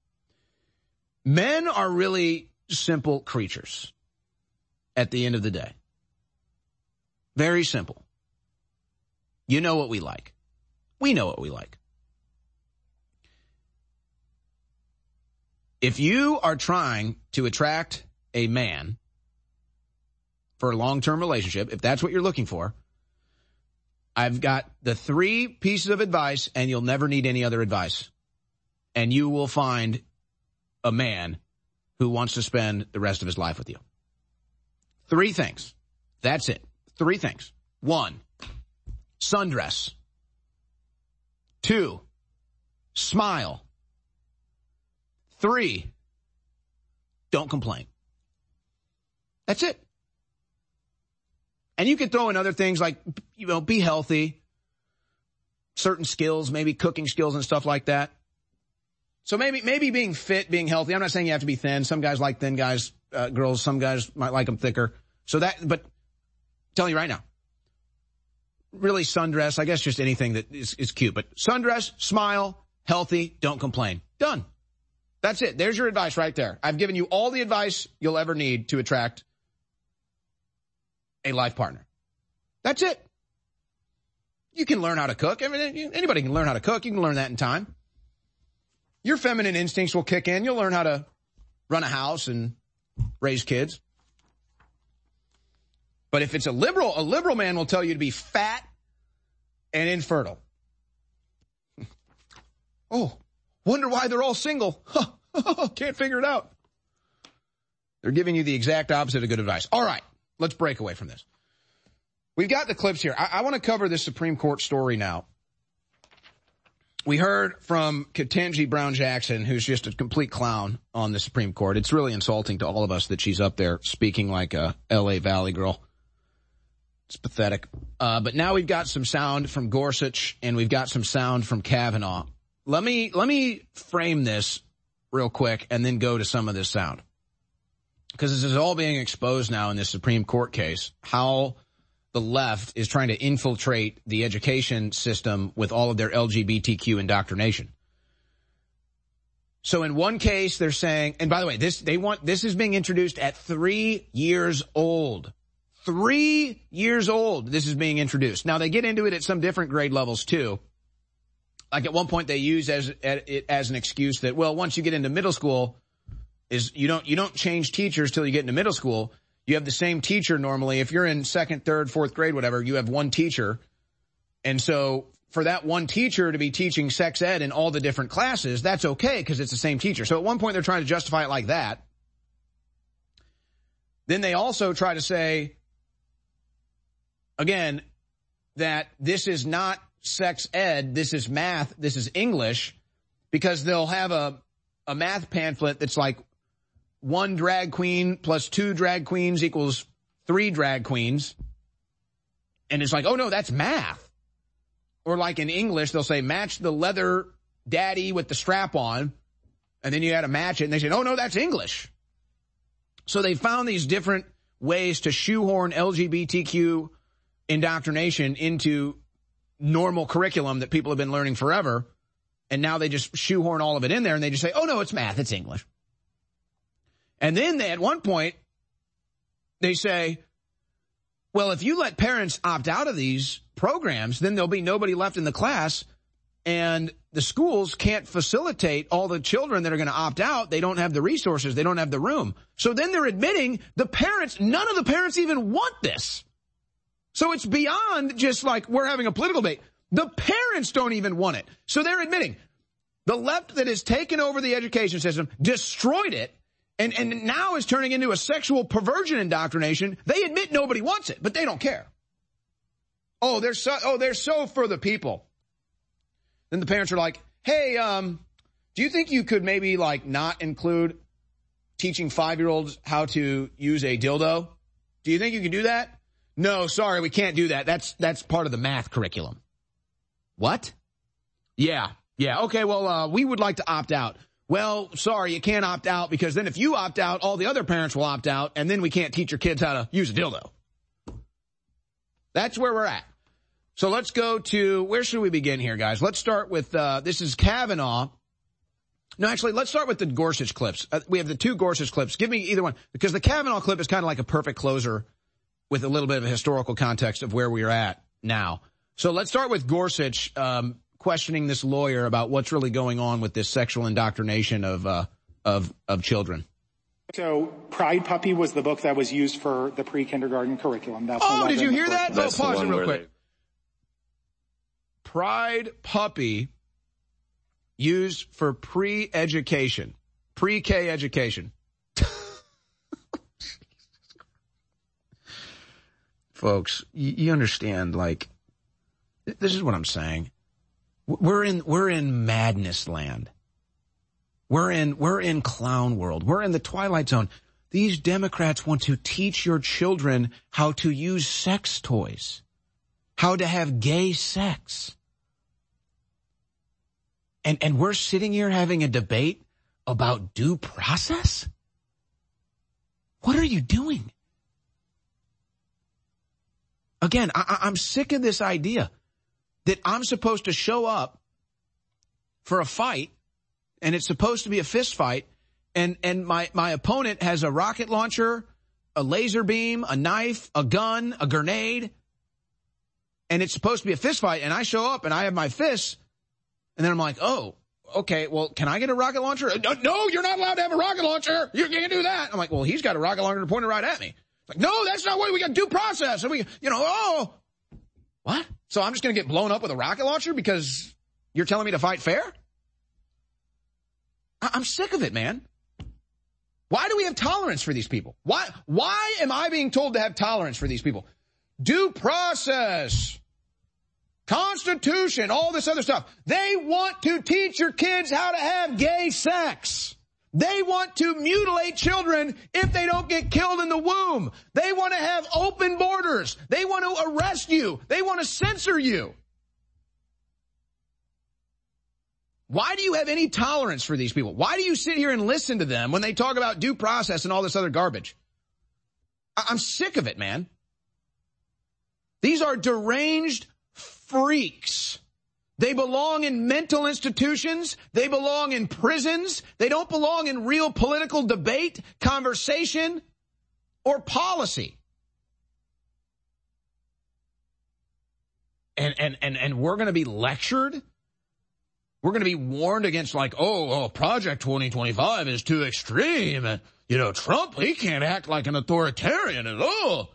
Men are really simple creatures at the end of the day. Very simple. You know what we like. We know what we like. If you are trying to attract a man for a long-term relationship, if that's what you're looking for, I've got the 3 pieces of advice, and you'll never need any other advice. And you will find a man who wants to spend the rest of his life with you. 3 things. That's it. 3 things. 1, sundress. 2, smile. 3, don't complain. That's it. And you can throw in other things like, be healthy, certain skills, maybe cooking skills and stuff like that. So maybe being fit, being healthy. I'm not saying you have to be thin. Some guys like thin guys, girls. Some guys might like them thicker. But I'm telling you right now, really sundress, I guess just anything that is cute. But sundress, smile, healthy, don't complain. Done. That's it. There's your advice right there. I've given you all the advice you'll ever need to attract a life partner. That's it. You can learn how to cook. Anybody can learn how to cook. You can learn that in time. Your feminine instincts will kick in. You'll learn how to run a house and raise kids. But if it's a liberal man will tell you to be fat and infertile. Oh, wonder why they're all single. Can't figure it out. They're giving you the exact opposite of good advice. All right, let's break away from this. We've got the clips here. I want to cover this Supreme Court story now. We heard from Ketanji Brown Jackson, who's just a complete clown on the Supreme Court. It's really insulting to all of us that she's up there speaking like a L.A. Valley girl. It's pathetic. But now we've got some sound from Gorsuch, and we've got some sound from Kavanaugh. Let me frame this real quick and then go to some of this sound. Because this is all being exposed now in this Supreme Court case, how the left is trying to infiltrate the education system with all of their LGBTQ indoctrination. So in one case, they're saying, and by the way, this is being introduced at 3 years old. 3 years old, this is being introduced. Now, they get into it at some different grade levels, too. Like at one point, they use it as an excuse that, well, once you get into middle school, you don't change teachers till you get into middle school. You have the same teacher normally. If you're in 2nd, 3rd, 4th grade, whatever, you have one teacher. And so for that one teacher to be teaching sex ed in all the different classes, that's okay because it's the same teacher. So at one point, they're trying to justify it like that. Then they also try to say, again, that this is not sex ed, this is math, this is English, because they'll have a math pamphlet that's like 1 drag queen plus 2 drag queens equals 3 drag queens. And it's like, oh no, that's math. Or like in English, they'll say match the leather daddy with the strap on. And then you got to match it. And they say, oh no, that's English. So they found these different ways to shoehorn LGBTQ indoctrination into normal curriculum that people have been learning forever. And now they just shoehorn all of it in there and they just say, oh no, it's math, it's English. And then at one point, they say, well, if you let parents opt out of these programs, then there'll be nobody left in the class and the schools can't facilitate all the children that are going to opt out. They don't have the resources. They don't have the room. So then they're admitting none of the parents even want this. So it's beyond just like we're having a political debate. The parents don't even want it. So they're admitting the left that has taken over the education system, destroyed it, and now is turning into a sexual perversion indoctrination. They admit nobody wants it, but they don't care. They're so for the people. Then the parents are like, hey, do you think you could maybe like not include teaching 5-year-olds how to use a dildo? Do you think you can do that? No, sorry, we can't do that. That's part of the math curriculum. What? Yeah. Okay, well, we would like to opt out. Well, sorry, you can't opt out because then if you opt out, all the other parents will opt out, and then we can't teach your kids how to use a dildo. That's where we're at. So let's go to, where should we begin here, guys? Let's start with, this is Kavanaugh. No, actually, let's start with the Gorsuch clips. We have the 2 Gorsuch clips. Give me either one, because the Kavanaugh clip is kind of like a perfect closer with a little bit of a historical context of where we are at now. So let's start with Gorsuch questioning this lawyer about what's really going on with this sexual indoctrination of of children. So Pride Puppy was the book that was used for the pre-kindergarten curriculum. That's did you hear that? That's pause it real quick. Pride Puppy used for pre-education, pre-K education. Folks, you understand, like, this is what I'm saying. We're in madness land. We're in clown world. We're in the Twilight Zone. These Democrats want to teach your children how to use sex toys, how to have gay sex. And we're sitting here having a debate about due process? What are you doing? Again, I'm sick of this idea that I'm supposed to show up for a fight, and it's supposed to be a fist fight, and my opponent has a rocket launcher, a laser beam, a knife, a gun, a grenade, and it's supposed to be a fist fight, and I show up and I have my fists, and then I'm like, oh, okay, well, can I get a rocket launcher? No, you're not allowed to have a rocket launcher. You can't do that. I'm like, well, he's got a rocket launcher pointed right at me. Like, no, that's not what we got due process. And what? So I'm just going to get blown up with a rocket launcher because you're telling me to fight fair? I'm sick of it, man. Why do we have tolerance for these people? Why am I being told to have tolerance for these people? Due process, Constitution, all this other stuff. They want to teach your kids how to have gay sex. They want to mutilate children if they don't get killed in the womb. They want to have open borders. They want to arrest you. They want to censor you. Why do you have any tolerance for these people? Why do you sit here and listen to them when they talk about due process and all this other garbage? I'm sick of it, man. These are deranged freaks. They belong in mental institutions. They belong in prisons. They don't belong in real political debate, conversation, or policy. And we're going to be lectured. We're going to be warned against, like, Project 2025 is too extreme. And, Trump, he can't act like an authoritarian. And,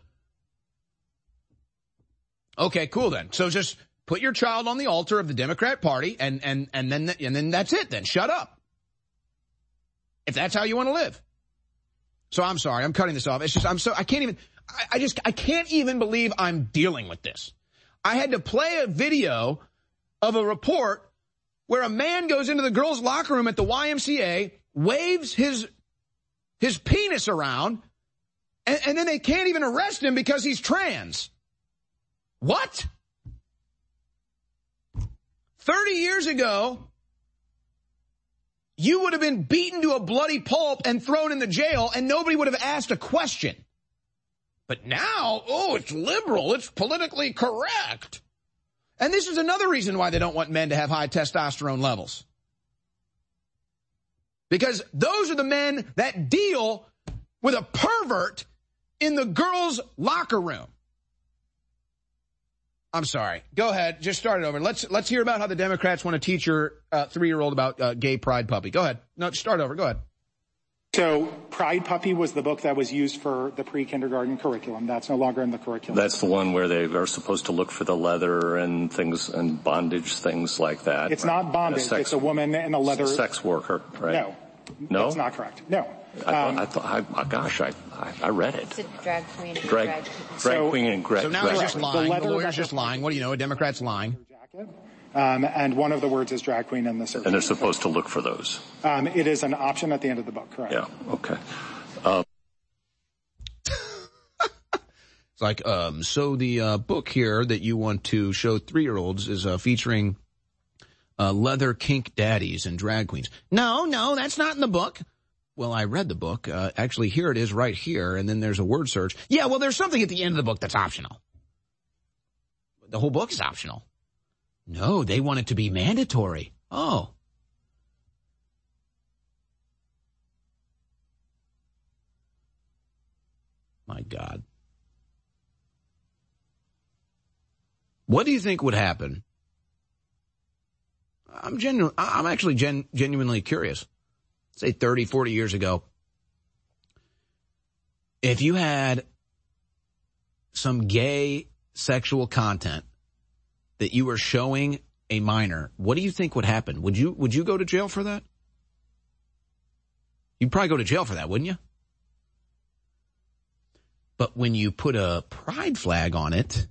Okay, cool then. So just put your child on the altar of the Democrat Party, and then that's it. Then shut up. If that's how you want to live. So I'm sorry, I'm cutting this off. It's just I can't even believe I'm dealing with this. I had to play a video of a report where a man goes into the girls' locker room at the YMCA, waves his penis around, and then they can't even arrest him because he's trans. What? 30 years ago, you would have been beaten to a bloody pulp and thrown in the jail, and nobody would have asked a question. But now, it's liberal, it's politically correct. And this is another reason why they don't want men to have high testosterone levels. Because those are the men that deal with a pervert in the girls' locker room. I'm sorry. Go ahead. Just start it over. Let's hear about how the Democrats want to teach your 3-year-old about gay Pride Puppy. Go ahead. No, start over. Go ahead. So Pride Puppy was the book that was used for the pre-kindergarten curriculum. That's no longer in the curriculum. That's the one where they are supposed to look for the leather and things and bondage, things like that. It's not bondage. It's a woman in a leather. Sex worker, right? No. That's not correct. No. I read it. It's a drag queen. Drag queen and drag. So now he's just lying. The lawyer's just lying. What do you know? A Democrat's lying. And one of the words is drag queen in the search. And they're supposed to look for those. It is an option at the end of the book, correct? Yeah, okay. It's like, so the book here that you want to show 3-year-olds is featuring leather kink daddies and drag queens. No, that's not in the book. Well, I read the book. Actually, here it is right here, and then there's a word search. Yeah, well, there's something at the end of the book that's optional. The whole book is optional. No, they want it to be mandatory. Oh. My God. What do you think would happen? I'm actually genuinely curious. say 30, 40 years ago, if you had some gay sexual content that you were showing a minor, what do you think would happen? Would you go to jail for that? You'd probably go to jail for that, wouldn't you? But when you put a pride flag on it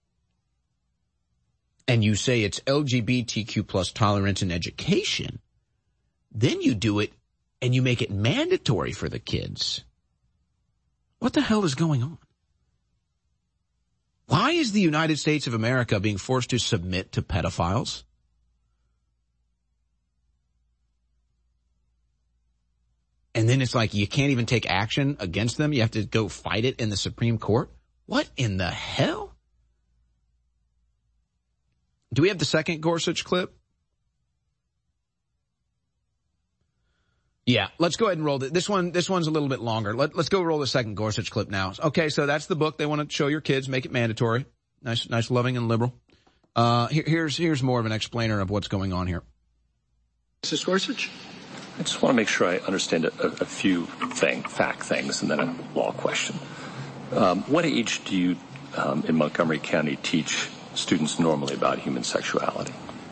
and you say it's LGBTQ plus tolerance in education, then you do it and you make it mandatory for the kids. What the hell is going on? Why is the United States of America being forced to submit to pedophiles? And then it's like you can't even take action against them. You have to go fight it in the Supreme Court. What in the hell? Do we have the second Gorsuch clip? Yeah, let's go ahead and roll it. This one's a little bit longer. Let's go roll the second Gorsuch clip now. Okay, so that's the book they want to show your kids, make it mandatory. Nice, loving and liberal. Here's more of an explainer of what's going on here. Mrs. Gorsuch? I just want to make sure I understand a few fact things and then a law question. What age do you, in Montgomery County, teach students normally about human sexuality?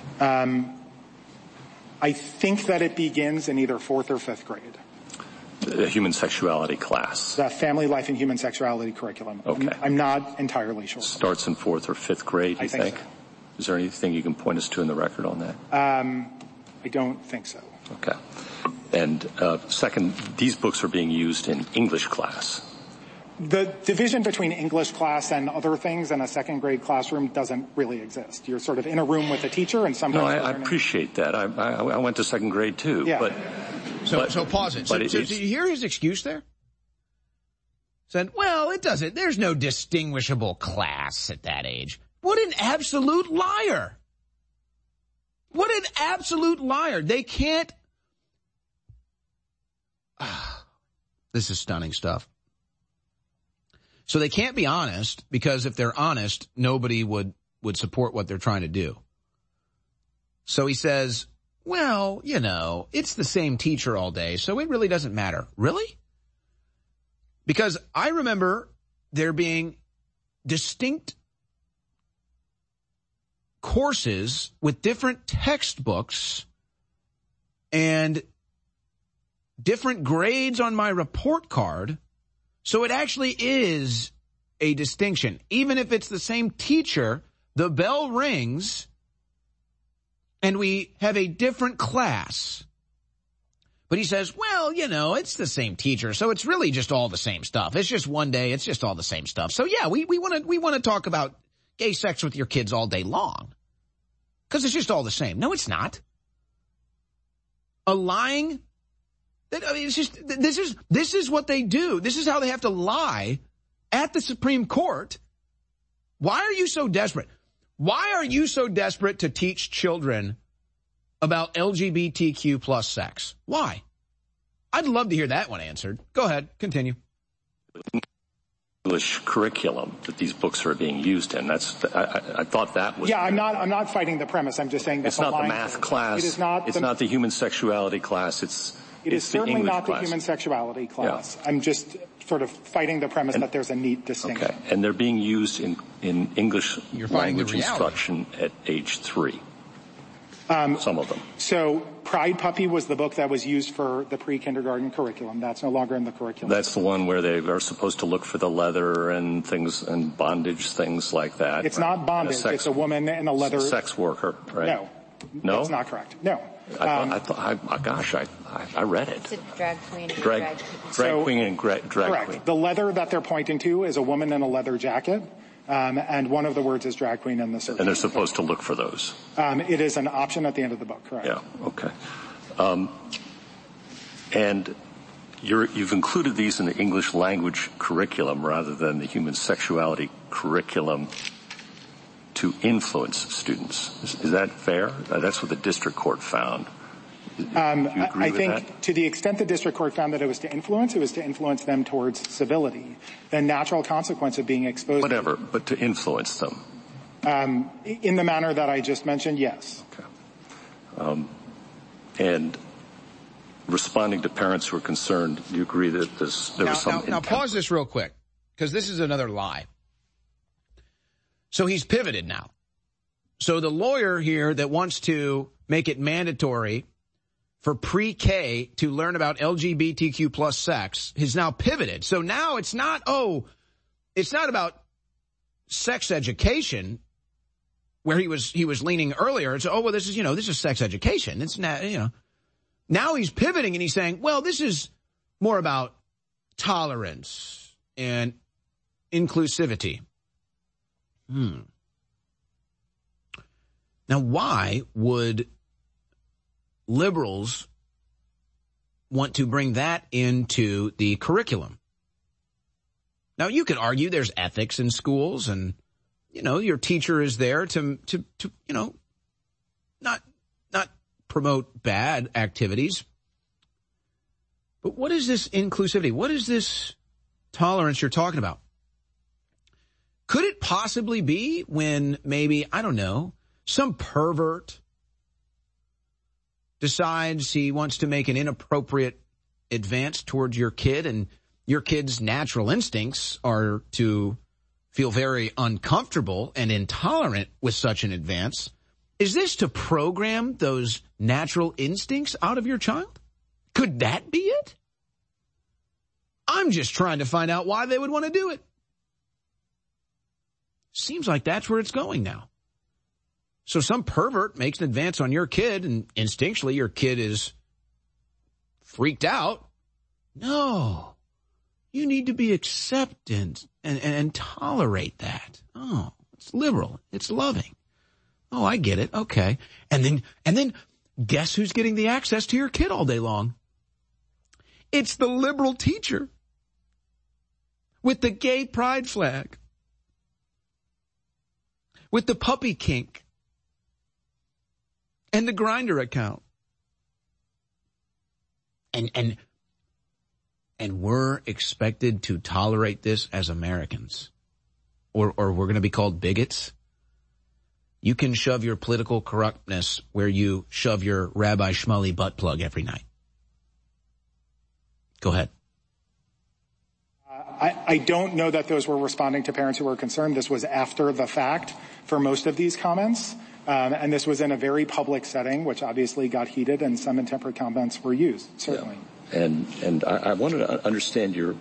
I think that it begins in either 4th or 5th grade. The human sexuality class? The family life and human sexuality curriculum. Okay. I'm not entirely sure. Starts in 4th or 5th grade, you think? So. Is there anything you can point us to in the record on that? I don't think so. Okay. And second, these books are being used in English class. The division between English class and other things in a 2nd grade classroom doesn't really exist. You're sort of in a room with a teacher and sometimes... No, I appreciate that. I went to 2nd grade too. Yeah. So pause it. So did you hear his excuse there? Said, well, there's no distinguishable class at that age. What an absolute liar. What an absolute liar. They can't... This is stunning stuff. So they can't be honest because if they're honest, nobody would support what they're trying to do. So he says, well, it's the same teacher all day, so it really doesn't matter. Really? Because I remember there being distinct courses with different textbooks and different grades on my report card. So it actually is a distinction. Even if it's the same teacher, the bell rings and we have a different class. But he says, well, it's the same teacher, so it's really just all the same stuff. It's just one day, it's just all the same stuff. So yeah, we want to talk about gay sex with your kids all day long. Because it's just all the same. No, it's not. A lying... it's just, this is what they do. This is how they have to lie at the Supreme Court. Why are you so desperate? Why are you so desperate to teach children about LGBTQ plus sex? Why? I'd love to hear that one answered. Go ahead. Continue. English curriculum that these books are being used in. I thought that was... Yeah, I'm not fighting the premise. I'm just saying that it's not the math class. It is not. It's not the human sexuality class. It is certainly not the human sexuality class. Yeah. I'm just sort of fighing the premise that there's a neat distinction. Okay, and they're being used in English language instruction at age 3. Some of them. So Pride Puppy was the book that was used for the pre-kindergarten curriculum. That's no longer in the curriculum. That's the one where they are supposed to look for the leather and things and bondage, things like that. It's not bondage. It's a woman in a leather... sex worker, right? No? That's not correct. No. I read it. It's a drag queen. Drag queen and drag correct. queen. The leather that they're pointing to is a woman in a leather jacket. And one of the words is drag queen in the search. And they're supposed to look for those. It is an option at the end of the book, correct? Yeah, okay. And you've included these in the English language curriculum rather than the human sexuality curriculum to influence students. Is that fair? That's what the district court found. I think to the extent the district court found that it was to influence them towards civility. The natural consequence of being exposed... Whatever, but to influence them. In the manner that I just mentioned, yes. Okay. And responding to parents who are concerned, do you agree that there was some intent? Now pause this real quick, because this is another lie. So he's pivoted now. So the lawyer here that wants to make it mandatory for pre-K to learn about LGBTQ plus sex has now pivoted. So now it's not about sex education where he was leaning earlier. It's, this is sex education. It's not, Now he's pivoting and he's saying, well, this is more about tolerance and inclusivity. Now, why would liberals want to bring that into the curriculum? Now, you could argue there's ethics in schools and, your teacher is there to not promote bad activities. But what is this inclusivity? What is this tolerance you're talking about? Could it possibly be when maybe, some pervert decides he wants to make an inappropriate advance towards your kid and your kid's natural instincts are to feel very uncomfortable and intolerant with such an advance? Is this to program those natural instincts out of your child? Could that be it? I'm just trying to find out why they would want to do it. Seems like that's where it's going now. So some pervert makes an advance on your kid and instinctually your kid is freaked out. No, you need to be acceptant and tolerate that. Oh, it's liberal. It's loving. Oh, I get it. Okay. And then guess who's getting the access to your kid all day long? It's the liberal teacher with the gay pride flag, with the puppy kink, and the Grindr account. And we're expected to tolerate this as Americans. Or we're going to be called bigots. You can shove your political corruptness where you shove your Rabbi Shmuley butt plug every night. Go ahead. I don't know that those were responding to parents who were concerned. This was after the fact for most of these comments. And this was in a very public setting, which obviously got heated, and some intemperate comments were used, certainly. Yeah. And I wanted to understand your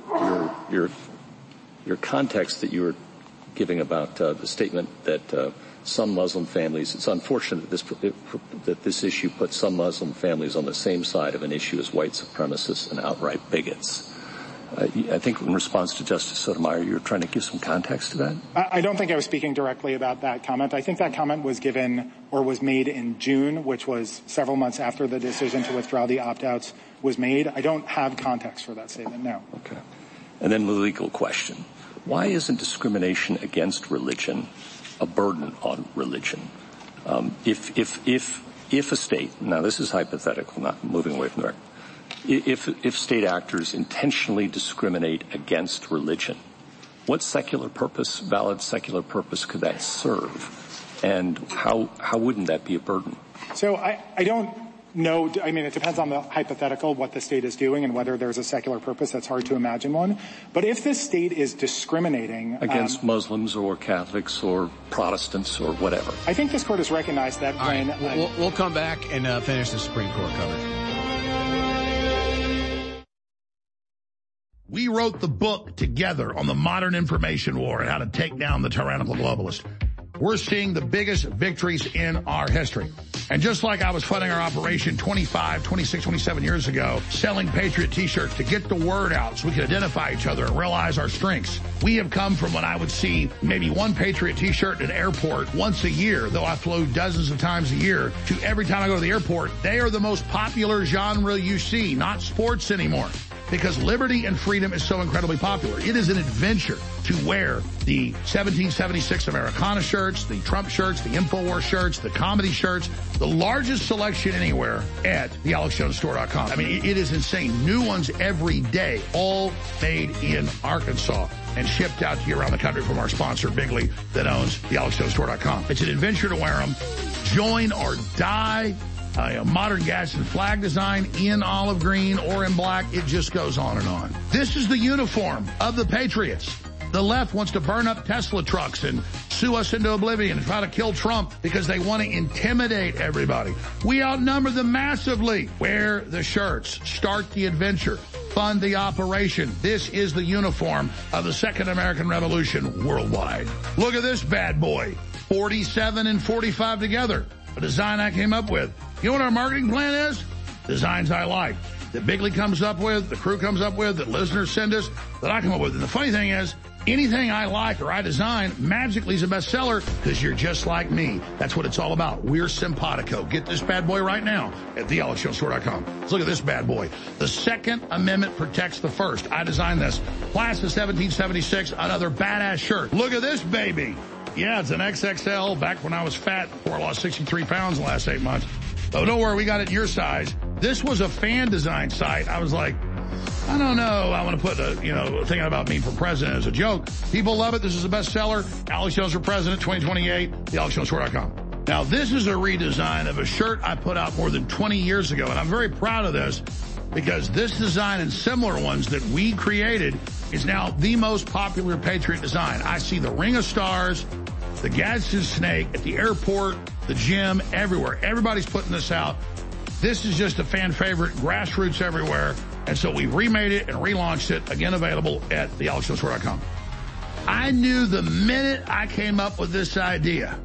context that you were giving about the statement that some Muslim families. It's unfortunate that this issue puts some Muslim families on the same side of an issue as white supremacists and outright bigots. I think in response to Justice Sotomayor, you were trying to give some context to that? I don't think I was speaking directly about that comment. I think that comment was given or was made in June, which was several months after the decision to withdraw the opt-outs was made. I don't have context for that statement, no. Okay. And then the legal question. Why isn't discrimination against religion a burden on religion? If a state, now this is hypothetical, not moving away from there, if state actors intentionally discriminate against religion, what secular purpose, valid secular purpose could that serve? And how wouldn't that be a burden? So I don't know. I mean, it depends on the hypothetical, what the state is doing and whether there's a secular purpose. That's hard to imagine one. But if the state is discriminating against Muslims or Catholics or Protestants or whatever. I think this court has recognized that. All right, we'll come back and finish the Supreme Court coverage. We wrote the book together on the modern information war and how to take down the tyrannical globalist. We're seeing the biggest victories in our history. And just like I was funding our operation 25, 26, 27 years ago, selling Patriot t-shirts to get the word out so we could identify each other and realize our strengths, we have come from when I would see maybe one Patriot t-shirt at an airport once a year, though I flew dozens of times a year, to every time I go to the airport, they are the most popular genre you see, not sports anymore. Because liberty and freedom is so incredibly popular. It is an adventure to wear the 1776 Americana shirts, the Trump shirts, the InfoWars shirts, the comedy shirts, the largest selection anywhere at thealexjonesstore.com. I mean, it is insane. New ones every day, all made in Arkansas and shipped out to you around the country from our sponsor, Bigley, that owns thealexjonesstore.com. It's an adventure to wear them. Join or die. modern Gadsden flag design in olive green or in black. It just goes on and on. This is the uniform of the Patriots. The left wants to burn up Tesla trucks and sue us into oblivion and try to kill Trump because they want to intimidate everybody. We outnumber them massively. Wear the shirts. Start the adventure. Fund the operation. This is the uniform of the Second American Revolution worldwide. Look at this bad boy. 47 and 45 together. A design I came up with. You know what our marketing plan is? Designs I like. That Bigley comes up with, the crew comes up with, that listeners send us, that I come up with. And the funny thing is, anything I like or I design magically is a bestseller because you're just like me. That's what it's all about. We're simpatico. Get this bad boy right now at thealexjonestore.com. Let's look at this bad boy. The Second Amendment protects the First. I designed this. Class of 1776, another badass shirt. Look at this baby. Yeah, it's an XXL back when I was fat before I lost 63 pounds in the last 8 months. Oh, don't worry, we got it in your size. This was a fan design site. I was like, I don't know. I want to put a thing about me for president as a joke. People love it. This is a bestseller. Alex Jones for president 2028, thealexjonestore.com. Now, this is a redesign of a shirt I put out more than 20 years ago, and I'm very proud of this because this design and similar ones that we created is now the most popular Patriot design. I see the Ring of Stars, the Gadsden Snake at the airport, the gym, everywhere. Everybody's putting this out. This is just a fan favorite, grassroots everywhere. And so we remade it and relaunched it, again available at thealexjonestore.com. I knew the minute I came up with this idea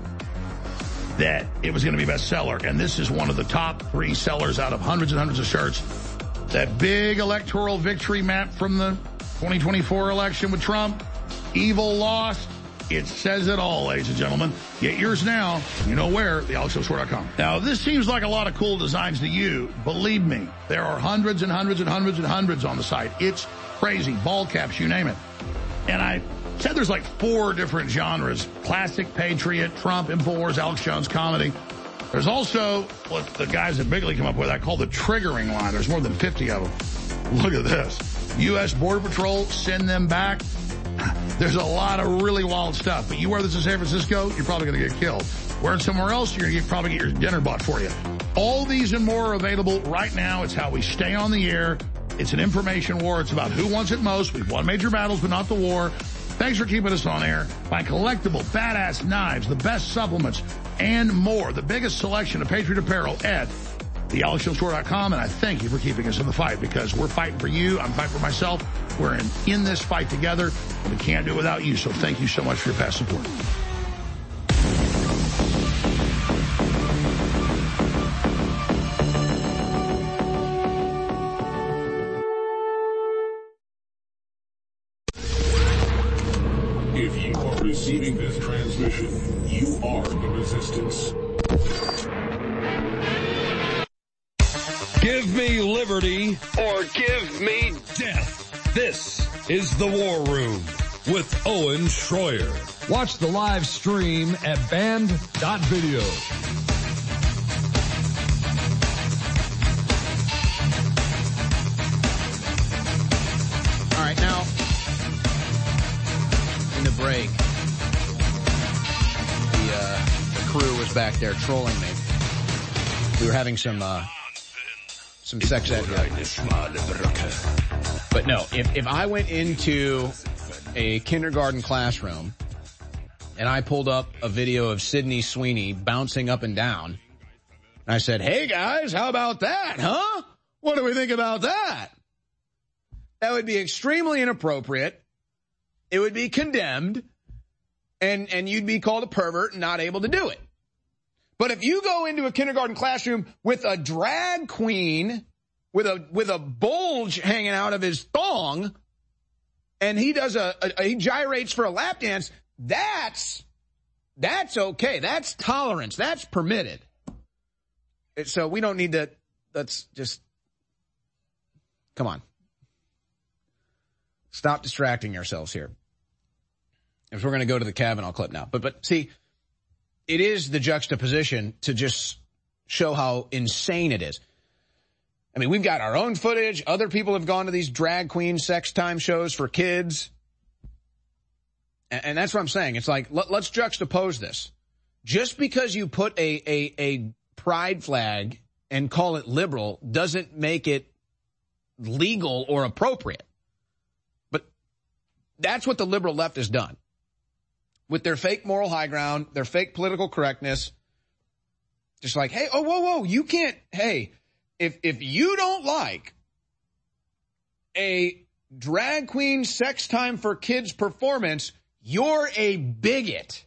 that it was going to be a bestseller, and this is one of the top 3 sellers out of hundreds and hundreds of shirts. That big electoral victory map from the 2024 election with Trump, evil lost. It says it all, ladies and gentlemen. Get yours now. You know where, thealexjonestore.com. Now, this seems like a lot of cool designs to you. Believe me, there are hundreds and hundreds and hundreds and hundreds on the site. It's crazy. Ball caps, you name it. And I said there's like 4 different genres. Classic, Patriot, Trump, InfoWars, Alex Jones, comedy. There's also what the guys at Bigley come up with. I call the triggering line. There's more than 50 of them. Look at this. U.S. Border Patrol, send them back. There's a lot of really wild stuff, but you wear this in San Francisco, you're probably going to get killed. Wear it somewhere else, you're going to probably get your dinner bought for you. All these and more are available right now. It's how we stay on the air. It's an information war. It's about who wants it most. We've won major battles, but not the war. Thanks for keeping us on air. Buy collectible, badass knives, the best supplements, and more. The biggest selection of Patriot apparel at thealexjonestore.com, and I thank you for keeping us in the fight because we're fighting for you. I'm fighting for myself. We're in this fight together, and we can't do it without you. So thank you so much for your past support. If you are receiving this transmission, you are the resistance. Give me liberty or give me death. This is The War Room with Owen Schroyer. Watch the live stream at band.video. All right, now, in the break, the crew was back there trolling me. We were having some sex ed here. But no, if I went into a kindergarten classroom and I pulled up a video of Sydney Sweeney bouncing up and down, and I said, hey guys, how about that, huh? What do we think about that? That would be extremely inappropriate. It would be condemned, and you'd be called a pervert and not able to do it. But if you go into a kindergarten classroom with a drag queen with a bulge hanging out of his thong, and he does he gyrates for a lap dance, that's okay. That's tolerance. That's permitted. So we don't need to. Let's just come on. Stop distracting ourselves here. If we're going to go to the Kavanaugh clip now, but see. It is the juxtaposition to just show how insane it is. I mean, we've got our own footage. Other people have gone to these drag queen sex time shows for kids. And that's what I'm saying. It's like, let's juxtapose this. Just because you put a pride flag and call it liberal doesn't make it legal or appropriate. But that's what the liberal left has done. With their fake moral high ground, their fake political correctness. Just like, hey, oh, whoa, you can't, hey, if you don't like a drag queen sex time for kids performance, you're a bigot.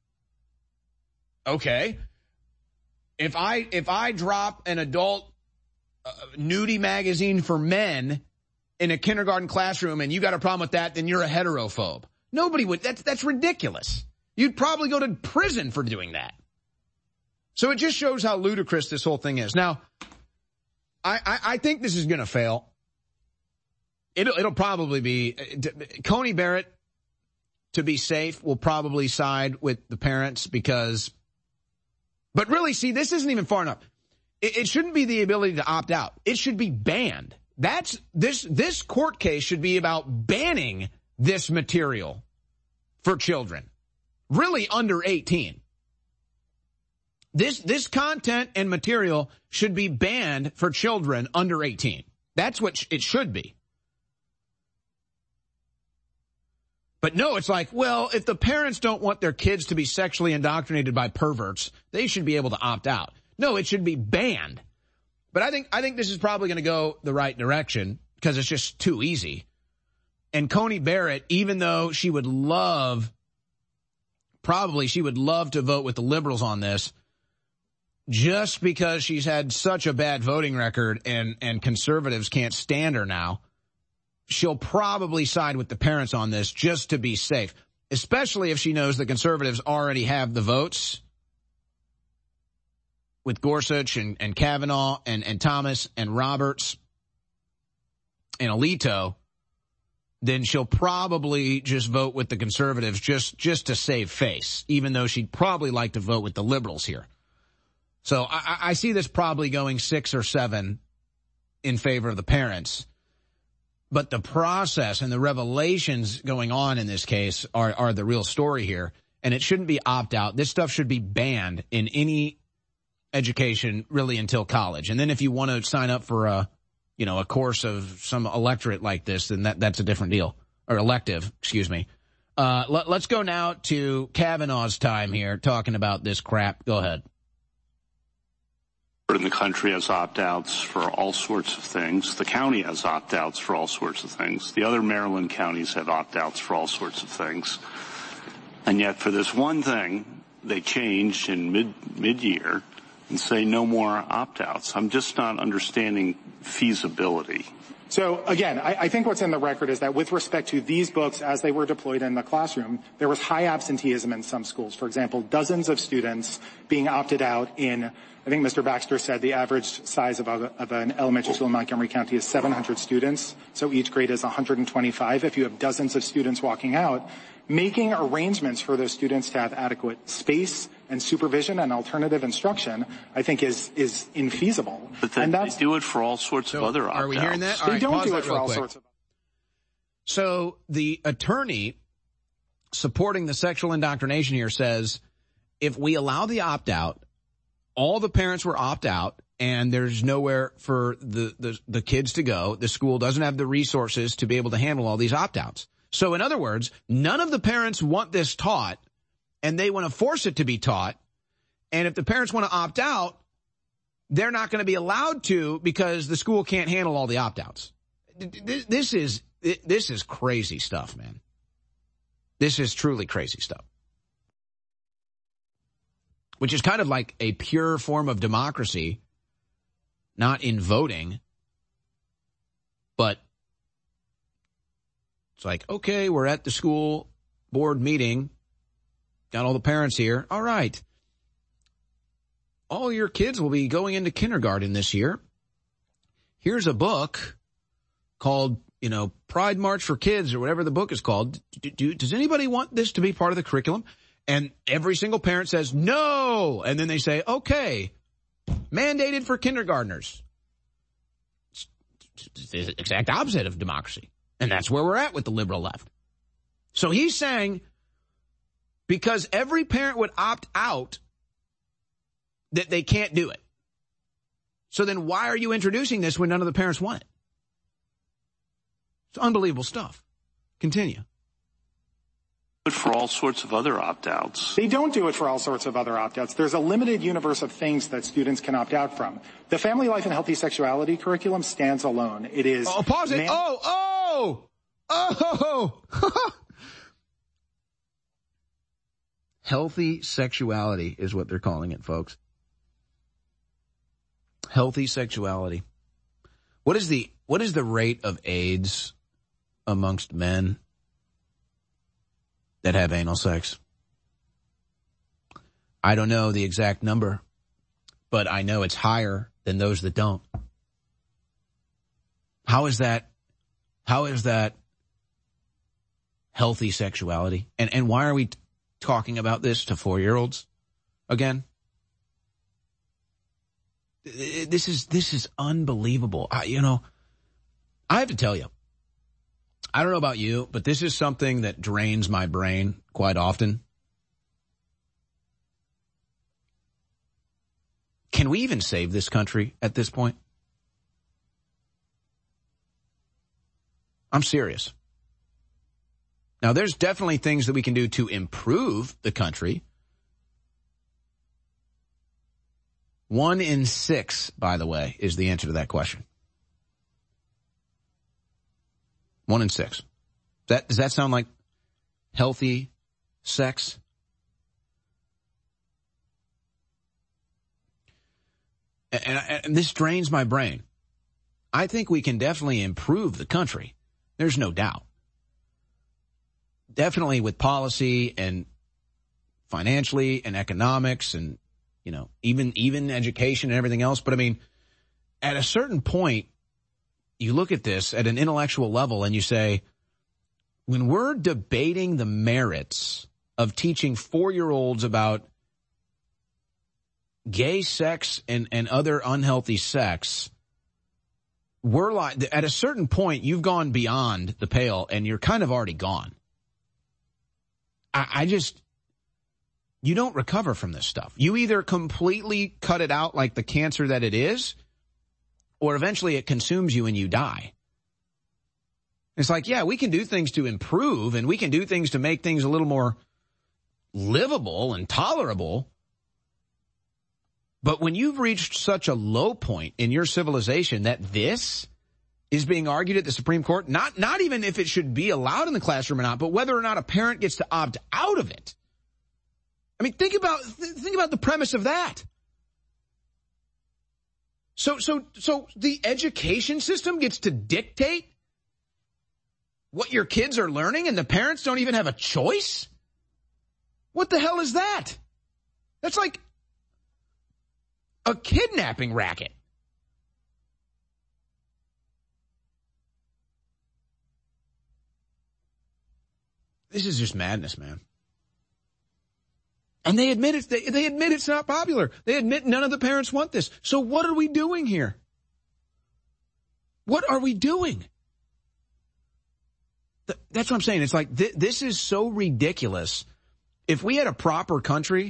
Okay. If I drop an adult nudie magazine for men in a kindergarten classroom and you got a problem with that, then you're a heterophobe. Nobody would. That's ridiculous. You'd probably go to prison for doing that. So it just shows how ludicrous this whole thing is. Now, I think this is going to fail. It'll probably be Coney Barrett, to be safe, will probably side with the parents because. But really, see, this isn't even far enough. It shouldn't be the ability to opt out. It should be banned. This court case should be about banning this material for children, really under 18. This content and material should be banned for children under 18. That's what it should be. But no, it's like, well, if the parents don't want their kids to be sexually indoctrinated by perverts, they should be able to opt out. No, it should be banned. But I think this is probably going to go the right direction because it's just too easy. And Coney Barrett, even though she would love to vote with the liberals on this, just because she's had such a bad voting record and conservatives can't stand her now, she'll probably side with the parents on this just to be safe, especially if she knows the conservatives already have the votes with Gorsuch and Kavanaugh and Thomas and Roberts and Alito. Then she'll probably just vote with the conservatives just to save face, even though she'd probably like to vote with the liberals here. So I see this probably going 6 or 7 in favor of the parents. But the process and the revelations going on in this case are the real story here. And it shouldn't be opt-out. This stuff should be banned in any education really until college. And then if you want to sign up for a course of some electorate like this, then that's a different deal. Or elective, excuse me. Let's go now to Kavanaugh's time here talking about this crap. Go ahead. In the country has opt-outs for all sorts of things. The county has opt-outs for all sorts of things. The other Maryland counties have opt-outs for all sorts of things. And yet for this one thing, they changed in mid-year and say no more opt-outs. I'm just not understanding feasibility. So, again, I think what's in the record is that with respect to these books as they were deployed in the classroom, there was high absenteeism in some schools. For example, dozens of students being opted out in, I think Mr. Baxter said the average size of an elementary school in Montgomery County is 700 students. So each grade is 125. If you have dozens of students walking out, making arrangements for those students to have adequate space and supervision and alternative instruction, I think is infeasible. But they do it for all sorts of other opt-outs. Are we hearing that? They don't do it for all sorts of. So the attorney supporting the sexual indoctrination here says, if we allow the opt-out, all the parents were opt-out, and there's nowhere for the kids to go. The school doesn't have the resources to be able to handle all these opt-outs. So in other words, none of the parents want this taught, and they want to force it to be taught. And if the parents want to opt out, they're not going to be allowed to because the school can't handle all the opt-outs. This is crazy stuff, man. This is truly crazy stuff. Which is kind of like a pure form of democracy, not in voting, but it's like, okay, we're at the school board meeting, got all the parents here. All right. All your kids will be going into kindergarten this year. Here's a book called, Pride March for Kids or whatever the book is called. Does anybody want this to be part of the curriculum? And every single parent says no. And then they say, okay, mandated for kindergartners. It's the exact opposite of democracy. And that's where we're at with the liberal left. So he's saying because every parent would opt out that they can't do it. So then why are you introducing this when none of the parents want it? It's unbelievable stuff. Continue. But for all sorts of other opt-outs. They don't do it for all sorts of other opt-outs. There's a limited universe of things that students can opt out from. The Family Life and Healthy Sexuality curriculum stands alone. It is... Oh, pause it. Healthy sexuality is what they're calling it, folks. Healthy sexuality. What is the rate of AIDS amongst men that have anal sex? I don't know the exact number, but I know it's higher than those that don't. How is that healthy sexuality? And why are we talking about this to 4-year-olds again? This is unbelievable. I have to tell you, I don't know about you, but this is something that drains my brain quite often. Can we even save this country at this point? I'm serious. Now, there's definitely things that we can do to improve the country. 1 in 6, by the way, is the answer to that question. 1 in 6. Does that sound like healthy sex? And this drains my brain. I think we can definitely improve the country. There's no doubt. Definitely with policy and financially and economics and, even education and everything else. But I mean, at a certain point, you look at this at an intellectual level and you say, when we're debating the merits of teaching 4-year-olds about gay sex and other unhealthy sex, we're like, at a certain point, you've gone beyond the pale and you're kind of already gone. You don't recover from this stuff. You either completely cut it out like the cancer that it is, or eventually it consumes you and you die. It's like, yeah, we can do things to improve and we can do things to make things a little more livable and tolerable. But when you've reached such a low point in your civilization that this is being argued at the Supreme Court, not even if it should be allowed in the classroom or not, but whether or not a parent gets to opt out of it. I mean, think about the premise of that. So the education system gets to dictate what your kids are learning and the parents don't even have a choice? What the hell is that? That's like a kidnapping racket. This is just madness, man. And they admit it. They admit it's not popular. They admit none of the parents want this. So what are we doing here? What are we doing? That's what I'm saying. It's like this is so ridiculous. If we had a proper country,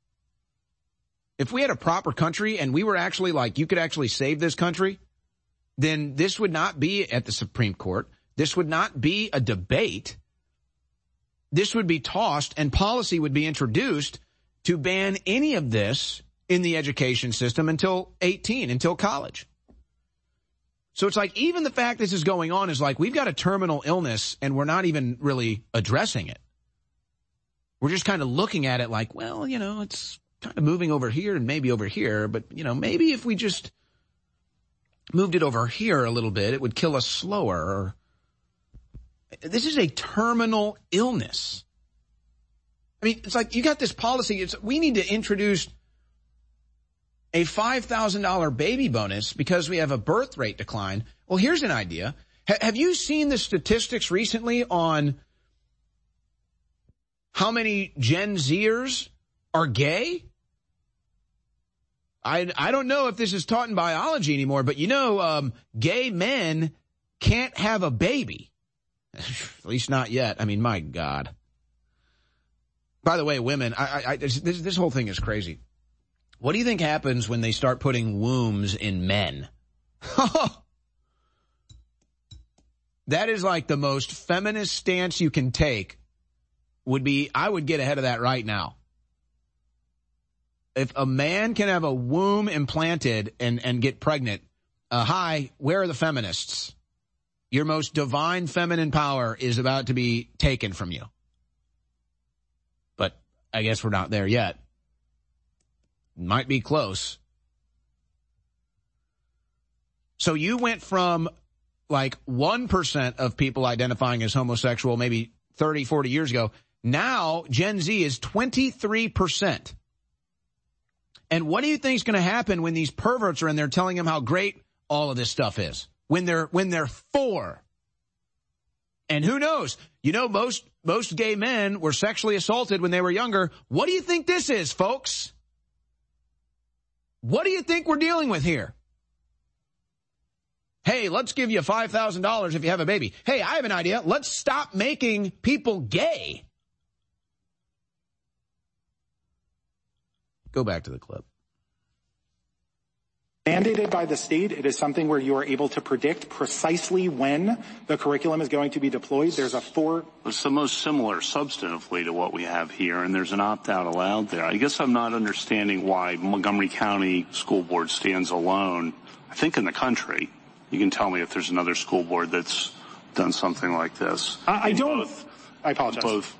and we were actually like, you could actually save this country, then this would not be at the Supreme Court. This would not be a debate. This would be tossed and policy would be introduced to ban any of this in the education system until 18, until college. So it's like even the fact this is going on is like we've got a terminal illness and we're not even really addressing it. We're just kind of looking at it like, well, it's kind of moving over here and maybe over here, but, maybe if we just moved it over here a little bit, it would kill us slower. This is a terminal illness. I mean, it's like you got this policy. We need to introduce a $5,000 baby bonus because we have a birth rate decline. Well, here's an idea. Have you seen the statistics recently on how many Gen Zers are gay? I don't know if this is taught in biology anymore, but gay men can't have a baby. At least not yet. I mean, my God. By the way, women, this whole thing is crazy. What do you think happens when they start putting wombs in men? That is like the most feminist stance you can take. I would get ahead of that right now. If a man can have a womb implanted and get pregnant, hi, where are the feminists? Your most divine feminine power is about to be taken from you. But I guess we're not there yet. Might be close. So you went from like 1% of people identifying as homosexual maybe 30, 40 years ago. Now Gen Z is 23%. And what do you think is going to happen when these perverts are in there telling them how great all of this stuff is? When they're 4. And who knows? You know, most gay men were sexually assaulted when they were younger. What do you think this is, folks? What do you think we're dealing with here? Hey, let's give you $5,000 if you have a baby. Hey, I have an idea. Let's stop making people gay. Go back to the clip. Mandated by the state, it is something where you are able to predict precisely when the curriculum is going to be deployed. There's It's the most similar substantively to what we have here, and there's an opt-out allowed there. I guess I'm not understanding why Montgomery County School Board stands alone. I think in the country, you can tell me if there's another school board that's done something like this. I apologize. Both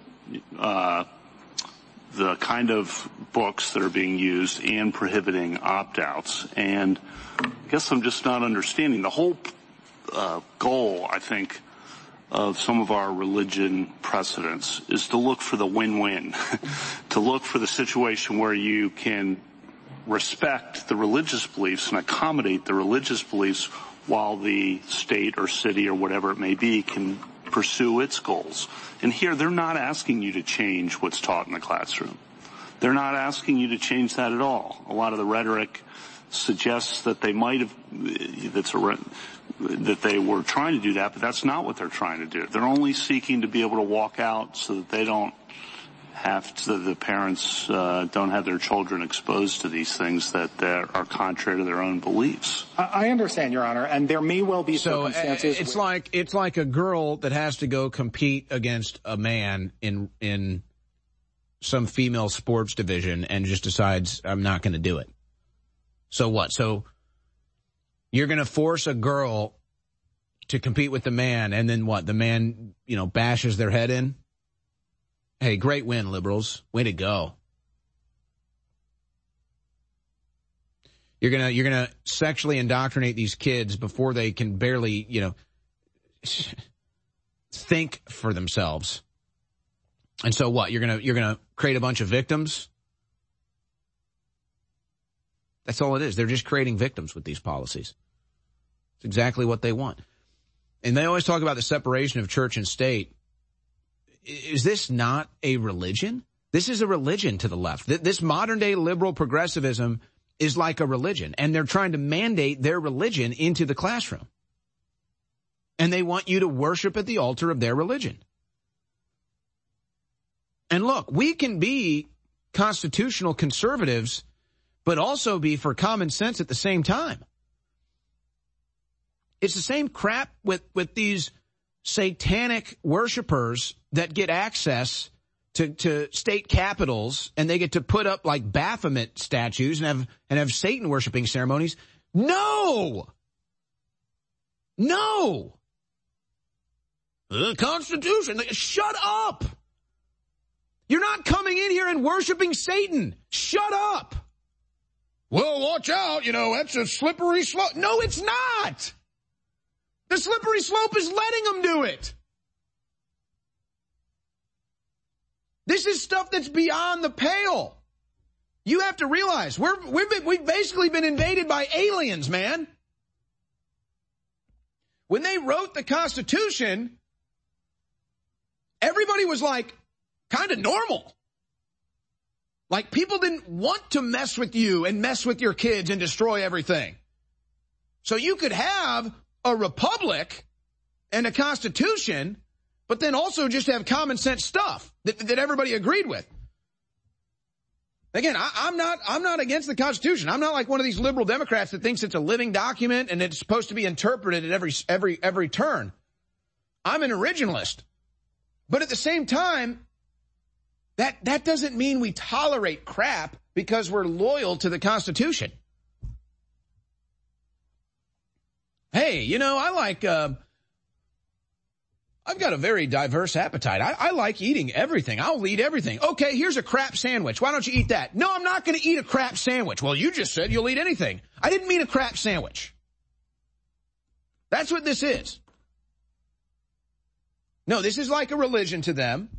the kind of books that are being used and prohibiting opt-outs. And I guess I'm just not understanding. The whole goal, I think, of some of our religion precedents is to look for the win-win, to look for the situation where you can respect the religious beliefs and accommodate the religious beliefs while the state or city or whatever it may be can pursue its goals. And here, they're not asking you to change what's taught in the classroom. They're not asking you to change that at all. A lot of the rhetoric suggests that they might have, that they were trying to do that, but that's not what they're trying to do. They're only seeking to be able to walk out so that they don't have to, the parents don't have their children exposed to these things that are contrary to their own beliefs. I understand, Your Honor, and there may well be circumstances. It's like a girl that has to go compete against a man in some female sports division and just decides, I'm not going to do it. So what? So you're going to force a girl to compete with the man, and then what? The man, bashes their head in? Hey, great win, liberals. Way to go. You're gonna sexually indoctrinate these kids before they can barely, think for themselves. And so what? You're gonna create a bunch of victims? That's all it is. They're just creating victims with these policies. It's exactly what they want. And they always talk about the separation of church and state. Is this not a religion? This is a religion to the left. This modern-day liberal progressivism is like a religion, and they're trying to mandate their religion into the classroom. And they want you to worship at the altar of their religion. And look, we can be constitutional conservatives, but also be for common sense at the same time. It's the same crap with these satanic worshipers that get access to state capitals, and they get to put up like Baphomet statues and have Satan worshiping ceremonies. No! The Constitution. Shut up! You're not coming in here and worshiping Satan. Shut up! Well, watch out. That's a slippery slope. No, it's not! The slippery slope is letting them do it. This is stuff that's beyond the pale. You have to realize we've basically been invaded by aliens, man. When they wrote the Constitution, everybody was like kind of normal. Like people didn't want to mess with you and mess with your kids and destroy everything. So you could have a republic and a constitution, but then also just have common sense stuff that everybody agreed with. Again, I'm not against the Constitution. I'm not like one of these liberal Democrats that thinks it's a living document and it's supposed to be interpreted at every turn. I'm an originalist. But at the same time, that doesn't mean we tolerate crap because we're loyal to the Constitution. Hey, I like, I've got a very diverse appetite. I like eating everything. I'll eat everything. Okay, here's a crap sandwich. Why don't you eat that? No, I'm not going to eat a crap sandwich. Well, you just said you'll eat anything. I didn't mean a crap sandwich. That's what this is. No, this is like a religion to them.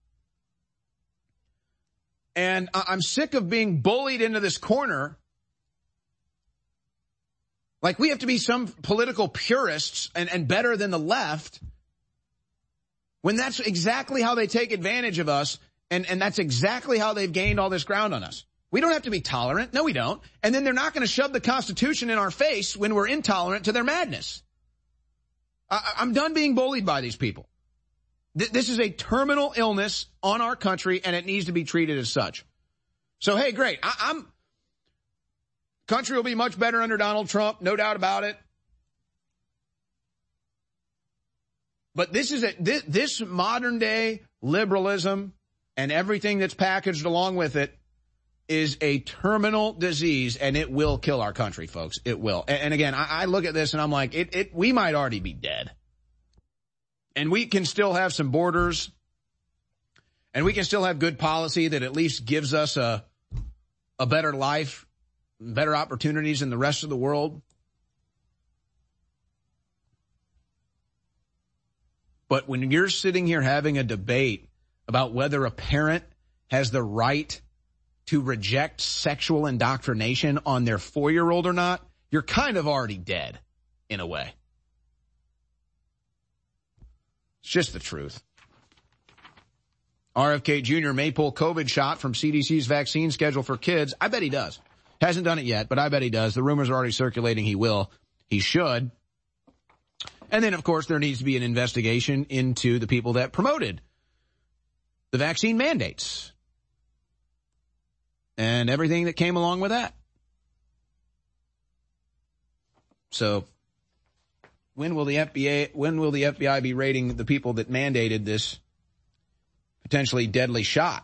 And I'm sick of being bullied into this corner. Like we have to be some political purists and better than the left. When that's exactly how they take advantage of us, and that's exactly how they've gained all this ground on us. We don't have to be tolerant. No, we don't. And then they're not going to shove the Constitution in our face when we're intolerant to their madness. I'm done being bullied by these people. This is a terminal illness on our country, and it needs to be treated as such. So, hey, great. Country will be much better under Donald Trump, no doubt about it. But this modern day liberalism and everything that's packaged along with it is a terminal disease, and it will kill our country, folks. It will. And again, I look at this and I'm like, we might already be dead. And we can still have some borders, and we can still have good policy that at least gives us a better life, better opportunities than the rest of the world. But when you're sitting here having a debate about whether a parent has the right to reject sexual indoctrination on their 4-year-old or not, you're kind of already dead, in a way. It's just the truth. RFK Jr. may pull COVID shot from CDC's vaccine schedule for kids. I bet he does. Hasn't done it yet, but I bet he does. The rumors are already circulating he will. He should. And then, of course, there needs to be an investigation into the people that promoted the vaccine mandates and everything that came along with that. So when will the FBI be raiding the people that mandated this potentially deadly shot?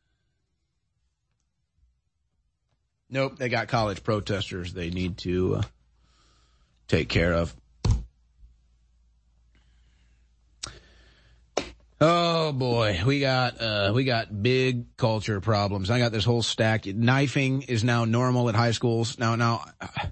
Nope, they got college protesters they need to take care of. Oh boy, we got big culture problems. I got this whole stack. Knifing is now normal at high schools. Now,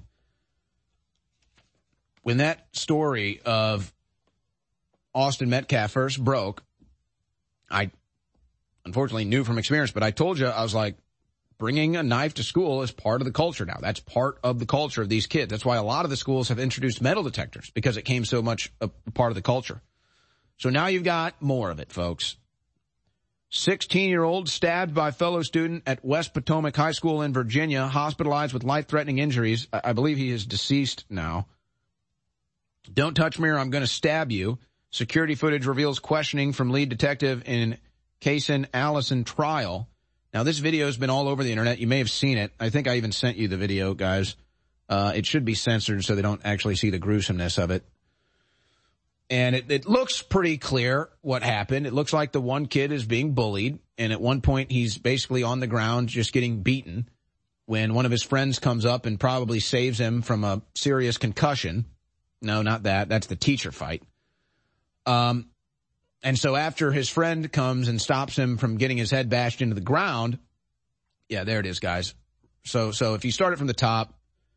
when that story of Austin Metcalf first broke, I unfortunately knew from experience, but I told you, I was like, bringing a knife to school is part of the culture now. That's part of the culture of these kids. That's why a lot of the schools have introduced metal detectors, because it came so much a part of the culture. So now you've got more of it, folks. 16-year-old stabbed by fellow student at West Potomac High School in Virginia, hospitalized with life-threatening injuries. I believe he is deceased now. Don't touch me or I'm going to stab you. Security footage reveals questioning from lead detective in Kaysen Allison trial. Now, this video has been all over the internet. You may have seen it. I think I even sent you the video, guys. It should be censored so they don't actually see the gruesomeness of it. And it looks pretty clear what happened. It looks like the one kid is being bullied, and at one point he's basically on the ground just getting beaten when one of his friends comes up and probably saves him from a serious concussion. No, not that. That's the teacher fight. And so after his friend comes and stops him from getting his head bashed into the ground, yeah, there it is, guys. So if you start it from the top,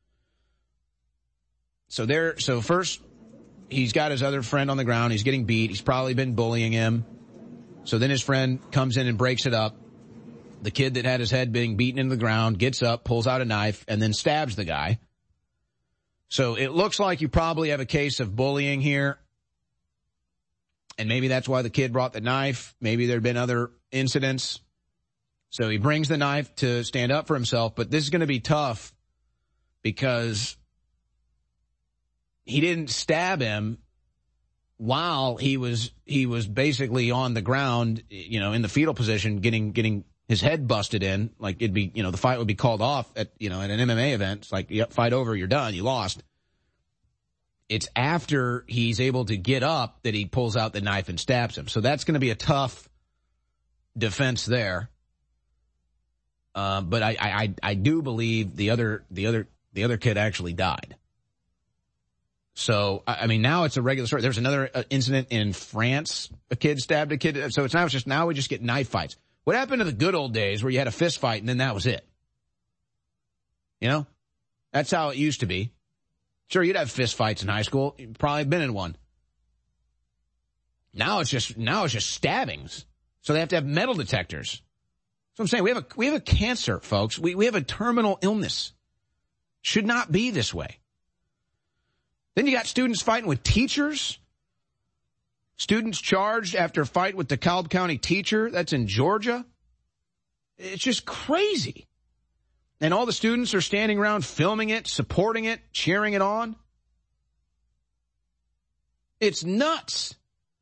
so first, he's got his other friend on the ground. He's getting beat. He's probably been bullying him. So then his friend comes in and breaks it up. The kid that had his head being beaten into the ground gets up, pulls out a knife, and then stabs the guy. So it looks like you probably have a case of bullying here. And maybe that's why the kid brought the knife. Maybe there had been other incidents. So he brings the knife to stand up for himself. But this is going to be tough because he didn't stab him while he was basically on the ground, in the fetal position, getting his head busted in, like it'd be, the fight would be called off at an MMA event. It's like, yep, fight over, you're done, you lost. It's after he's able to get up that he pulls out the knife and stabs him. So that's going to be a tough defense there. But I do believe the other kid actually died. So, I mean, now it's a regular story. There's another incident in France. A kid stabbed a kid. So now we just get knife fights. What happened to the good old days where you had a fist fight and then that was it? That's how it used to be. Sure, you'd have fist fights in high school. You've probably been in one. Now it's just stabbings. So they have to have metal detectors. So I'm saying we have a cancer, folks. We have a terminal illness. Should not be this way. Then you got students fighting with teachers. Students charged after a fight with the DeKalb County teacher. That's in Georgia. It's just crazy. And all the students are standing around filming it, supporting it, cheering it on. It's nuts.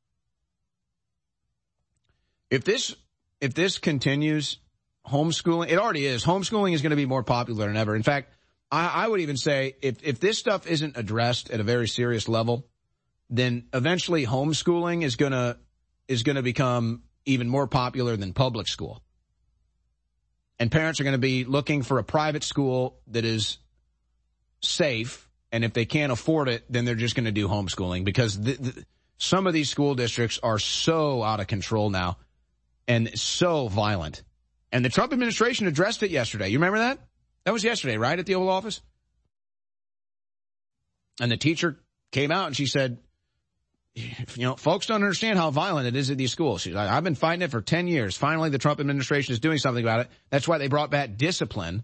If this continues, homeschooling, it already is. Homeschooling is going to be more popular than ever. In fact, I would even say if this stuff isn't addressed at a very serious level, then eventually homeschooling is going to become even more popular than public school. And parents are going to be looking for a private school that is safe. And if they can't afford it, then they're just going to do homeschooling because some of these school districts are so out of control now and so violent. And the Trump administration addressed it yesterday. You remember that? That was yesterday, right, at the Oval Office? And the teacher came out and she said, folks don't understand how violent it is at these schools. She's like, I've been fighting it for 10 years. Finally, the Trump administration is doing something about it. That's why they brought back discipline.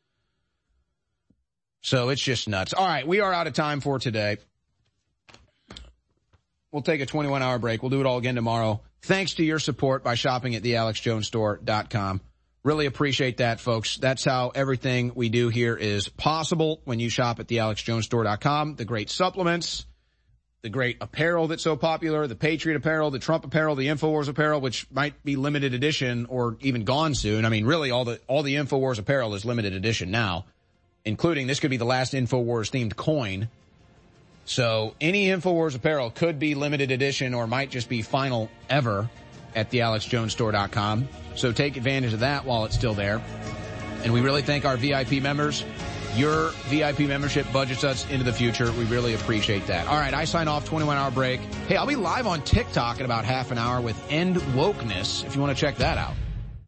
So it's just nuts. All right, we are out of time for today. We'll take a 21-hour break. We'll do it all again tomorrow. Thanks to your support by shopping at thealexjonesstore.com. Really appreciate that, folks. That's how everything we do here is possible when you shop at thealexjonesstore.com. The great supplements, the great apparel that's so popular, the Patriot apparel, the Trump apparel, the InfoWars apparel, which might be limited edition or even gone soon. I mean, really, all the InfoWars apparel is limited edition now, including this could be the last InfoWars themed coin. So any InfoWars apparel could be limited edition or might just be final ever at thealexjonesstore.com. So take advantage of that while it's still there. And we really thank our VIP members. Your VIP membership budgets us into the future. We really appreciate that. All right, I sign off, 21-hour break. Hey, I'll be live on TikTok in about half an hour with End Wokeness, if you want to check that out.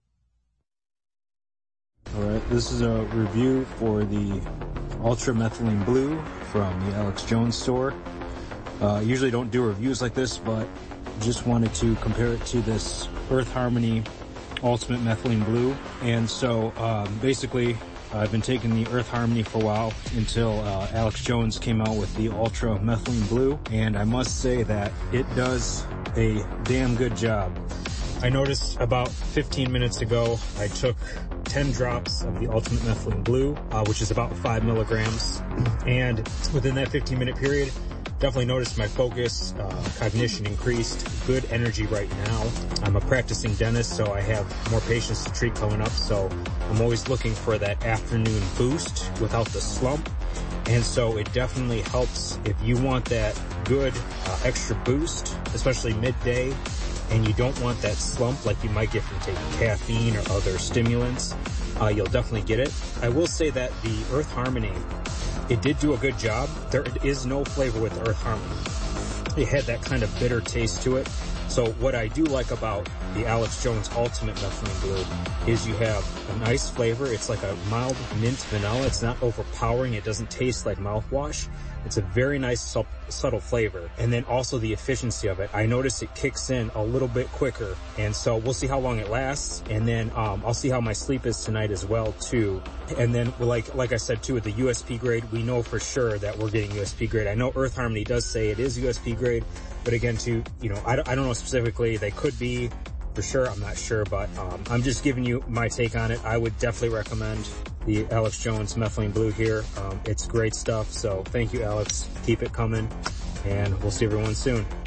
All right, this is a review for the Ultra Methylene Blue from the Alex Jones store. Usually don't do reviews like this, but just wanted to compare it to this Earth Harmony Ultimate Methylene Blue. And so basically I've been taking the Earth Harmony for a while until Alex Jones came out with the Ultra Methylene Blue, and I must say that it does a damn good job. I noticed about 15 minutes ago I took 10 drops of the Ultimate Methylene Blue, which is about 5 milligrams, and within that 15-minute period definitely noticed my focus, cognition increased, good energy right now. I'm a practicing dentist, so I have more patients to treat coming up, so I'm always looking for that afternoon boost without the slump. And so it definitely helps if you want that good extra boost, especially midday, and you don't want that slump like you might get from taking caffeine or other stimulants. You'll definitely get it. I will say that the Earth Harmony, it did do a good job. There is no flavor with Earth Harmony. It had that kind of bitter taste to it. So what I do like about the Alex Jones Ultimate Methylene Blue is you have a nice flavor. It's like a mild mint vanilla. It's not overpowering. It doesn't taste like mouthwash. It's a very nice subtle flavor. And then also the efficiency of it. I notice it kicks in a little bit quicker. And so we'll see how long it lasts. And then I'll see how my sleep is tonight as well, too. And then like I said, too, with the USP grade, we know for sure that we're getting USP grade. I know Earth Harmony does say it is USP grade. But again, too, I don't know specifically. They could be. For sure, I'm not sure, but I'm just giving you my take on it. I would definitely recommend the Alex Jones Methylene Blue here. It's great stuff, so thank you, Alex. Keep it coming, and we'll see everyone soon.